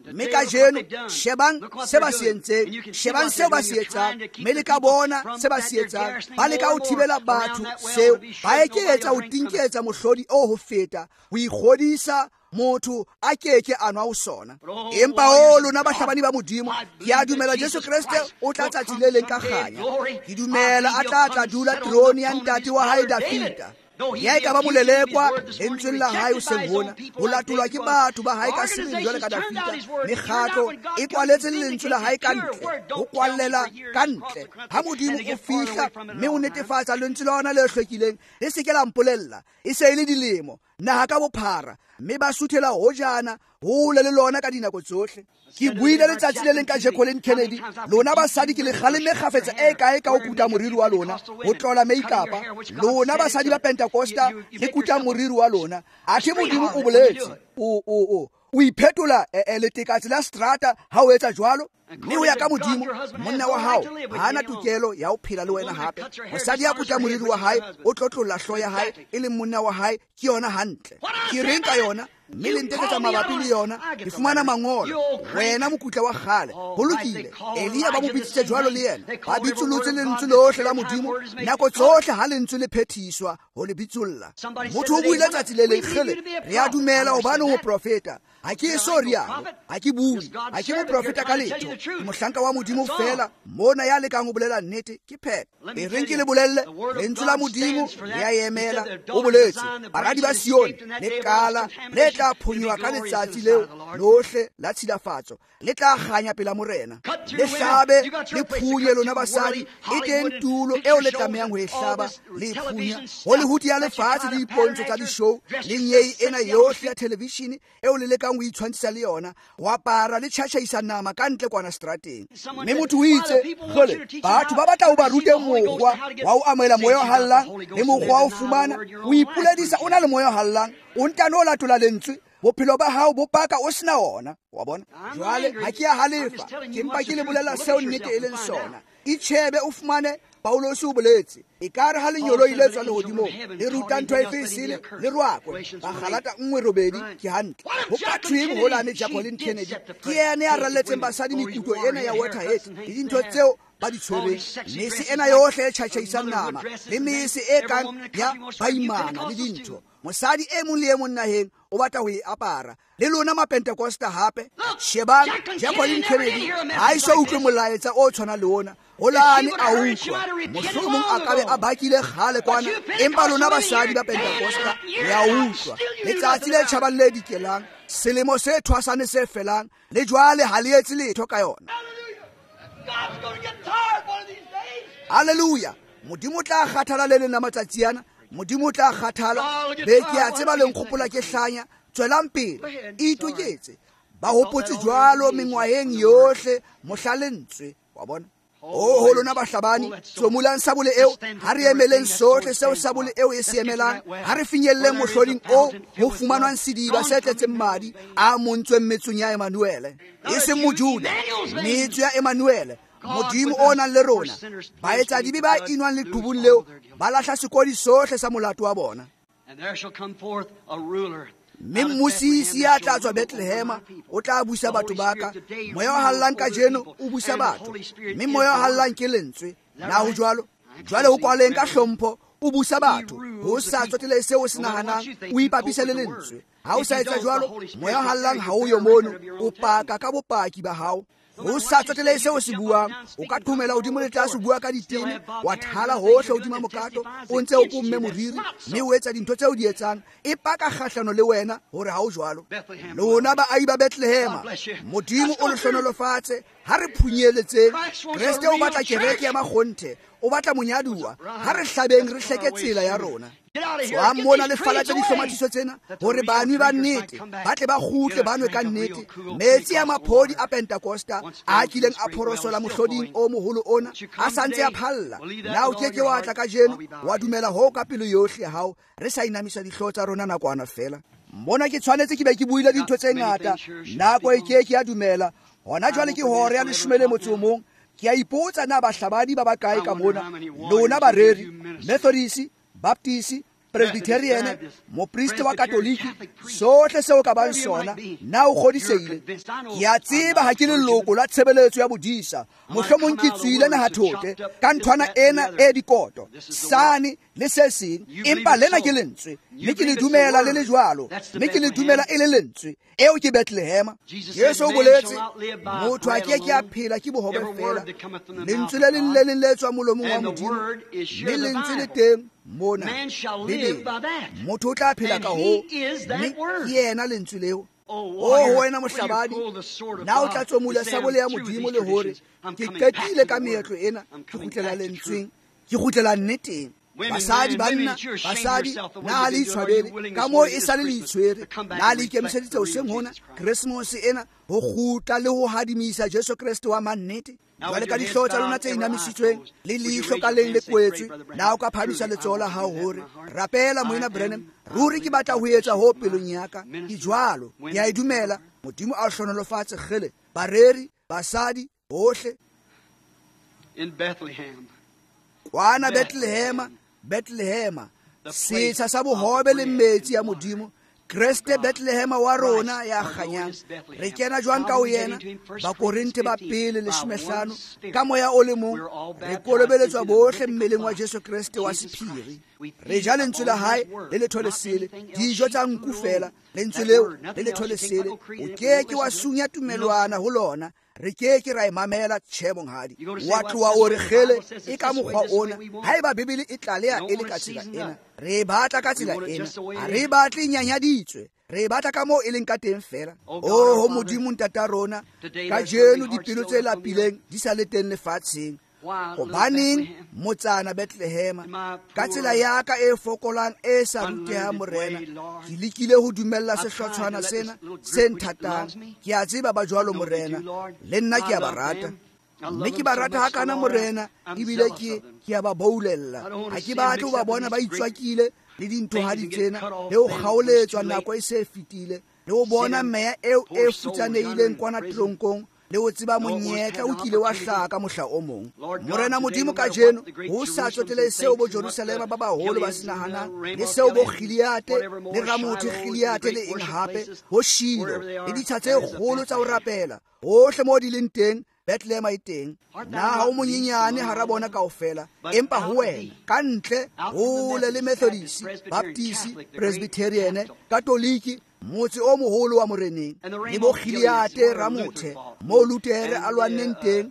mme kajeno shebang se ba se entseng, shebang seo ba se etsang, mme le ka bona se ba se etsang, ba le ka ho thibela batho seo, ba eketsa ho tinketsa mohlodi o ho feta, ho ikgodisa motho a keke a nwa ho sona. Empa o lona bahlabani ba modimo, ke a dumela Jesu Kriste o tla tsatsi le leng ka kganya. Ke dumela a tla tla dula trone ya ntate wa hae Dafita, ya ka ba molelekwa lentsweng la hae o seng hona, ho latolwa ke batho ba hae ka sebele jwale ka Dafita. Mekgatlo e kwaletse lentswe la hae ka ntle, ho kwallela ka ntle. Ha modimo o fihla mme o netefatsa lentswe la ona le hlwekileng le se ke la mpolella, e se e le dilemo naha ka bophara, mme ba suthela hojana hole le lona ka dinako tsohle. Ke buile letsatsi le leng ka Jacqueline Kennedy, lona basadi ke le kgaleme kgafetsa e kae ka ho kuta moriri wa lona, ho tlola meikapa. Lona basadi ba Pentecosta le kuta moriri wa lona, athe modimo o boletse o o o o iphetola letekatsi la strata ha o etsa jwalo. Mme ho ya ka modimo, monna wa hao ha ana tokelo ya ho phela le wena hape. Mosadi ya kuta moriri wa hae o tlotlolla hloho ya hae e leng monna wa hae, ke yona hantle. Ke reng ka yona? Mme le nteketsa mabapi le yona, ke fumana mangolo. Wena mokutla wa kgale, ho lokile. Elia ba mo bitsitse jwalo le yena, ba bitsolotse lentswe lohle la modimo, nako tsohle ha lentswe le phethiswa ho le bitsolla. Motho o buile tsatsi le leng kgele, re a dumela hobane ho profeta. Ha ke so rialo, ha ke bui, ha ke mo profeta ka letho, ke mohlanka wa modimo fela, mona ya lekang ho bolela nnete ke phete. E reng ke le bolelle, lentswe la modimo le a emela, o boletse, baradi ba Sione, le kala, le tla phonywa ka letsatsi leo lohle la tshilafatso, le tla kganya pela morena. Le hlabe, le phunye lona basadi, e teng tulo eo le tlamehang ho e hlaba, le e phunya. Hollywood ya lefatshe le dipontsho tsa di-show, le nyei ena yohle ya televishene, eo le lekang ho itshwantshisa le yona, ho apara le tjhatjhaisa nama ka ntle kwana strateng. Mme motho o itse, kgole, batho ba batla ho ba rute mokgwa wa ho amohela moya o hallang, le mokgwa wa ho fumana, o ipoledisa o na le moya o hallang, o ntano o latola lentswe, bophelo ba hao bo paka o sena ona, wa bona. Jwale ha ke a halefa, ke mpa ke le bolela seo nnete e leng sona. Itjhebe o fumane Paulos o boletse, e kare ha lenyolo ile tswa lehodimo, le ruta ntho e fesile le rwakwe, ba kgalata nngwe robedi ke hantle. Ho ka thweng holane Jacqueline Kennedy, ke yena ya ralletseng basadi mekuto ena ya Waterhead le dintho tseo ba di tshwereng. Mese ena yohle e tjhatjhaisang nama, le mese e kang ya baimana le dintho. Mosadi e mong le e mong naheng o batla ho e apara. Le lona ma Pentecosta hape, shebang Jacqueline Kennedy ha e so utlwe molaetsa o tshwana le ona. Holane a utlwa, mohlomong a kabe a bakile kgale kwana, empa lona basadi ba Pentecosta le a utlwa. Letsatsi le tjhabang le dikelang, selemo se thwasane se felang, le jwale ha le etse letho ka yona. Hallelujah. Modimo tla kgathala le lena matsatsi ana, modimo tla kgathala, be ke a tseba le nkgopola ke hlanya, tswelang pele, itoketse. Ba hopotse jwalo mengwaheng yohle, mohlaletswe, wa bona. O ho lona bahlabani, tsomulang sabole eo, ha re emeleng sohle seo sabole eo e se emelang, ha re finyelleng mohloding o ho fumanwang sediba se tletseng madi a montsweng metsong ya Emanuele. E seng mojuda, metso ya Emanuele, modimo o nang le rona. Ba etsa dibe ba inwang leqhubung leo, ba lahla sekodi sohle sa molato wa bona. Mme mmusisi ya tla tswa Bethlehema o tla busa batho baka, moya o hallang ka jeno o busa batho, mme moya o hallang ke lentswe. Na ho jwalo, jwale ho kwaleng ka hlompho o busa batho, ho sa tsotele seo o se nahanang, o ipapise le lentswe. Ha o sa etsa jwalo, moya o hallang ha o yo mono, o paka ka bopaki ba hao. Ho sa tsotele seo se buang, o ka thomela hodimo le tlase bua ka ditene, wa thala hohle hodima mokato, o ntse o kumme moriri, mme o etsa dintho tseo di etsang, e paka kgahlano le wena hore ha o jwalo. Lona baahi ba Bethlehema, modimo o le hlonolofatse, ha re phunyeletseng. Kriste o batla kereke ya makgonthe, o batla monyaduwa, ha re hlabeng re hleke tsela ya rona. Tswa mona le falatsa dihlomathiso tsena, hore banwi ba nnete ba tle ba kgutle banwe ka nnete. Metsi a maphodi a Pentecosta a kileng a phorosola mohloding o moholo ona, a santse a phalla. Na o keke wa tla ka jeno, wa dumela ho ka pelo yohle ya hao, re sa inamisa dihlooho tsa rona nakwana fela. Mona ke tshwanetse ke be ke buile dintho tse ngata, nako e keke ya dumela. Hona jwale ke hore ya leshome le motso o mong, ke a ipotsa na bahlabadi ba bakae ka mona, lona bareri, Methodist, Baptist, Presbyterian, mopristi wa Katoliki, sohle seo ka bang sona, na o kgodiseile. Ke a tseba ha ke le leloko la tshebeletso ya bodisa, mohlomong ke tswile na hathote, ka nthwana ena e dikoto, sane le se seng, empa lena ke lentswe, mme ke le dumela le le jwalo, mme ke le dumela e le lentswe, eo ke Bethlehem. Yesu o boletse, motho a ke ke a phela ke bohobe fela, lentswe le leng le leng le tswa molomong wa Modimo, mme lentswe le teng mona le motho o tla phela ka ho, mme ke yena lentswe leo. O wena mohlabadi, na o tla tsomula sabole ya Modimo le hore ke qetile ka meetlo ena, ke kgutlela lentsweng, ke kgutlela nneteng. Basadi banna, basadi na le itshwabele ka moo e sale le itshwere, na le ikemiseditse hoseng hona Christmas ena ho kgutla le ho hadimisa Jesu Kriste wa mannete. Jwale ka dihlooho tsa lona tse inamisitsweng le leihlo ka leng le kwetswe, na o ka phamisa letsoho la hao hore rapela moena Branham, ruri ke batla ho etsa ho pelong ya ka, ke jwalo, ke a e dumela. Modimo a hlonolofatse kgele bareri, basadi bohle. In Bethlehem, kwana Bethlehema, Bethlehema, setsha sa bohobe le metsi ya Modimo, Kriste Bethlehema wa rona ya kganyang. Re kena jwang ka ho yena, Bakorinte ba pele leshome hlano, ka moya o le mong, re kolobeletswa bohle mmeleng wa Jesu Kriste wa sephiri. Re ja lentswe la hae le letho le sele, dijo tsa nku fela, lentswe leo le letho le sele, o keke wa sunya tumelwana ho lona, re keke ra imamela tjhe monghadi. Wa tloha o re kgele e ka mokgwa ona, haeba Bibele e tlaleha e le ka tsela ena, re batla ka tsela ena, ha re batle nyanyaditswe, re batla ka moo e leng ka teng fela. O ho Modimo ntata rona, ka jeno dipelo tse lapileng di sa le teng lefatsheng. Hobaneng motsana Bethlehem, ka tsela ya ka e fokolang e sa rutehang morena, ke lekile ho dumella sehlotshwana sena se nthatang. Ke a tseba ba jwalo morena, le nna ke a ba rata, mme ke ba rata hakana morena, ebile ke ke a ba boulella. Ha ke batle ho ba bona ba itswakile le dinthohadi tsena, le ho kgaoletswa nako e se fetile, le ho bona meya eo e futsanehileng kwana tronkong, le o tseba monyetla o kile wa hlaka mohla o mong. Morena Modimo ka jeno ho sa tsotele seo bo Jerusalema ba baholo ba sinahanang, le seo bo Giliate le Ramothe Giliate le eng hape ho Shilo le ditsha tse kgolo tsa ho rapela hohle mo di leng teng. Bethlehem e teng, na ha o monyenyane hara bona kaofela, empa ho wena ka ntle hole le Methodist, Baptist, Presbyterian, Katoliki, motse o moholo wa moreneng, le bo Giliate Ramothe mo Luther a lwanneng teng,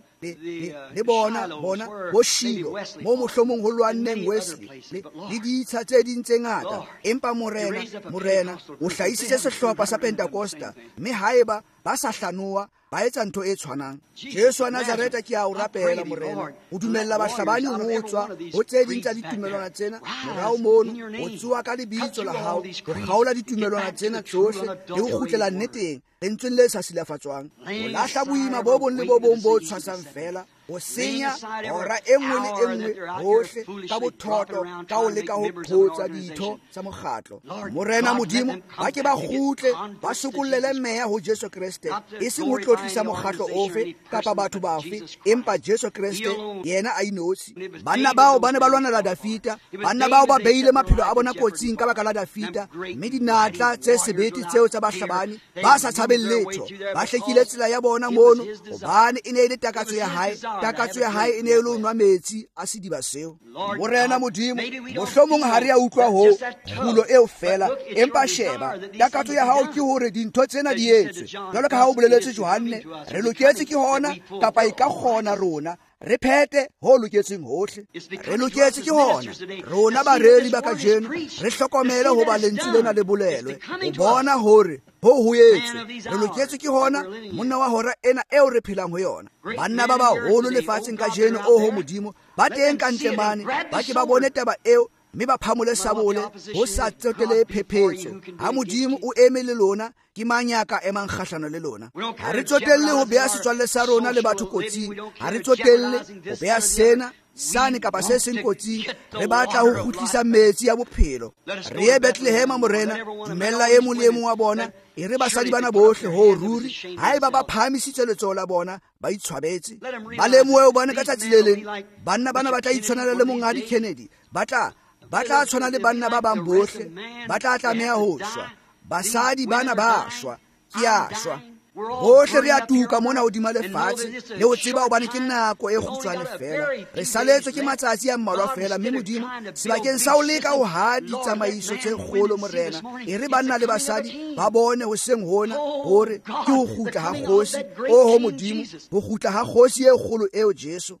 le bona bona bo Shilo mo mohlomong ho lwanneng Wesley le ditsha tse ding tse ngata. Empa morena morena o hlahisitse sehlopha sa Pentecosta, mme haeba ba sa hlanoa ba etsa ntho e tshwanang. Jesu wa Nazareta ke a o rapela morena, o dumella bahlabani ho tswa ho tse ding tsa ditumelwana tsena, morao mono o tsuwa ka lebitso la hao, ho kgaola ditumelwana tsena tsohle le ho kgutlela nneteng lentsweng le sa silafatswang, o lahla boima bo bong le bo bong bo tshwasang fela, o senya hora e nngwe le e nngwe hohle ka bothoto, ka o leka ho photsa ditho tsa mokgatlo. Morena Modimo ba ke ba kgutle ba sokollele meya ho Jesu Kriste, e seng ho tlotlisa mokgatlo ofe kapa batho bafe, empa Jesu Kriste yena a inotshi. Banna bao ba ne ba lwanela Dafita, banna bao ba beile maphelo a bona kotsing ka baka la Dafita, mme dinatla tse sebete tseo tsa bahlabani ba sa tshabeng letho, ba hlekile tsela ya bona mono, hobane e ne e le takatso ya hae, takatso ya hae e ne e le ho nwa metsi a sediba seo. Morena Modimo, mohlomong ha re a utlwa ho kgulo eo fela, empa sheba takatso ya hao ke hore dintho tsena di etswe jwalo ka ha o boleletse Johanne. Re loketse ke hona kapa e ka kgona rona re phete ho loketseng hohle, re loketse ke hona rona bareri ba ka jeno re hlokomele ho ba lentswe lena le bolelwe, o bona hore ho ho etswe. Re loketse ke hona monna wa hora ena eo re phelang ho yona. Banna ba baholo lefatsheng ka jeno o ho Modimo ba teng ka ntle mane, ba ke ba bone taba eo mme ba phamole sabole ho sa tsotele phephetso. Ha Modimo o eme le lona, ke manyaka e mang kgahlano le lona. Ha re tsotelle ho beha setswalle sa rona le batho kotsing, ha re tsotelle ho beha sena sane kapa se seng kotsing. Re batla ho kgutlisa metsi ya bophelo. Re ye Bethlehem morena, dumella e mong le e mong wa bona, e re basadi bana bohle ho ruri, haeba ba phamisitse letsoho la bona ba itshwabetse, ba lemohe o bone ka tsatsi le leng banna bana ba tla itshwanela le mongadi Kennedy, ba tla ba tla tshwana le banna ba bang bohle, ba tla tlameha ho shwa. Basadi bana ba shwa, ke a shwa. Bohle re a tuka mona hodima lefatshe, le ho tseba hobane ke nako e kgutshwane fela. Re saletswe ke matsatsi a mmalwa fela, mme Modimo sebakeng sa ho leka ho ha ditsamaiso tse kgolo Morena, e re banna le basadi ba bone hoseng hona hore ke ho kgutla ha Kgosi. O ho Modimo, ho kgutla ha Kgosi e kgolo eo Jesu.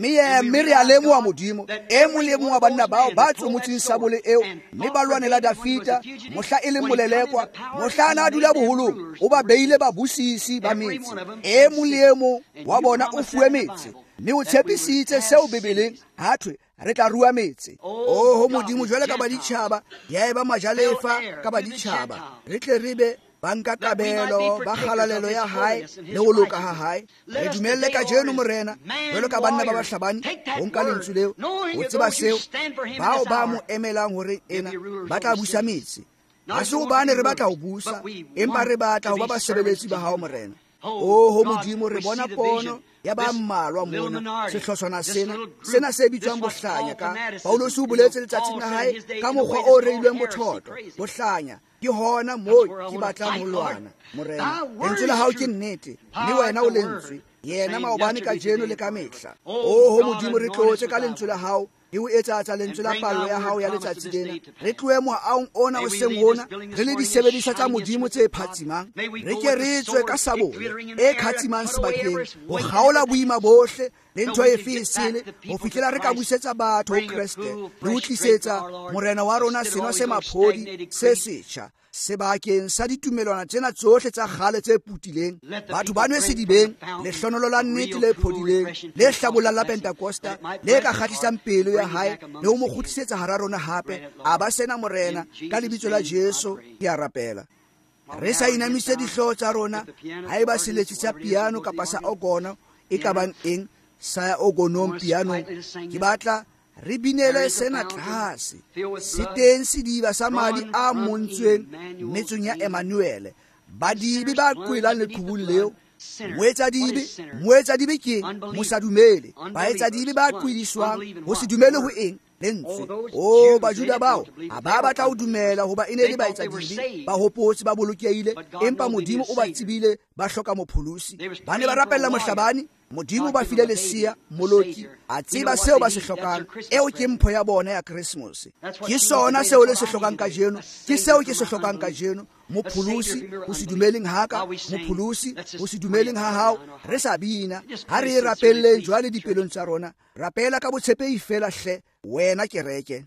Mme re a lemoha Modimo, e mong le mong wa banna bao ba tsomotseng sabole eo, mme ba lwanela Dafita mohla e leng molelekwa, mohla a na a dula boholong, o ba beile babusi ba metsi. E mong le e mong wa bona o fuwe metsi, mme o tshepisitse seo Bebeleng ha thwe re tla rua metsi. O ho Modimo, jwale ka baditjhaba ya eba majalefa ka baditjhaba, re tle re be banka kabelo ba kgalalelo ya hae le ho loka ha hae. Re dumelle ka jeno Morena, jwalo ka banna ba bahlabani, ho nka lentswe leo, o tseba seo bao ba mo emelang hore ena ba tla busa metsi. Ha se hobane re batla ho busa, empa re batla ho ba basebeletsi ba hao Morena. O ho Modimo, re bona pono ya ba mmalwa mona sehlotshwana sena sena se bitswang bohlanya, ka Paulus o boletse letsatsing la hae ka mokgwa o reilweng bothotho. Bohlanya ke hona moo ke batlang ho lwana Morena. Lentswe la hao ke nnete, le wena o lentswe, yena maobane ka jeno le ka mehla. O ho Modimo, re tlotse ka lentswe la hao, e o etsa lentswe la palo ya hao ya letsatsi lena. Re tlohe moaong ona o seng hona, re le disebediswa tsa Modimo tse phatsimang. Re ke re tswe ka sabole e khatsimang sebakeng, ho kgaola boima bohle le ntho e fesele, ho fihlela re ka busetsa batho ho Kreste, re utlisetsa Morena wa rona seno se maphodi se setjha sebakeng sa ditumelwana tsena tsohle tsa kgale tse putileng. Batho ba nwe sedibeng lehlonolo la nnete le phodileng, le hlabollang la Pentakosta, le ka kgahlisang pelo ya hae, le ho mo kgutlisetsa hara rona hape. A ba sena Morena, ka lebitso la Jesu ke a rapela. Re sa inamise dihlooho tsa rona, ha eba seletsi sa piano kapa sa ogono, e ka bang eng sa ogonom pianong, ke batla re binele sena tlase. Se teng sediba sa madi a montsweng metsong ya Emmanuel. Badibi ba qwelang leqhubung leo, moetsa dibe moetsa dibe ke mosadumele, ba etsa dibe ba qwediswang ho se dumele ho eng lentswe. O Bajuda bao a ba batla ho dumela hoba e ne le ba etsa dibe, ba hopotse ba bolokehile, empa Modimo o ba tsebile ba hloka mopholosi. Ba ne ba rapella mohlabani, Modimo ba file lesia moloki, a tseba seo ba se hlokang, eo ke mpho ya bona ya Christmas. Ke sona seo le se hlokang ka jeno, ke seo ke se hlokang ka jeno, mopholosi ho se dumeleng haka, mopholosi ho se dumeleng ha hao. Re sa bina, ha re rapelleng jwale dipelong tsa rona, rapela ka botshepehi fela hle, wena kereke.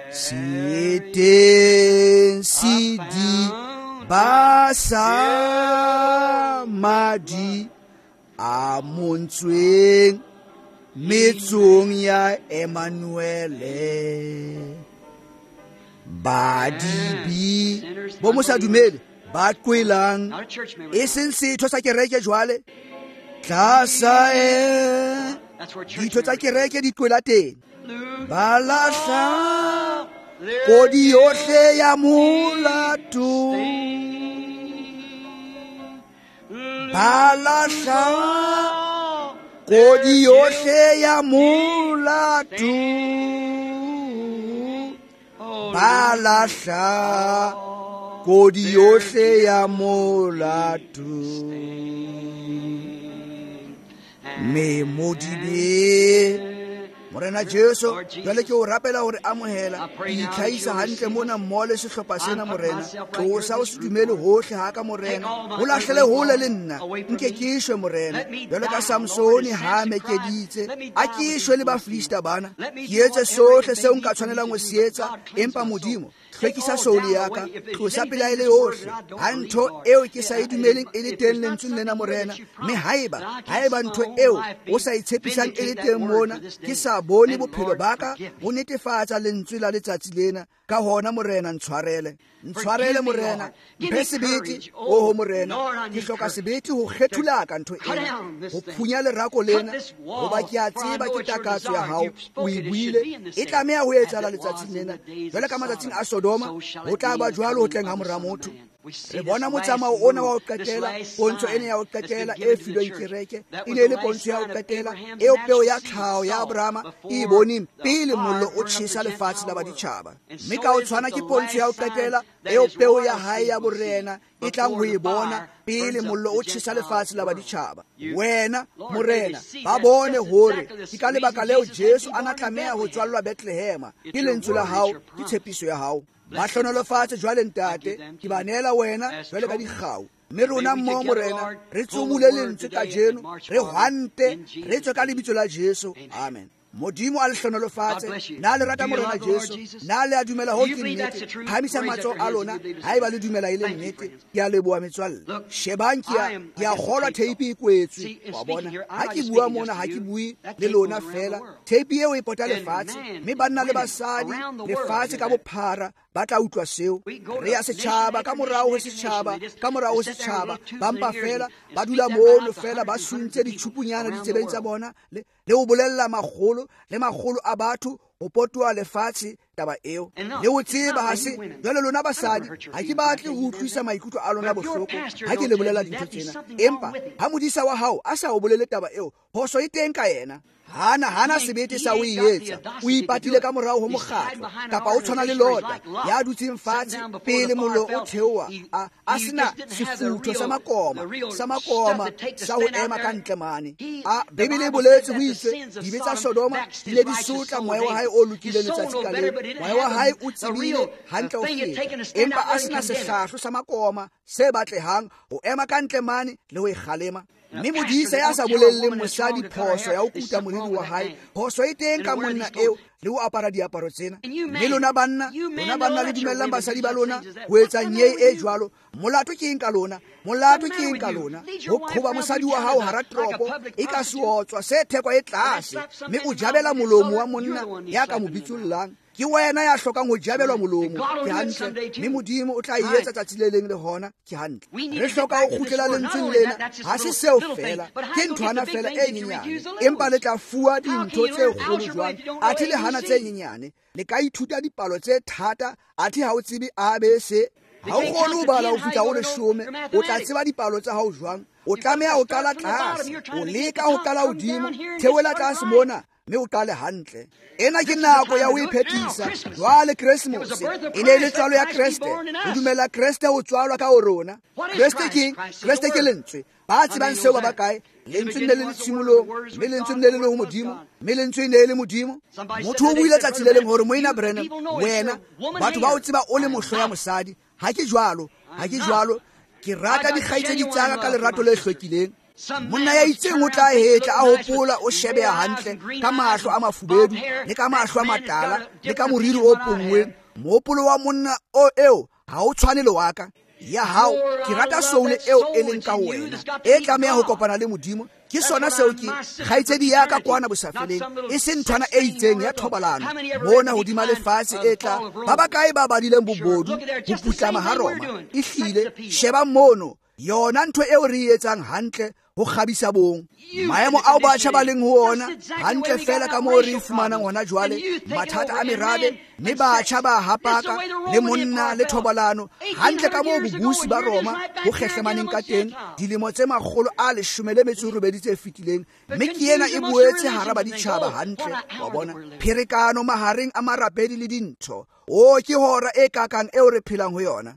Siteng sidi basa madi a montsweng metsong ya Emmanuele. Badibi bo mo sa dumele ba qwelang, e seng setho sa kereke jwale. Tlasa e ditho tsa kereke di qwela teng, ba lahla kodi yohle ya molato, ba lahla kodi yohle ya molato, ba lahla kodi yohle ya molato. Me modibe Morena Jesu, jwale ke o rapela hore amohela, itlhaisa hantle mona mmoho le sehlopha sena Morena. Tlosa o se dumele hohle haka Morena, o lahlele hole le nna, nke ke ishwe Morena, jwale ka Samsoni ha mekeditse, a ke ishwe le Bafilisti bana. Ke etse sohle seo nka tshwanelang ho se etsa, empa Modimo hlwekisa souli ya ka, tlosa pelaelo yohle ha ntho eo ke sa e dumeleng e le teng lentsweng lena Morena. Mme haeba haeba ntho eo o sa itshepisang e le teng mona, ke sa bone bophelo ba ka bo netefatsa lentswe la letsatsi lena, ka hona Morena ntshwarele ntshwarele Morena, mphe sebete. O Morena, ke hloka sebete ho kgethula ka ntho ena, ho phunya lerako lena, hoba ke a tseba ke takatso ya hao, o e buile e tlameha ho etsahala letsatsing lena. Jwale ka matsatsing a Sodoma ho tla ba jwalo ho tleng ha mora motho. re bona motsamao ona wa ho qetela pontsho ena ya ho qetela e filweng kereke e ne le pontsho ya ho qetela eo peo ya tlhaho ya Abrahama e boneng pele mollo o tjhesa lefatshe la baditjhaba. Mme ka ho tshwana ke pontsho ya ho qetela eo peo ya hae ya borena e tlang ho e bona pele mollo o tjhesa lefatshe la baditjhaba. Wena morena ba bone hore ke ka lebaka leo Jesu a na tlameha ho tswallwa Bethlehema ke lentswe la hao ke tshepiso ya hao. Ba hlonolofatse jwale ntate ke ba neela wena jwale ka dikgau. Mme rona mmoho morena re tsomole lentswe kajeno re hwante re tswe ka lebitso la Jesu. Amen. Modimo a le hlonolofatse na le rata morena Jesu na le a dumela ho ke nnete phamisa matsoho a lona ha eba le dumela e le nnete. Ke a leboha metswalle shebang ke a ke a kgolwa teipi e kwetswe wa bona ha ke bua mona ha ke bue le lona fela teipi eo e pota lefatshe mme banna le basadi lefatshe ka bophara ba tla utlwa seo re ya setjhaba ka morao ho setjhaba ka morao ho setjhaba ba mpa fela ba dula mono fela ba suntse dithupunyana ditsebeng tsa bona le le ho bolella magolo le magolo a batho ho potoa lefatshe taba eo le ho tseba ha se jwale lona basadi ha ke batle ho utlwisa maikutlo a lona bohloko ha ke le bolela dintho tsena empa ha modisa wa hao a sa o bolele taba eo phoso e teng ka yena. Hana hana sebete sa o etsa o ipatile ka morao ho mokgatlo kapa o tshwana le Lota ya dutseng fatshe pele mollo o theoa a sena sefutho sa makoma sa makoma sa ho ema ka ntle mane a Bibele e boletse ho itse dibe tsa Sodoma di le di sotla moya wa hae o lokile letsatsi ka le moya wa hae o tsebile hantle o feta empa a sena sehlahlo sa makoma se batlehang ho ema ka ntle mane le ho ikgalema. Mme modisa ya sa bolelleng mosadi phoso ya ho kuta moriri wa hae phoso e teng ka monna eo le ho apara diaparo tsena. Mme lona banna lona banna le dumellang basadi ba lona ho etsa nyei e jwalo molato ke eng ka lona molato ke eng ka lona ho qhoba mosadi wa hao hara tropo e ka seotswa se thekwa e tlase mme o jabela molomo wa monna ya ka mo bitsullang ke wena ya hlokang ho jabelwa molomo ke hantle mme modimo o tla e etsa tsatsi le leng le hona ke hantle. Re hloka ho kgutlela lentsweng lena ha se seo fela ke nthwana fela e nyenyane empa le tla fuwa dintho tse kgolo jwang athe le hana tse nyenyane le ka ithuta dipalo tse thata athe ha o tsebe a be se ha o kgone ho bala ho fihla o leshome o tla tseba dipalo tsa hao jwang o tlameha ho qala tlase o leka ho qala hodimo theoela tlase mona mme o qale hantle. Ena ke nako ya ho iphethisa jwale Keresemose e ne le tswalo ya Kreste o dumela Kreste ho tswalwa ka ho rona. Kreste ke Kreste ke lentswe ba tsebang seo ba bakae lentswe ne le tshimolong mme lentswe ne le ho modimo mme lentswe ne le modimo. Motho o buile tsa tsileleng hore moina Brenham wena batho ba o tseba o le mohlo ya mosadi ha ke jwalo ha ke jwalo ke rata dikgaitsedi tsa ka lerato le hlwekileng. Monna ya itseng o tla hetla a hopola o shebeha hantle ka mahlo a mafubedu le ka mahlo a matala le ka moriri o pongweng mohopolo wa monna o eo ha o tshwane le wa ka ya hao ke rata soule eo e leng ka wena e tlameha ho kopana le modimo ke sona seo ke kgaitsedi ya ka kwana bosafeleng e se nthwana e itseng ya thobalano mona hodima lefatshe e tla ba bakae ba badileng bobodu ho putlama ha Roma e hlile sheba mono yona ntho eo re etsang hantle ho kgabisa bong maemo ao batjha ba leng ho ona hantle fela ka moo re fumanang hona jwale mathata a merabe mme batjha ba hapaka le monna le thobalano hantle ka moo bobusi ba Roma ho kgehlemaneng ka teng dilemo tse makgolo a leshome le metso e robedi tse fetileng mme ke ena e boetse hara baditjhaba hantle wa bona pherekano mahareng a marapedi le dintho o ke hora e kakang eo re phelang ho yona.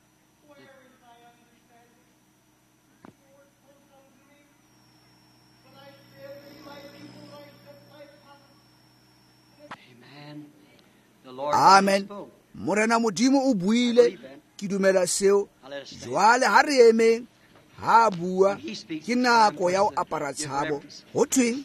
Amen. Morena modimo o buile ke dumela seo jwale ha re emeng ha bua ke nako ya ho apara tshabo ho thweng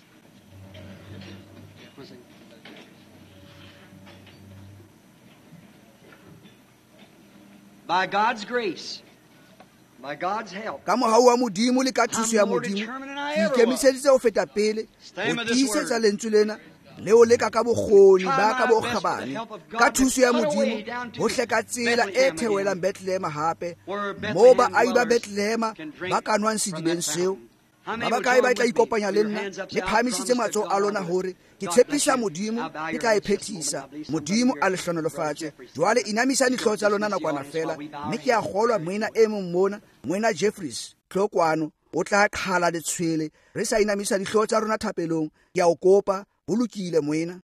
by God's grace by God's help ka mohau wa modimo le ka thuso ya modimo ke ikemiseditse ho feta pele ho tiisetsa lentswe lena leo leka ka bokgoni ba ka bo kgabane ka thuso ya modimo ho hleka tsela e thewelang Bethlehem hape mo ba ai ba Bethlehem ba kanwang sedibeng seo ba ba kae ba tla ikopanya le nna le phamisitse matsoho a lona hore ke tshepisa modimo ke tla e phethisa. Modimo a le hlonolofatse. Jwale inamisa dihlooho tsa lona nakwana fela, mme ke a kgolwa moena e mong mona, moena Jeffries Tlhokwano, o tla qhala letshwele re sa inamisa dihlooho tsa rona thapelong. Ke a o kopa, ho lokile moena.